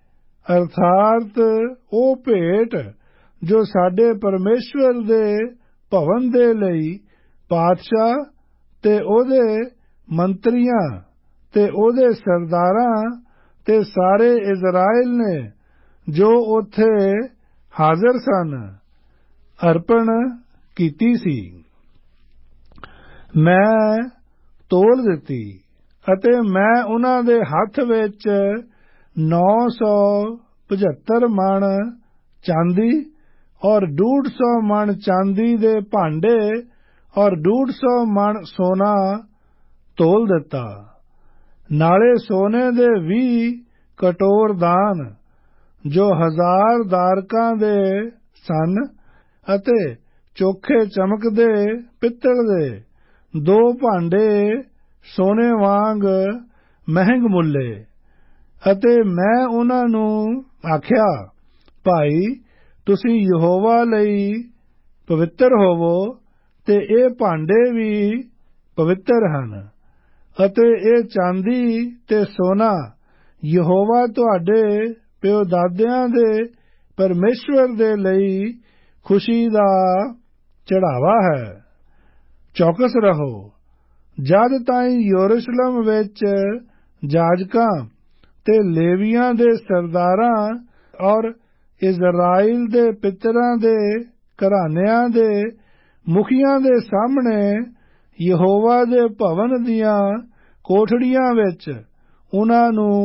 ਅਰਥਾਤ ਉਹ ਭੇਟ ਜੋ ਸਾਡੇ ਪਰਮੇਸ਼ਵਰ ਦੇ ਭਵਨ ਦੇ ਲਈ ਪਾਤਸ਼ਾਹ ਤੇ ਉਹਦੇ ਮੰਤਰੀਆਂ ਤੇ ਉਹਦੇ ਸਰਦਾਰਾਂ ਤੇ ਸਾਰੇ ਇਜ਼ਰਾਈਲ ਨੇ ਜੋ ਉੱਥੇ ਹਾਜ਼ਰ ਸਨ, ਅਰਪਣ ਕੀਤੀ ਸੀ, ਮੈਂ ਤੋਲ ਦਿੱਤੀ ਅਤੇ ਮੈਂ ਉਹਨਾਂ ਦੇ ਹੱਥ ਵਿੱਚ 975 ਮਣ ਚਾਂਦੀ ਔਰ 150 ਮਣ ਚਾਂਦੀ ਦੇ ਭਾਂਡੇ ਔਰ 150 ਮਣ ਸੋਨਾ ਤੋਲ ਦਿੱਤਾ। ਨਾਲੇ ਸੋਨੇ ਦੇ 20 ਕਟੋਰ ਦਾਨ ਜੋ 1000 ਦਾਰਕਾਂ ਦੇ ਸਨ ਅਤੇ ਚੋਖੇ ਚਮਕਦੇ ਪਿੱਤਲ ਦੇ 2 ਭਾਂਡੇ ਸੋਨੇ ਵਾਂਗ ਮਹਿੰਗ ਮੁੱਲੇ। ਅਤੇ ਮੈਂ ਉਹਨਾਂ ਨੂੰ ਆਖਿਆ, ਭਾਈ ਤੁਸੀਂ ਯਹੋਵਾ ਲਈ ਪਵਿੱਤਰ ਹੋਵੋ ਤੇ ਇਹ ਭਾਂਡੇ ਵੀ ਪਵਿੱਤਰ ਹਨ ਅਤੇ ਇਹ ਚਾਂਦੀ ਤੇ ਸੋਨਾ ਯਹੋਵਾ ਤੁਹਾਡੇ ਪਿਉ-ਦਾਦਿਆਂ ਦੇ ਪਰਮੇਸ਼ਵਰ ਦੇ ਲਈ ਖੁਸ਼ੀ ਦਾ ਚੜ੍ਹਾਵਾ ਹੈ। ਚੌਕਸ ਰਹੋ, ਜਦ ਤਾਈਂ ਯਰੂਸ਼ਲਮ ਵਿੱਚ ਜਾਜਕਾਂ ਤੇ ਲੇਵੀਆਂ ਦੇ ਸਰਦਾਰਾਂ ਔਰ ਇਜ਼ਰਾਈਲ ਦੇ ਪਿਤਰਾਂ ਦੇ ਘਰਾਨਿਆਂ ਦੇ ਮੁਖੀਆਂ ਦੇ ਸਾਹਮਣੇ ਯਹੋਵਾ ਦੇ ਭਵਨ ਦੀਆਂ ਕੋਠੜੀਆਂ ਵਿੱਚ ਉਹਨਾਂ ਨੂੰ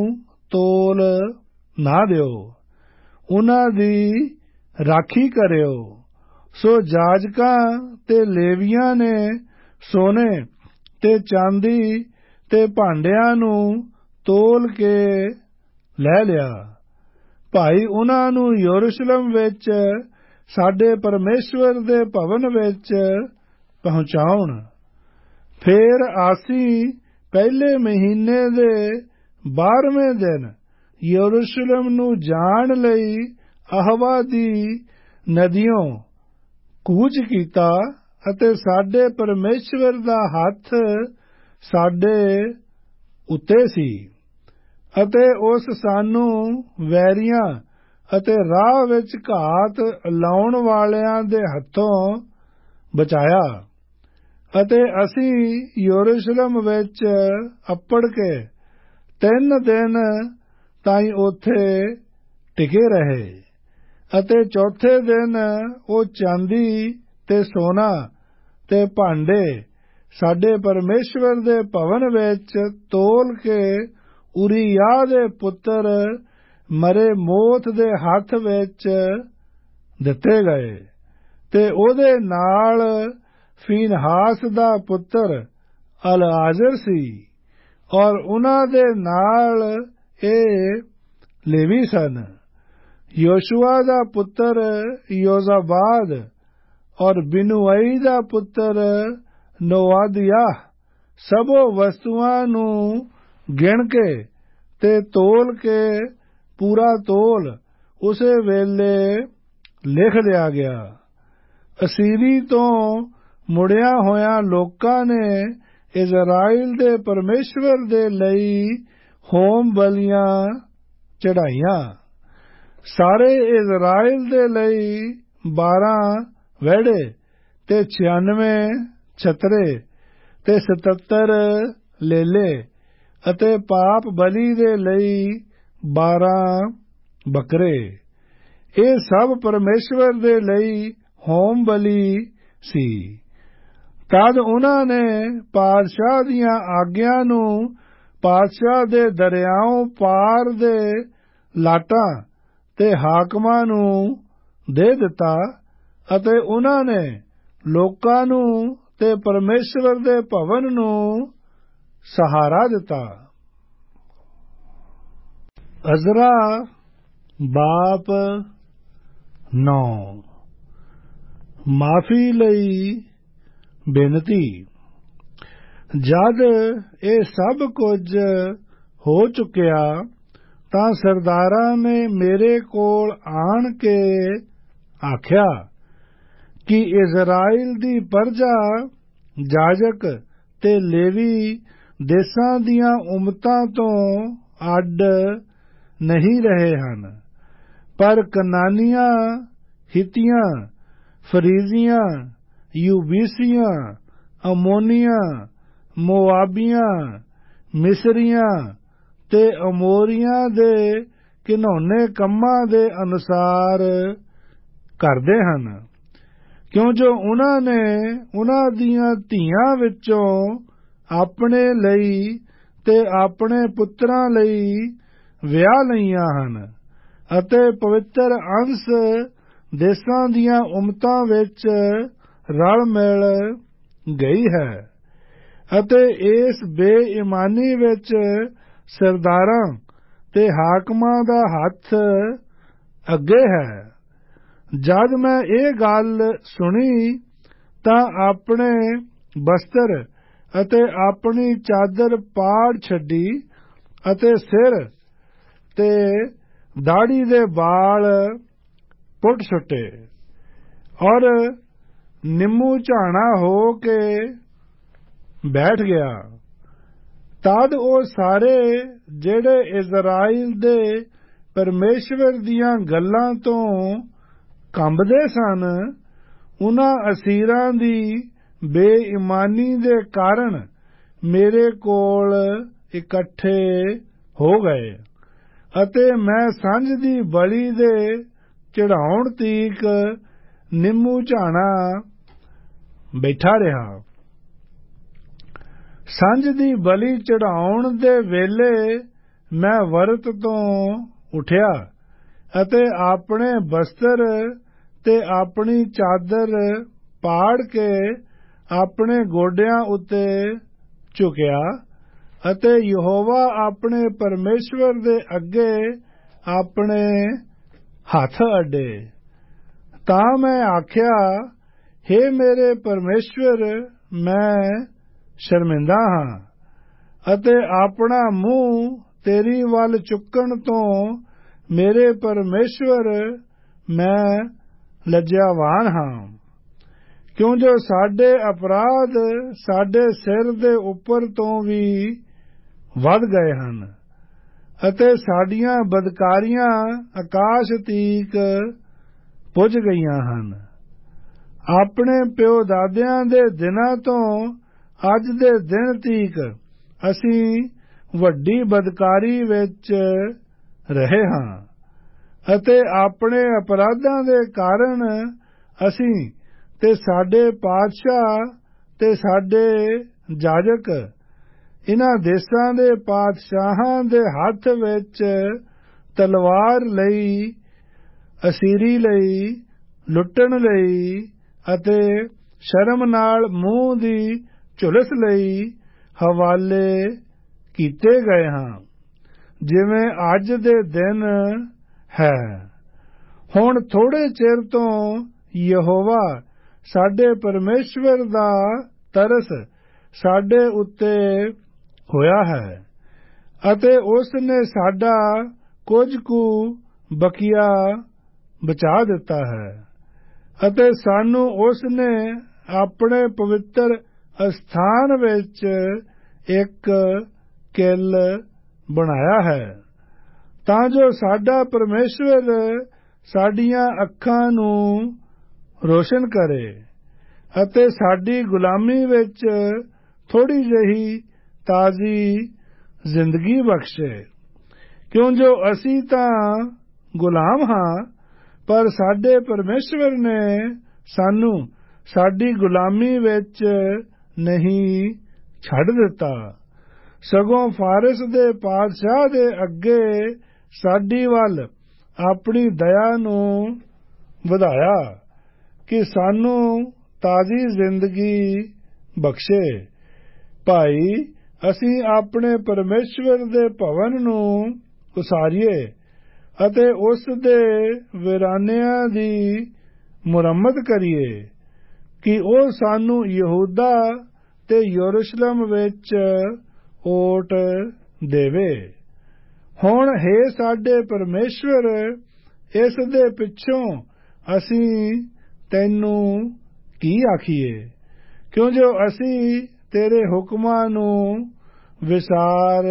ਤੋਲ ਨਾ ਦਿਓ, ਉਹਨਾਂ ਦੀ ਰਾਖੀ ਕਰਿਓ। ਸੋ ਜਾਜਕਾਂ ਤੇ ਲੇਵੀਆਂ ਨੇ ਸੋਨੇ ਤੇ ਚਾਂਦੀ ਤੇ ਭਾਂਡਿਆਂ ਨੂੰ ਤੋਲ ਕੇ ਲੈ ਲਿਆ। ਭਾਈ ਉਹਨਾਂ ਨੂੰ ਯਰੂਸ਼ਲਮ ਵਿੱਚ ਸਾਡੇ ਪਰਮੇਸ਼ਵਰ ਦੇ ਭਵਨ ਵਿੱਚ ਪਹੁੰਚਾਉਣ। ਫੇਰ ਅਸੀਂ ਪਹਿਲੇ ਮਹੀਨੇ ਦੇ 12ਵੇਂ ਦਿਨ ਯਰੂਸ਼ਲਮ ਨੂੰ ਜਾਣ ਲਈ ਅਹਵਾ ਦੀ ਨਦੀਓਂ ਕੂਚ ਕੀਤਾ ਅਤੇ ਸਾਡੇ ਪਰਮੇਸ਼ਵਰ ਦਾ ਹੱਥ ਸਾਡੇ ਉੱਤੇ ਸੀ ਅਤੇ ਉਸ ਸਾਨੂੰ ਵੈਰੀਆਂ ਅਤੇ ਰਾਹ ਵਿੱਚ ਘਾਤ ਲਾਉਣ ਵਾਲਿਆਂ ਦੇ ਹੱਥੋਂ ਬਚਾਇਆ ਅਤੇ ਅਸੀਂ ਯਰੂਸ਼ਲਮ ਵਿੱਚ ਅੱਪੜ ਕੇ 3 ਦਿਨ ਤਾਈਂ ਉੱਥੇ ਟਿਕੇ ਰਹੇ ਅਤੇ ਚੌਥੇ ਦਿਨ ਉਹ ਚਾਂਦੀ ਤੇ ਸੋਨਾ ਤੇ ਭਾਂਡੇ ਸਾਡੇ ਪਰਮੇਸ਼ਵਰ ਦੇ ਭਵਨ ਵਿੱਚ ਤੋਲ ਕੇ ਉਰੀਯਾਹ ਦੇ ਪੁੱਤਰ ਮਰੇਮੋਥ ਦੇ ਹੱਥ ਵਿੱਚ ਦਿੱਤੇ ਗਏ ਤੇ ਉਹਦੇ ਨਾਲ ਫੀਨਹਾਸ ਦਾ ਪੁੱਤਰ ਅਲਆਜ਼ਰ ਸੀ ਔਰ ਉਹਨਾਂ ਦੇ ਨਾਲ ਇਹ ਲੇਵੀ ਸਨ, ਯੋਸ਼ੂਆ ਦਾ ਪੁੱਤਰ ਯੋਜ਼ਾਬਾਦ ਔਰ ਬਿਨੂਈ ਦਾ ਪੁੱਤਰ ਨੋਆਦਿਯਾਹ। ਸਭੋ ਵਸਤੂਆਂ ਨੂੰ ਗਿਣ ਕੇ ਤੇ ਤੋਲ ਕੇ ਪੂਰਾ ਤੋਲ ਉਸੇ ਵੇਲੇ ਲਿਖ ਲਿਆ ਗਿਆ। ਅਸੀਰੀ ਤੋਂ ਮੁੜਿਆ ਹੋਇਆਂ ਲੋਕਾਂ ਨੇ ਇਜ਼ਰਾਈਲ ਦੇ ਪਰਮੇਸ਼ਵਰ ਦੇ ਲਈ ਹੋਮ ਬਲੀਆਂ ਚੜਾਈਆਂ। ਸਾਰੇ ਇਜ਼ਰਾਈਲ ਦੇ ਲਈ 12 ਵਹਿੜੇ ਤੇ 96 ਛਤਰੇ ਤੇ 77 ਲੇਲੇ ਅਤੇ ਪਾਪ ਬਲੀ ਦੇ ਲਈ 12 ਬੱਕਰੇ। ਇਹ ਸਭ ਪਰਮੇਸ਼ਵਰ ਦੇ ਲਈ ਹੋਮ ਬਲੀ ਸੀ। ਤਦ ਉਹਨਾਂ ਨੇ ਪਾਤਸ਼ਾਹ ਦੀਆਂ ਆਗਿਆਂ ਨੂੰ ਪਾਤਸ਼ਾਹ ਦੇ ਦਰਿਆਓਂ ਪਾਰ ਦੇ ਲਾਟਾਂ ਤੇ ਹਾਕਮਾਂ ਨੂੰ ਦੇ ਦਿੱਤਾ ਅਤੇ ਉਹਨਾਂ ਨੇ ਲੋਕਾਂ ਨੂੰ ਤੇ ਪਰਮੇਸ਼ਵਰ ਦੇ ਭਵਨ ਨੂੰ ਸਹਾਰਾ ਦਿੱਤਾ। ਅਜ਼ਰਾ ਬਾਪ 9। ਮਾਫੀ ਲਈ ਬੇਨਤੀ। ਜਦ ਇਹ ਸਭ ਕੁਝ ਹੋ ਚੁੱਕਿਆ ਤਾਂ ਸਰਦਾਰਾਂ ਨੇ ਮੇਰੇ ਕੋਲ ਆਣ ਕੇ ਆਖਿਆ ਕਿ ਇਜ਼ਰਾਈਲ ਦੀ ਪਰਜਾ, ਜਾਜਕ ਤੇ ਲੇਵੀ ਦੇਸਾਂ ਦੀਆਂ ਉਮਤਾਂ ਤੋਂ ਅੱਡ ਨਹੀਂ ਰਹੇ ਹਨ, ਪਰ ਕਨਾਨੀਆਂ, ਹਿੱਤੀਆਂ, ਫਰੀਜ਼ੀਆਂ, ਯਬੂਸੀਆਂ, ਅਮੋਨੀਆਂ, ਮੋਆਬੀਆਂ, ਮਿਸਰੀਆਂ ਤੇ ਅਮੋਰੀਆਂ ਦੇ ਘਿਨੌਨੇ ਕੰਮਾਂ ਦੇ ਅਨੁਸਾਰ ਕਰਦੇ ਹਨ, ਕਿਉਂ ਜੋ ਉਹਨਾਂ ਨੇ ਉਹਨਾਂ ਦੀਆਂ ਧੀਆਂ ਵਿੱਚੋਂ ਆਪਣੇ ਲਈ ਤੇ ਆਪਣੇ ਪੁੱਤਰਾਂ ਲਈ ਵਿਆਹ ਲਈਆਂ ਹਨ ਅਤੇ ਪਵਿੱਤਰ ਅੰਸ਼ ਦੇਸਾਂ ਦੀਆਂ ਉਮਤਾਂ ਵਿੱਚ ਰਲ ਮਿਲ ਗਈ ਹੈ ਅਤੇ ਇਸ ਬੇਈਮਾਨੀ ਵਿੱਚ ਸਰਦਾਰਾਂ ਤੇ ਹਾਕਮਾਂ ਦਾ ਹੱਥ ਅੱਗੇ ਹੈ। ਜਦ ਮੈਂ ਇਹ ਗੱਲ ਸੁਣੀ ਤਾਂ ਆਪਣੇ ਬਸਤਰ ਅਤੇ ਆਪਣੀ ਚਾਦਰ ਪਾੜ ਛੱਡੀ ਅਤੇ ਸਿਰ ਤੇ ਦਾੜੀ ਦੇ ਵਾਲ ਪੁੱਟ ਸੁੱਟੇ ਔਰ ਨਿੰਮੂ ਝਾਣਾ ਹੋ ਕੇ ਬੈਠ ਗਿਆ। ਤਦ ਉਹ ਸਾਰੇ ਜਿਹੜੇ ਇਜ਼ਰਾਈਲ ਦੇ ਪਰਮੇਸ਼ਵਰ ਦੀਆਂ ਗੱਲਾਂ ਤੋਂ ਕੰਬਦੇ ਸਨ, ਉਹਨਾਂ ਅਸੀਰਾਂ ਦੀ ਬੇਈਮਾਨੀ ਦੇ ਕਾਰਨ ਮੇਰੇ ਕੋਲ ਇਕੱਠੇ ਹੋ ਗਏ ਅਤੇ ਮੈਂ ਸਾਂਝ ਦੀ ਬਲੀ ਦੇ ਚੜਾਉਣ ਤੀਕ ਨਿੰਮੂ ਝਾਣਾ ਬੈਠਾ ਰਿਹਾ। ਸਾਂਝ ਦੀ ਬਲੀ ਚੜਾਉਣ ਦੇ ਵੇਲੇ ਮੈਂ ਵਰਤ ਤੋਂ ਉੱਠਿਆ ਅਤੇ ਆਪਣੇ ਬਸਤਰ ਤੇ ਆਪਣੀ ਚਾਦਰ ਪਾੜ ਕੇ ਆਪਣੇ ਗੋਡਿਆਂ ਉੱਤੇ ਝੁਕਿਆ ਅਤੇ ਯਹੋਵਾ ਆਪਣੇ ਪਰਮੇਸ਼ਵਰ ਦੇ ਅੱਗੇ ਆਪਣੇ ਹੱਥ ਅੱਡੇ। ਤਾਂ ਮੈਂ ਆਖਿਆ, ਹੇ ਮੇਰੇ ਪਰਮੇਸ਼ਵਰ, ਮੈਂ ਸ਼ਰਮਿੰਦਾ ਹਾਂ ਅਤੇ ਆਪਣਾ ਮੂੰਹ ਤੇਰੀ ਵੱਲ ਚੁੱਕਣ ਤੋਂ ਮੇਰੇ ਪਰਮੇਸ਼ਵਰ ਮੈਂ ਲੱਜਾਵਾਨ ਹਾਂ, ਕਿਉਂ ਜੋ ਸਾਡੇ ਅਪਰਾਧ ਸਾਡੇ ਸਿਰ ਦੇ ਉੱਪਰ ਤੋਂ ਵੀ ਵੱਧ ਗਏ ਹਨ ਅਤੇ ਸਾਡੀਆਂ ਬਦਕਾਰੀਆਂ ਆਕਾਸ਼ ਤੀਕ ਪੁੱਜ ਗਈਆਂ ਹਨ। ਆਪਣੇ ਪਿਓ ਦਾਦਿਆਂ ਦੇ ਦਿਨਾਂ ਤੋਂ ਅੱਜ ਦੇ ਦਿਨ ਤੀਕ ਅਸੀਂ ਵੱਡੀ ਬਦਕਾਰੀ ਵਿੱਚ ਰਹੇ ਹਾਂ ਅਤੇ ਆਪਣੇ ਅਪਰਾਧਾਂ ਦੇ ਕਾਰਨ ਅਸੀਂ ਤੇ ਸਾਡੇ ਪਾਤਸ਼ਾਹ ਤੇ ਸਾਡੇ ਜਾਜਕ ਇਨ੍ਹਾਂ ਦੇਸ਼ਾਂ ਦੇ ਪਾਤਸ਼ਾਹਾਂ ਦੇ ਹੱਥ ਵਿੱਚ ਤਲਵਾਰ ਲਈ, ਅਸੀਰੀ ਲਈ, ਲੁੱਟਣ ਲਈ ਅਤੇ ਸ਼ਰਮ ਨਾਲ ਮੂੰਹ ਦੀ ਝੁਲਸ ਲਈ ਹਵਾਲੇ ਕੀਤੇ ਗਏ ਹਾਂ, ਜਿਵੇਂ ਅੱਜ ਦੇ ਦਿਨ ਹੈ। ਹੁਣ ਥੋੜੇ ਚਿਰ ਤੋਂ ਯਹੋਵਾ ਸਾਡੇ ਪਰਮੇਸ਼ਵਰ ਦਾ ਤਰਸ ਸਾਡੇ ਉੱਤੇ ਹੋਇਆ ਹੈ ਅਤੇ ਉਸ ਨੇ ਸਾਡਾ ਕੁਝ ਕੁ ਬਕੀਆ ਬਚਾ ਦਿੱਤਾ ਹੈ ਅਤੇ ਸਾਨੂੰ ਉਸ ਨੇ ਆਪਣੇ ਪਵਿੱਤਰ ਅਸਥਾਨ ਵਿੱਚ ਇੱਕ ਕਿੱਲ ਬਣਾਇਆ ਹੈ, ਤਾਂ ਜੋ ਸਾਡਾ ਪਰਮੇਸ਼ਵਰ ਸਾਡੀਆਂ ਅੱਖਾਂ ਨੂੰ ਰੋਸ਼ਨ ਕਰੇ ਅਤੇ ਸਾਡੀ ਗੁਲਾਮੀ ਵਿੱਚ ਥੋੜੀ ਜਿਹੀ ਤਾਜ਼ੀ ਜ਼ਿੰਦਗੀ ਬਖਸ਼ੇ, ਕਿਉਂ ਜੋ ਅਸੀਂ ਤਾਂ ਗੁਲਾਮ ਹਾਂ, ਪਰ ਸਾਡੇ ਪਰਮੇਸ਼ਵਰ ਨੇ ਸਾਨੂੰ ਸਾਡੀ ਗੁਲਾਮੀ ਵਿੱਚ ਨਹੀਂ ਛੱਡ ਦਿੱਤਾ, ਸਗੋਂ ਫਾਰਿਸ ਦੇ ਪਾਤਸ਼ਾਹ ਦੇ ਅੱਗੇ ਸਾਡੀ ਵੱਲ ਆਪਣੀ ਦਇਆ ਨੂੰ ਵਧਾਇਆ ਕਿ ਸਾਨੂੰ ਤਾਜ਼ੀ ਜ਼ਿੰਦਗੀ ਬਖਸ਼ੇ। ਭਾਈ, ਅਸੀਂ ਆਪਣੇ ਪਰਮੇਸ਼ਵਰ ਦੇ ਭਵਨ ਨੂੰ ਉਸਾਰੀਏ ਅਤੇ ਉਸ ਦੇ ਵੀਰਾਨਿਆਂ ਦੀ ਮੁਰੰਮਤ ਕਰੀਏ ਕਿ ਉਹ ਸਾਨੂੰ ਯਹੂਦਾ ਤੇ ਯਰੂਸ਼ਲਮ ਵਿੱਚ ਓਟ ਦੇਵੇ। ਹੁਣ ਹੇ ਸਾਡੇ ਪਰਮੇਸ਼ਵਰ, ਇਸ ਦੇ ਪਿੱਛੋਂ ਅਸੀਂ ਤੈਨੂੰ ਕੀ ਆਖੀਏ, ਕਿਉਂ ਜੋ ਅਸੀਂ ਤੇਰੇ ਹੁਕਮਾਂ ਨੂੰ ਵਿਸਾਰ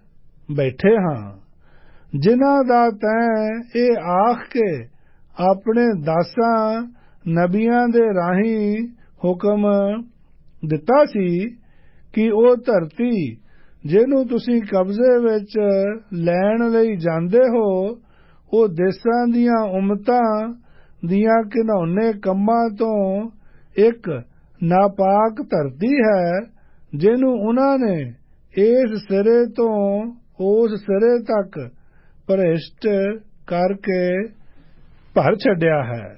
ਬੈਠੇ ਹਾਂ, ਜਿਨ੍ਹਾਂ ਦਾ ਤੈਂ ਇਹ ਆਖ ਕੇ ਆਪਣੇ ਦਾਸਾਂ ਨਬੀਆਂ ਦੇ ਰਾਹੀਂ ਹੁਕਮ ਦਿੱਤਾ ਸੀ ਕਿ ਉਹ ਧਰਤੀ ਜਿਹਨੂੰ ਤੁਸੀਂ ਕਬਜ਼ੇ ਵਿੱਚ ਲੈਣ ਲਈ ਜਾਂਦੇ ਹੋ, ਉਹ ਦੇਸ਼ਾਂ ਦੀਆਂ ਉਮਤਾਂ ਦੀਆਂ ਘਿਨਾਉਣੇ ਕੰਮਾਂ ਤੋਂ ਇੱਕ ਨਾਪਾਕ ਧਰਤੀ ਹੈ, ਜਿਹਨੂੰ ਉਹਨਾਂ ਨੇ ਇਸ ਸਿਰੇ ਤੋਂ ਉਸ ਸਿਰੇ ਤੱਕ ਭ੍ਰਿਸ਼ਟ ਕਰਕੇ ਭਰ ਛੱਡਿਆ ਹੈ।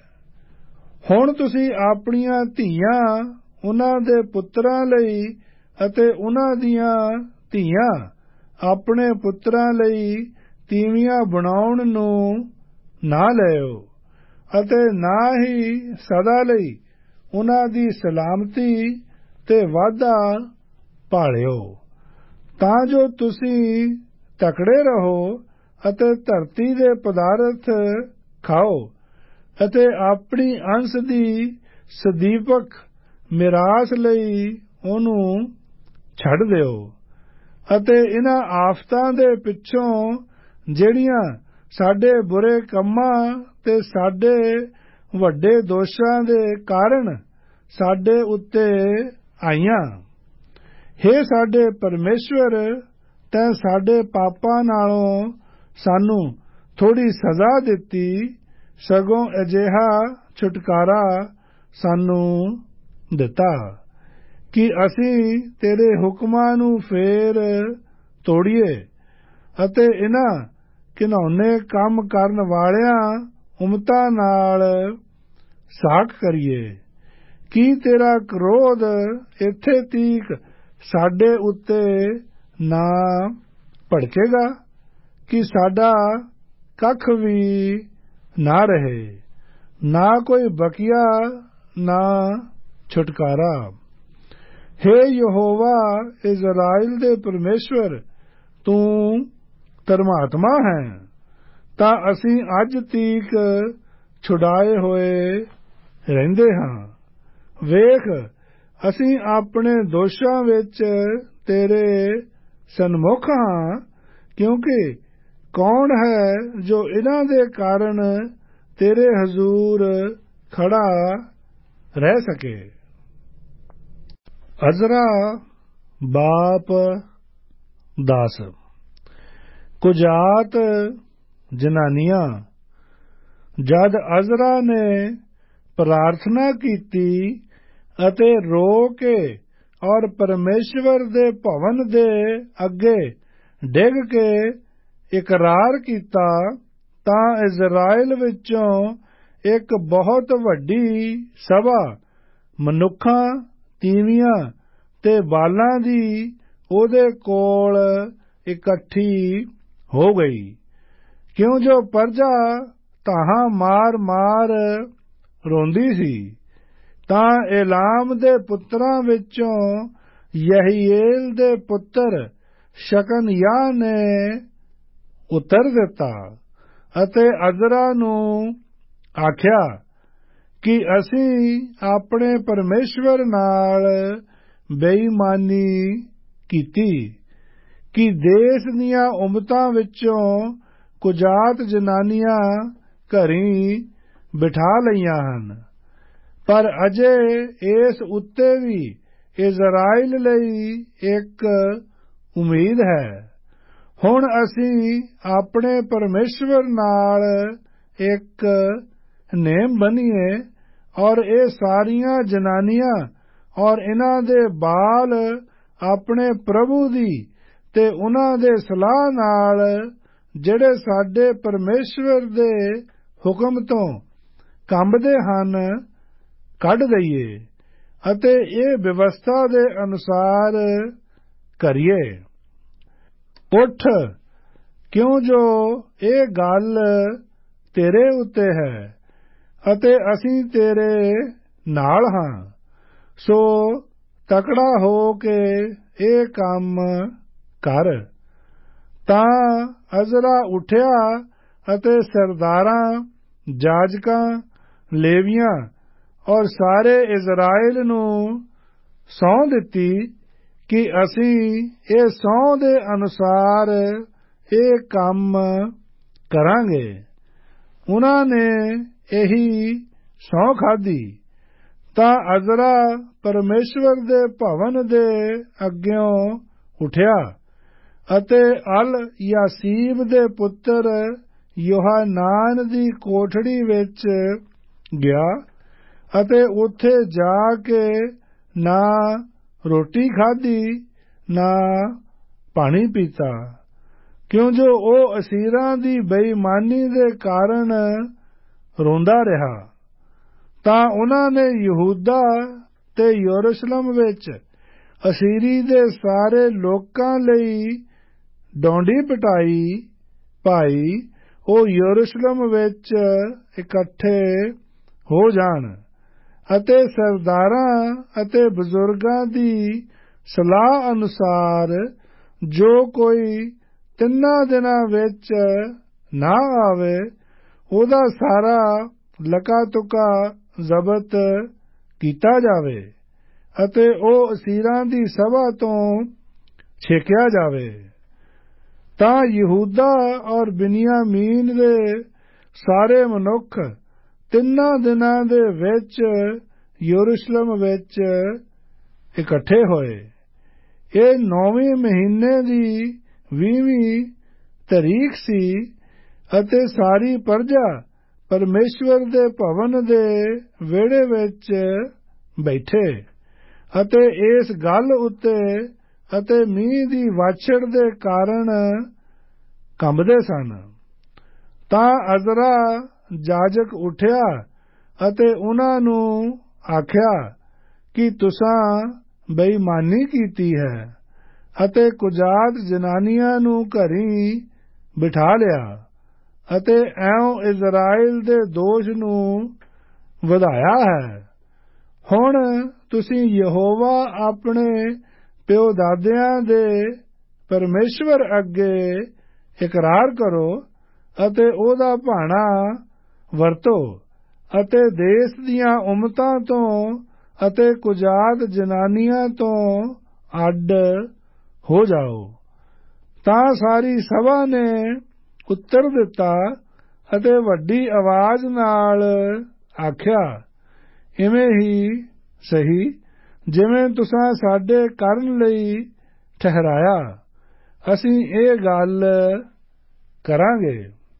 ਹੁਣ ਤੁਸੀਂ ਆਪਣੀਆਂ ਧੀਆਂ ਉਹਨਾਂ ਦੇ ਪੁੱਤਰਾਂ ਲਈ ਅਤੇ ਉਹਨਾਂ ਦੀਆਂ ਧੀਆਂ ਆਪਣੇ ਪੁੱਤਰਾਂ ਲਈ ਤੀਵੀਆਂ ਬਣਾਉਣ ਨੂੰ ਨਾ ਲਿਓ ਅਤੇ ਨਾ ਹੀ ਸਦਾ ਲਈ ਉਹਨਾਂ ਦੀ ਸਲਾਮਤੀ ਤੇ ਵਾਧਾ ਭਾਲਿਓ, ਤਾਂ ਜੋ ਤੁਸੀਂ ਤਕੜੇ ਰਹੋ ਅਤੇ ਧਰਤੀ ਦੇ ਪਦਾਰਥ ਖਾਓ ਅਤੇ ਆਪਣੀ ਅੰਸ਼ ਦੀ ਸਦੀਵਕ ਮਿਰਾਸ ਲਈ ਉਹਨੂੰ ਛੱਡ ਦਿਓ ਅਤੇ ਇਨ੍ਹਾਂ ਆਫਤਾਂ ਦੇ ਪਿੱਛੋਂ ਜਿਹੜੀਆਂ ਸਾਡੇ ਬੁਰੇ ਕੰਮਾਂ ਤੇ ਸਾਡੇ ਵੱਡੇ ਦੋਸ਼ਾਂ ਦੇ ਕਾਰਨ ਸਾਡੇ ਉੱਤੇ ਆਈਆਂ, ਹੇ ਸਾਡੇ ਪਰਮੇਸ਼ਵਰ, ਤੈਂ ਸਾਡੇ ਪਾਪਾਂ ਨਾਲੋਂ ਸਾਨੂੰ ਥੋੜੀ ਸਜ਼ਾ ਦਿੱਤੀ, ਸਗੋਂ ਅਜਿਹਾ ਛੁਟਕਾਰਾ ਸਾਨੂੰ ਦਿੱਤਾ ਕਿ ਅਸੀਂ ਤੇਰੇ ਹੁਕਮਾਂ ਨੂੰ ਫੇਰ ਤੋੜੀਏ ਅਤੇ ਇਹਨਾਂ ਘਿਨਾਉਣੇ ਕੰਮ ਕਰਨ ਵਾਲਿਆਂ ਉਮਤਾਂ ਨਾਲ ਸਾਖ ਕਰੀਏ। ਕੀ ਤੇਰਾ ਕ੍ਰੋਧ ਇੱਥੇ ਤੀਕ ਸਾਡੇ ਉੱਤੇ ਨਾ ਭੜਕੇਗਾ ਕਿ ਸਾਡਾ ਕੱਖ ਵੀ ਨਾ ਰਹੇ, ਨਾ ਕੋਈ ਬਕੀਆ ਨਾ ਛੁਟਕਾਰਾ। ਹੇ ਯਹੋਵਾ ਇਜ਼ਰਾਈਲ ਦੇ ਪਰਮੇਸ਼ਵਰ, ਤੂੰ ਧਰਮਾਤਮਾ ਹੈ, ਤਾਂ ਅਸੀਂ ਅੱਜ ਤੀਕ ਛੁਡਾਏ ਹੋਏ ਰਹਿੰਦੇ ਹਾਂ। ਵੇਖ, ਅਸੀਂ ਆਪਣੇ ਦੋਸ਼ਾਂ ਵਿੱਚ ਤੇਰੇ ਸਨਮੁਖ ਹਾਂ, ਕਿਉਂਕਿ ਕੌਣ ਹੈ ਜੋ ਇਹਨਾਂ ਦੇ ਕਾਰਨ ਤੇਰੇ ਹਜ਼ੂਰ ਖੜਾ ਰਹਿ ਸਕੇ। ਅਜ਼ਰਾ ਬਾਪ 10। ਕੁਜਾਤ ਜਨਾਨੀਆਂ। ਜਦ ਅਜ਼ਰਾ ਨੇ ਪ੍ਰਾਰਥਨਾ ਕੀਤੀ ਅਤੇ ਰੋ ਕੇ ਔਰ ਪਰਮੇਸ਼ਵਰ ਦੇ ਭਵਨ ਦੇ ਅੱਗੇ ਡਿੱਗ ਕੇ ਇਕਰਾਰ ਕੀਤਾ, ਤਾਂ ਇਜ਼ਰਾਈਲ ਵਿੱਚੋਂ ਇੱਕ ਬਹੁਤ ਵੱਡੀ ਸਭਾ ਮਨੁੱਖਾਂ, ਤੀਵੀਆਂ ਤੇ ਬਾਲਾਂ ਦੀ ਉਹਦੇ ਕੋਲ ਇਕੱਠੀ ਹੋ ਗਈ। ਕਿਉਂ ਜੋ ਪਰਜਾ ਤਾਹਾਂ ਮਾਰ-ਮਾਰ ਰੋਂਦੀ ਸੀ, ਤਾਂ ਏਲਾਮ ਦੇ ਪੁੱਤਰਾਂ ਵਿੱਚੋਂ ਯਹੀਏਲ ਦੇ ਪੁੱਤਰ ਸ਼ਕਨਯਾਹ ਨੇ ਉੱਤਰ ਦਿੱਤਾ ਅਤੇ ਅਜ਼ਰਾ ਨੂੰ ਆਖਿਆ ਕਿ ਅਸੀਂ ਆਪਣੇ ਪਰਮੇਸ਼ਵਰ ਨਾਲ ਬੇਈਮਾਨੀ ਕੀਤੀ ਕਿ ਦੇਸ਼ ਦੀਆਂ ਉਮਤਾਂ ਵਿੱਚੋਂ ਕੁਜਾਤ ਜਨਾਨੀਆਂ ਘਰੀਂ ਬਿਠਾ ਲਈਆਂ ਹਨ। ਪਰ ਅਜੇ ਇਸ ਉੱਤੇ ਵੀ ਇਜ਼ਰਾਈਲ ਲਈ ਇੱਕ ਉਮੀਦ ਹੈ। ਹੁਣ ਅਸੀਂ ਆਪਣੇ ਪਰਮੇਸ਼ਵਰ ਨਾਲ ਇੱਕ ਨੇਮ ਬਣੀਏ ਔਰ ਇਹ ਸਾਰੀਆਂ ਜਨਾਨੀਆਂ ਔਰ ਇਹਨਾਂ ਦੇ ਬਾਲ ਆਪਣੇ ਪ੍ਰਭੂ ਦੀ ਤੇ ਉਹਨਾਂ ਦੇ ਸਲਾਹ ਨਾਲ ਜਿਹੜੇ ਸਾਡੇ ਪਰਮੇਸ਼ਵਰ ਦੇ ਹੁਕਮ ਤੋਂ ਕੰਬਦੇ ਹਨ ਕੱਢ ਦਈਏ ਅਤੇ ਇਹ ਵਿਵਸਥਾ ਦੇ ਅਨੁਸਾਰ ਕਰੀਏ। ਉੱਠ, ਕਿਉਂ ਜੋ ਇਹ ਗੱਲ ਤੇਰੇ ਉੱਤੇ ਹੈ ਅਤੇ ਅਸੀਂ ਤੇਰੇ ਨਾਲ ਹਾਂ, ਸੋ ਤਕੜਾ ਹੋ ਕੇ ਇਹ ਕੰਮ ਕਰ। ਤਾਂ ਅਜ਼ਰਾ ਉੱਠਿਆ ਅਤੇ ਸਰਦਾਰਾਂ, ਜਾਜਕਾਂ, ਲੇਵੀਆਂ ਔਰ ਸਾਰੇ ਇਜ਼ਰਾਈਲ ਨੂੰ ਸਹੁੰ ਦਿੱਤੀ ਕਿ ਅਸੀਂ ਇਹ ਸਹੁੰ ਦੇ ਅਨੁਸਾਰ ਇਹ ਕੰਮ ਕਰਾਂਗੇ। ਉਹਨਾਂ ਨੇ ਇਹੀ ਸਹੁੰ ਖਾਧੀ। ਤਾਂ ਅਜ਼ਰਾ ਪਰਮੇਸ਼ਵਰ ਦੇ ਭਵਨ ਦੇ ਅੱਗਿਓਂ ਉੱਠਿਆ ਅਤੇ ਅਲ-ਯਾਸੀਬ ਦੇ ਪੁੱਤਰ ਯੋਹਾਨਾਨ ਦੀ ਕੋਠੜੀ ਵਿੱਚ ਗਿਆ ਅਤੇ ਉੱਥੇ ਜਾ ਕੇ ਨਾ ਰੋਟੀ ਖਾਧੀ ਨਾ ਪਾਣੀ ਪੀਤਾ, ਕਿਉਂ ਜੋ ਉਹ ਅਸੀਰਾਂ ਦੀ ਬੇਈਮਾਨੀ ਦੇ ਕਾਰਨ ਰੋਂਦਾ ਰਿਹਾ। ਤਾਂ ਉਹਨਾਂ ਨੇ ਯਹੂਦਾ ਤੇ ਯਰੂਸ਼ਲਮ ਵਿੱਚ ਅਸੀਰੀ ਦੇ ਸਾਰੇ ਲੋਕਾਂ ਲਈ ਡੌਂਡੀ ਪਿਟਾਈ ਪਾਈ, ਉਹ ਯਰੂਸ਼ਲਮ ਵਿੱਚ ਇਕੱਠੇ ਹੋ ਜਾਣ ਅਤੇ ਸਰਦਾਰਾਂ ਅਤੇ ਬਜ਼ੁਰਗਾਂ ਦੀ ਸਲਾਹ ਅਨੁਸਾਰ ਜੋ ਕੋਈ 3 ਦਿਨਾਂ ਵਿੱਚ ਨਾ ਆਵੇ, ਉਹਦਾ ਸਾਰਾ ਲਕਾ-ਤੁਕਾ ਜ਼ਬਤ ਕੀਤਾ ਜਾਵੇ ਅਤੇ ਉਹ ਅਸੀਰਾਂ ਦੀ ਸਭਾ ਤੋਂ ਛੇਕਿਆ ਜਾਵੇ। ਤਾਂ ਯਹੂਦਾ ਔਰ ਬਿਨਯਾਮੀਨ ਦੇ ਸਾਰੇ ਮਨੁੱਖ 3 ਦਿਨਾਂ ਦੇ ਵਿੱਚ ਯਰੂਸ਼ਲਮ ਵਿੱਚ ਇਕੱਠੇ ਹੋਏ। ਇਹ 9ਵੇਂ ਮਹੀਨੇ ਦੀ 20ਵੀਂ ਤਾਰੀਖ ਸੀ ਅਤੇ ਸਾਰੀ ਪਰਜਾ ਪਰਮੇਸ਼ਵਰ ਦੇ ਭਵਨ ਦੇ ਵਿਹੜੇ ਵਿੱਚ ਬੈਠੇ ਅਤੇ ਇਸ ਗੱਲ ਉੱਤੇ ਅਤੇ ਮੀਂਹ ਦੀ ਵਾਛੜ ਦੇ ਕਾਰਨ ਕੰਬਦੇ ਸਨ। ਤਾਂ ਅਜ਼ਰਾ ਜਾਜਕ ਉੱਠਿਆ ਅਤੇ ਉਹਨਾਂ ਨੂੰ ਆਖਿਆ ਕਿ ਤੁਸਾਂ ਬੇਈਮਾਨੀ ਕੀਤੀ ਹੈ ਅਤੇ ਕੁਜਾਤ ਜਨਾਨੀਆਂ ਨੂੰ ਘਰੀਂ ਬਿਠਾ ਲਿਆ ਅਤੇ ਐਉਂ ਇਜ਼ਰਾਈਲ ਦੇ ਦੋਸ਼ ਨੂੰ ਵਧਾਇਆ ਹੈ। ਹੁਣ ਤੁਸੀਂ ਯਹੋਵਾ ਆਪਣੇ ਪਿਓ ਦਾਦਿਆਂ ਦੇ ਪਰਮੇਸ਼ਵਰ ਅੱਗੇ ਇਕਰਾਰ ਕਰੋ ਅਤੇ ਉਹਦਾ ਭਾਣਾ ਵਰਤੋ ਅਤੇ ਦੇਸ਼ ਦੀਆਂ ਉਮਤਾਂ ਤੋਂ ਅਤੇ ਕੁਜਾਤ ਜਨਾਨੀਆਂ ਤੋਂ ਅੱਡ ਹੋ ਜਾਓ। ਤਾਂ ਸਾਰੀ ਸਭਾ ਨੇ ਉੱਤਰ ਦਿੱਤਾ ਅਤੇ ਵੱਡੀ ਆਵਾਜ਼ ਨਾਲ ਆਖਿਆ, ਇਵੇਂ ਹੀ ਸਹੀ ਜਿਵੇਂ ਤੁਸਾਂ ਸਾਡੇ ਕਰਨ ਲਈ ਠਹਿਰਾਇਆ, ਅਸੀਂ ਇਹ ਗੱਲ ਕਰਾਂਗੇ।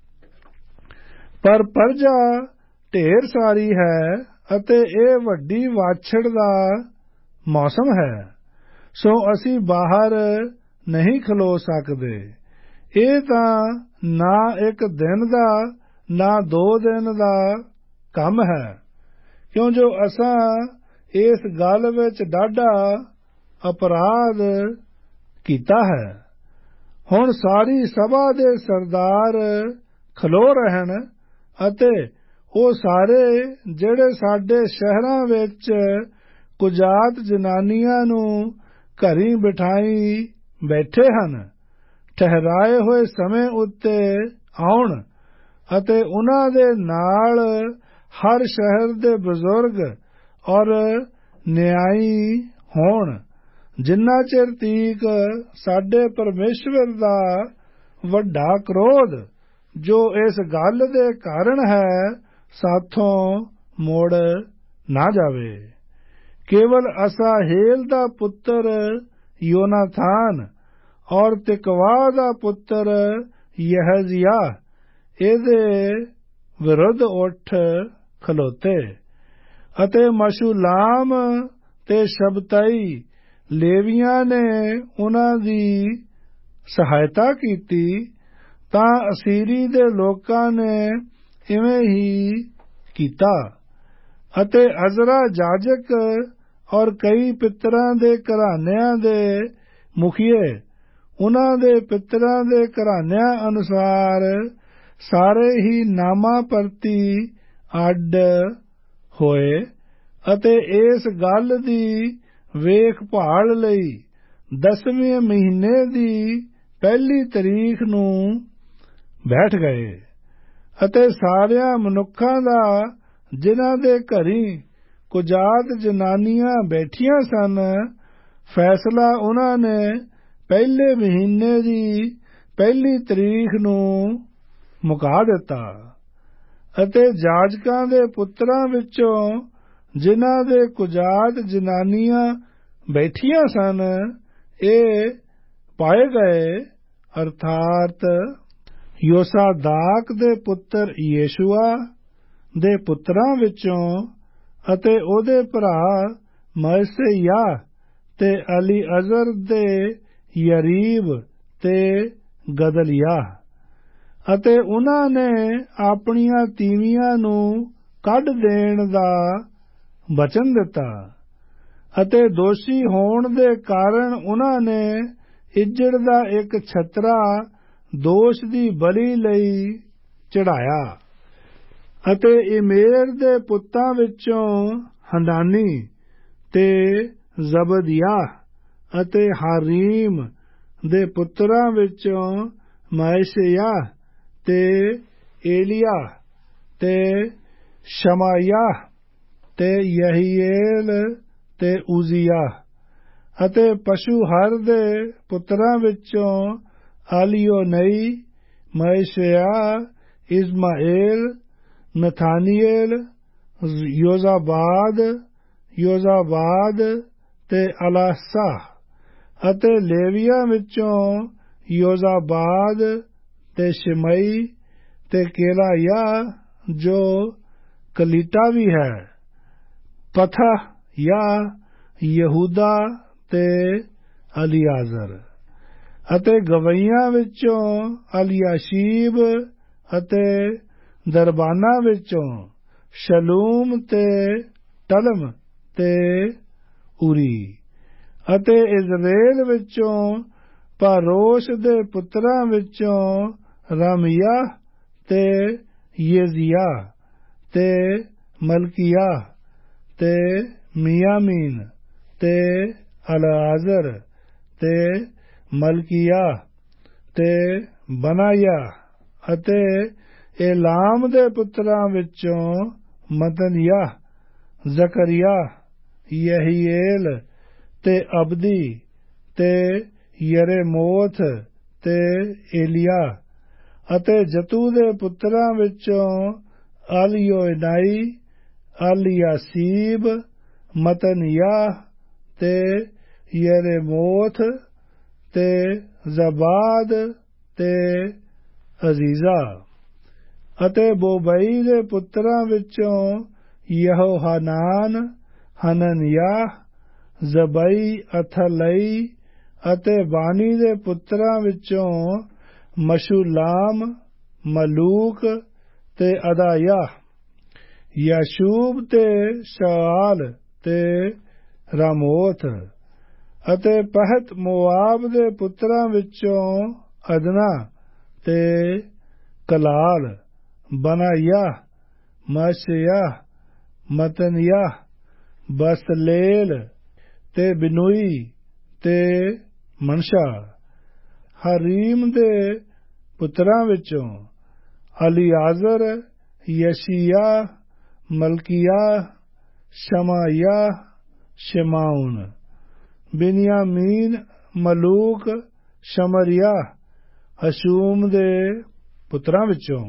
ਪਰ ਪਰਜਾ ਢੇਰ ਸਾਰੀ ਹੈ ਅਤੇ ਇਹ ਵੱਡੀ ਵਾਛੜ ਦਾ ਮੌਸਮ ਹੈ, ਸੋ ਅਸੀਂ ਬਾਹਰ ਨਹੀਂ ਖਲੋ ਸਕਦੇ। ਇਹ ਤਾਂ ਨਾ ਇੱਕ ਦਿਨ ਦਾ ਨਾ 2 ਦਿਨ ਦਾ ਕੰਮ ਹੈ, ਕਿਉਂ ਜੋ ਅਸਾਂ ਇਸ ਗੱਲ ਵਿੱਚ ਡਾਢਾ ਅਪਰਾਧ ਕੀਤਾ ਹੈ। ਹੁਣ ਸਾਰੀ ਸਭਾ ਦੇ ਸਰਦਾਰ ਖਲੋ ਰਹਿਣ ਅਤੇ ਉਹ ਸਾਰੇ ਜਿਹੜੇ ਸਾਡੇ ਸ਼ਹਿਰਾਂ ਵਿੱਚ ਕੁਜਾਤ ਜਨਾਨੀਆਂ ਨੂੰ ਘਰੀਂ ਬਿਠਾਈ ਬੈਠੇ ਹਨ, ਠਹਿਰਾਏ ਹੋਏ ਸਮੇਂ ਉੱਤੇ ਆਉਣ ਅਤੇ ਉਹਨਾਂ ਦੇ ਨਾਲ ਹਰ ਸ਼ਹਿਰ ਦੇ ਬਜ਼ੁਰਗ ਔਰ ਨਿਆਈ ਹੋਣ, ਜਿੰਨਾ ਚਿਰ ਤੀਕ ਸਾਡੇ ਪਰਮੇਸ਼ਵਰ ਦਾ ਵੱਡਾ ਕ੍ਰੋਧ ਜੋ ਇਸ ਗੱਲ ਦੇ ਕਾਰਨ ਹੈ ਸਾਥੋਂ ਮੁੜ ਨਾ ਜਾਵੇ। ਕੇਵਲ ਅਸਾਹੇਲ ਦਾ ਪੁੱਤਰ ਯੋਨਾਥਾਨ ਔਰ ਤਿਕਵਾ ਦਾ ਪੁੱਤਰ ਯਹਜ਼ਿਯਾਹ ਇਹਦੇ ਵਿਰੁੱਧ ਉੱਠ ਖਲੋਤੇ ਅਤੇ ਮਸ਼ੂਲਾਮ ਤੇ ਸ਼ਬਤਈ ਲੇਵੀਆਂ ਨੇ ਉਹਨਾਂ ਦੀ ਸਹਾਇਤਾ ਕੀਤੀ। ਤਾਂ ਅਸੀਰੀ ਦੇ ਲੋਕਾਂ ਨੇ ਇਵੇਂ ਹੀ ਕੀਤਾ ਅਤੇ ਅਜ਼ਰਾ ਜਾਜਕ ਔਰ ਕਈ ਪਿਤਰਾਂ ਦੇ ਘਰਾਨਿਆਂ ਦੇ ਮੁਖੀਏ ਉਹਨਾਂ ਦੇ ਪਿਤਰਾਂ ਦੇ ਘਰਾਨਿਆਂ ਅਨੁਸਾਰ ਸਾਰੇ ਹੀ ਨਾਮਾਂ ਪ੍ਰਤੀ ਅੱਡ ਹੋਏ ਅਤੇ ਇਸ ਗੱਲ ਦੀ ਵੇਖ ਭਾਲ ਲਈ 10ਵੇਂ ਮਹੀਨੇ ਦੀ ਪਹਿਲੀ ਤਰੀਕ ਨੂੰ ਬੈਠ ਗਏ ਅਤੇ ਸਾਰਿਆਂ ਮਨੁੱਖਾਂ ਦਾ ਜਿਨ੍ਹਾਂ ਦੇ ਘਰੀਂ ਕੁਜਾਤ ਜਨਾਨੀਆਂ ਬੈਠੀਆਂ ਸਨ, ਫੈਸਲਾ ਉਹਨਾਂ ਨੇ ਪਹਿਲੇ ਮਹੀਨੇ ਦੀ ਪਹਿਲੀ ਤਰੀਕ ਨੂੰ ਮੁਕਾ ਦਿੱਤਾ ਅਤੇ ਜਾਜਕਾਂ ਦੇ ਪੁੱਤਰਾਂ ਵਿੱਚੋਂ ਜਿਨ੍ਹਾਂ ਦੇ ਕੁਜਾਤ ਜਨਾਨੀਆਂ ਬੈਠੀਆਂ ਸਨ, ਇਹ ਪਾਏ ਗਏ, ਅਰਥਾਤ ਯੋਸਾਦਾਕ ਦੇ ਪੁੱਤਰ ਯੇਸ਼ੂਆ ਦੇ ਪੁੱਤਰਾਂ ਵਿੱਚੋਂ ਅਤੇ ਉਹਦੇ ਭਰਾ ਮਅਸੇਯਾਹ ਤੇ ਅਲੀਅਜ਼ਰ ਦੇ ਯਰੀਬ ਤੇ ਗਦਲਿਯਾਹ। ਅਤੇ ਉਹਨਾਂ ਨੇ ਆਪਣੀਆਂ ਤੀਵੀਆਂ ਨੂੰ ਕੱਢ ਦੇਣ ਦਾ ਬਚਨ ਦਿੱਤਾ ਅਤੇ ਦੋਸ਼ੀ ਹੋਣ ਦੇ ਕਾਰਨ ਉਹਨਾਂ ਨੇ ਇੱਜੜ ਦਾ ਇੱਕ ਛਤਰਾ ਦੋਸ਼ ਦੀ ਬਲੀ ਲਈ ਚੜਾਇਆ ਅਤੇ ਇਮੇਰ ਦੇ ਪੁੱਤਾਂ ਵਿੱਚੋਂ ਹਨਾਨੀ ਤੇ ਜ਼ਬਦਿਯਾਹ ਅਤੇ ਹਾਰੀਮ ਦੇ ਪੁੱਤਰਾਂ ਵਿੱਚੋਂ ਮਅਸੇਯਾਹ ਤੇ ਏਲੀਯਾਹ ਤੇ ਸ਼ਮਾਯਾਹ ਤੇ ਯਹੀਏਲ ਤੇ ਉਜ਼ੀਯਾਹ ਅਤੇ ਪਸ਼ੂਹਰ ਦੇ ਪੁੱਤਰਾਂ ਵਿੱਚੋਂ ਅਲੀਯੋਨਈ, ਮਅਸੇਯਾਹ, ਇਜ਼ਮਾਏਲ, ਨਥਾਨੀਏਲ, ਯੋਜ਼ਾਬਾਦ ਤੇ ਅਲਾਸਾਹ ਅਤੇ ਲੇਵੀਆਂ ਵਿੱਚੋਂ ਯੋਜ਼ਾਬਾਦ ਤੇ ਸ਼ਿਮਈ ਤੇ ਕੇਲਾਯਾਹ ਜੋ ਕਲੀਟਾ ਵੀ ਹੈ, ਪਥਹ ਯਾ ਯਹੂਦਾ ਤੇ ਅਲੀਆਜ਼ਰ ਅਤੇ ਗਵਈਆਂ ਵਿੱਚੋਂ ਅਲਿਆਸ਼ੀਬ ਅਤੇ ਦਰਬਾਨਾਂ ਵਿੱਚੋਂ ਸ਼ਲੂਮ ਤੇ ਟਲਮ ਤੇ ਉਰੀ ਅਤੇ ਇਜ਼ਰਾਇਲ ਵਿੱਚੋਂ ਪਾਰੋਸ਼ ਦੇ ਪੁੱਤਰਾਂ ਵਿੱਚੋਂ ਰਾਮੀਯਾਹ ਤੇ ਯੇਜ਼ੀਯਾਹ ਤੇ ਮਲਕੀਯਾਹ ਤੇ ਮਿਯਾਮੀਨ ਤੇ ਅਲਆਜ਼ਰ ਤੇ ਮਲਕੀਯਾਹ ਤੇ ਬਨਾਯਾਹ ਅਤੇ ਏਲਾਮ ਦੇ ਪੁੱਤਰਾਂ ਵਿੱਚੋਂ ਮਤਨਯਾਹ ਜ਼ਕਰਿਯਾਹ ਯਹੀਏਲ ਤੇ ਅਬਦੀ ਤੇ ਯਰੇਮੋਥ ਤੇ ਏਲੀਯਾਹ ਅਤੇ ਜਤੂ ਦੇ ਪੁੱਤਰਾਂ ਵਿੱਚੋਂ ਅਲਯੋਇਨਾਈ ਅਲਿਆਸੀਬ ਮਤਨਯਾਹ ਤੇ ਯਰੇਮੋਥ ਤੇ ਜ਼ਬਾਦ ਤੇ ਅਜ਼ੀਜ਼ਾ ਅਤੇ ਬੋਬਈ ਦੇ ਪੁੱਤਰਾਂ ਵਿੱਚੋਂ ਯਹੋਹਾਨਾਨ ਹਨਨਯਾਹ ਜ਼ਬਈ ਅਥਲਈ ਅਤੇ ਬਾਨੀ ਦੇ ਪੁੱਤਰਾਂ ਵਿੱਚੋਂ ਮਸ਼ੂਲਾਮ ਮਲੂਕ ਤੇ ਅਦਾਯਾਹ ਯਾਸ਼ੂਬ ਤੇ ਸ਼ਾਲ ਤੇ ਰਾਮੋਥ ਅਤੇ ਪਹਤ ਮੋਆਬ ਦੇ ਪੁੱਤਰਾਂ ਵਿੱਚੋਂ ਅਦਨਾ ਤੇ ਕਲਾਲ ਬਨਾਯਾਹ ਮਸ਼ਯਾਹ ਮਤਨਯਾਹ ਬਸਲੇਲ ਤੇ ਬਿਨੂਈ ਤੇ ਮਨਸ਼ਾ ਹਰੀਮ ਦੇ ਪੁੱਤਰਾਂ ਵਿੱਚੋਂ ਅਲੀਆਜ਼ਰ ਯਸ਼ੀਯਾਹ ਮਲਕੀਯਾਹ ਸ਼ਮਾਯਾਹ ਸ਼ਮਾਉਨ ਬਿਨਯਾਮੀਨ ਮਲੂਕ ਸ਼ਮਰਿਯਾਹ ਹਸ਼ੂਮ ਦੇ ਪੁੱਤਰਾਂ ਵਿੱਚੋਂ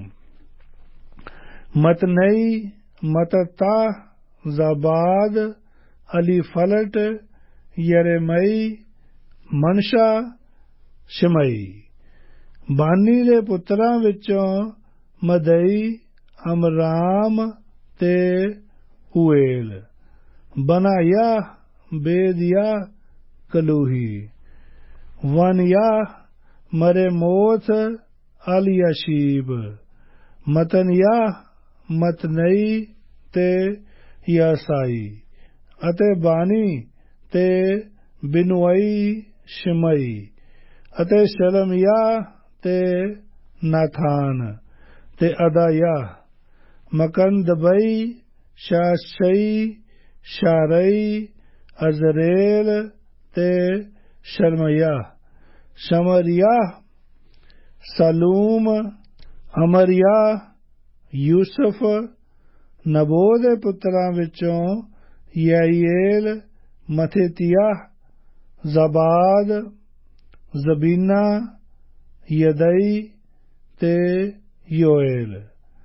ਮਤਨਈ ਮਤਤਾ ਜ਼ਬਾਦ ਅਲੀਫਲਟ ਯਰੇਮਈ ਮਨਸ਼ਾ ਸ਼ਮਈ ਬਾਨੀ ਦੇ ਪੁੱਤਰਾਂ ਵਿੱਚੋਂ ਮਦਈ ਅਮਰਾਮ ਤੇ ਉਏਲ ਬਨਾਯਾਹ ਬੇਦਿਯਾਹ ਕਲੂਹੀ ਵਨਯਾਹ ਮਰੇਮੋਥ ਅਲਿਆਸ਼ੀਬ ਮਤਨਯਾਹ ਮਤਨਈ ਤੇ ਯਾਸਾਈ ਅਤੇ ਬਾਨੀ ਤੇ ਬਿਨੂਈ ਸ਼ਮਈ ਅਤੇ ਸ਼ਲਮਯਾਹ ਤੇ ਨਾਥਾਨ ਤੇ ਅਦਾਯਾਹ ਮਕੰਦਬਈ ਸ਼ਾਸ਼ਈ ਸ਼ਾਰਈ ਅਜ਼ਰੇਲ ਤੇ ਸ਼ਰਮਯਾਹ ਸ਼ਮਰਿਯਾਹ ਸਲੂਮ ਅਮਰਿਯਾਹ ਯੂਸਫ ਨਬੋ ਦੇ ਪੁੱਤਰਾਂ ਵਿੱਚੋਂ ਯਹੀਏਲ ਮਥਿਤਿਯਾਹ ਜ਼ਬਾਦ ਜ਼ਬੀਨਾ ਯਦਈ ਤੇ ਯੋਏਲ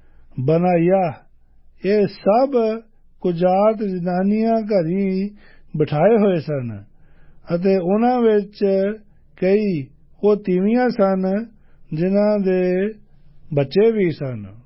ਬਨਾਯਾਹ ਇਹ ਸਭ ਕੁਜਾਤ ਜਨਾਨੀਆਂ ਘਰੀ ਬਿਠਾਏ ਹੋਏ ਸਨ ਅਤੇ ਉਹਨਾਂ ਵਿੱਚ ਕਈ ਉਹ ਤੀਵੀਆਂ ਸਨ ਜਿਨ੍ਹਾਂ ਦੇ ਬੱਚੇ ਵੀ ਸਨ।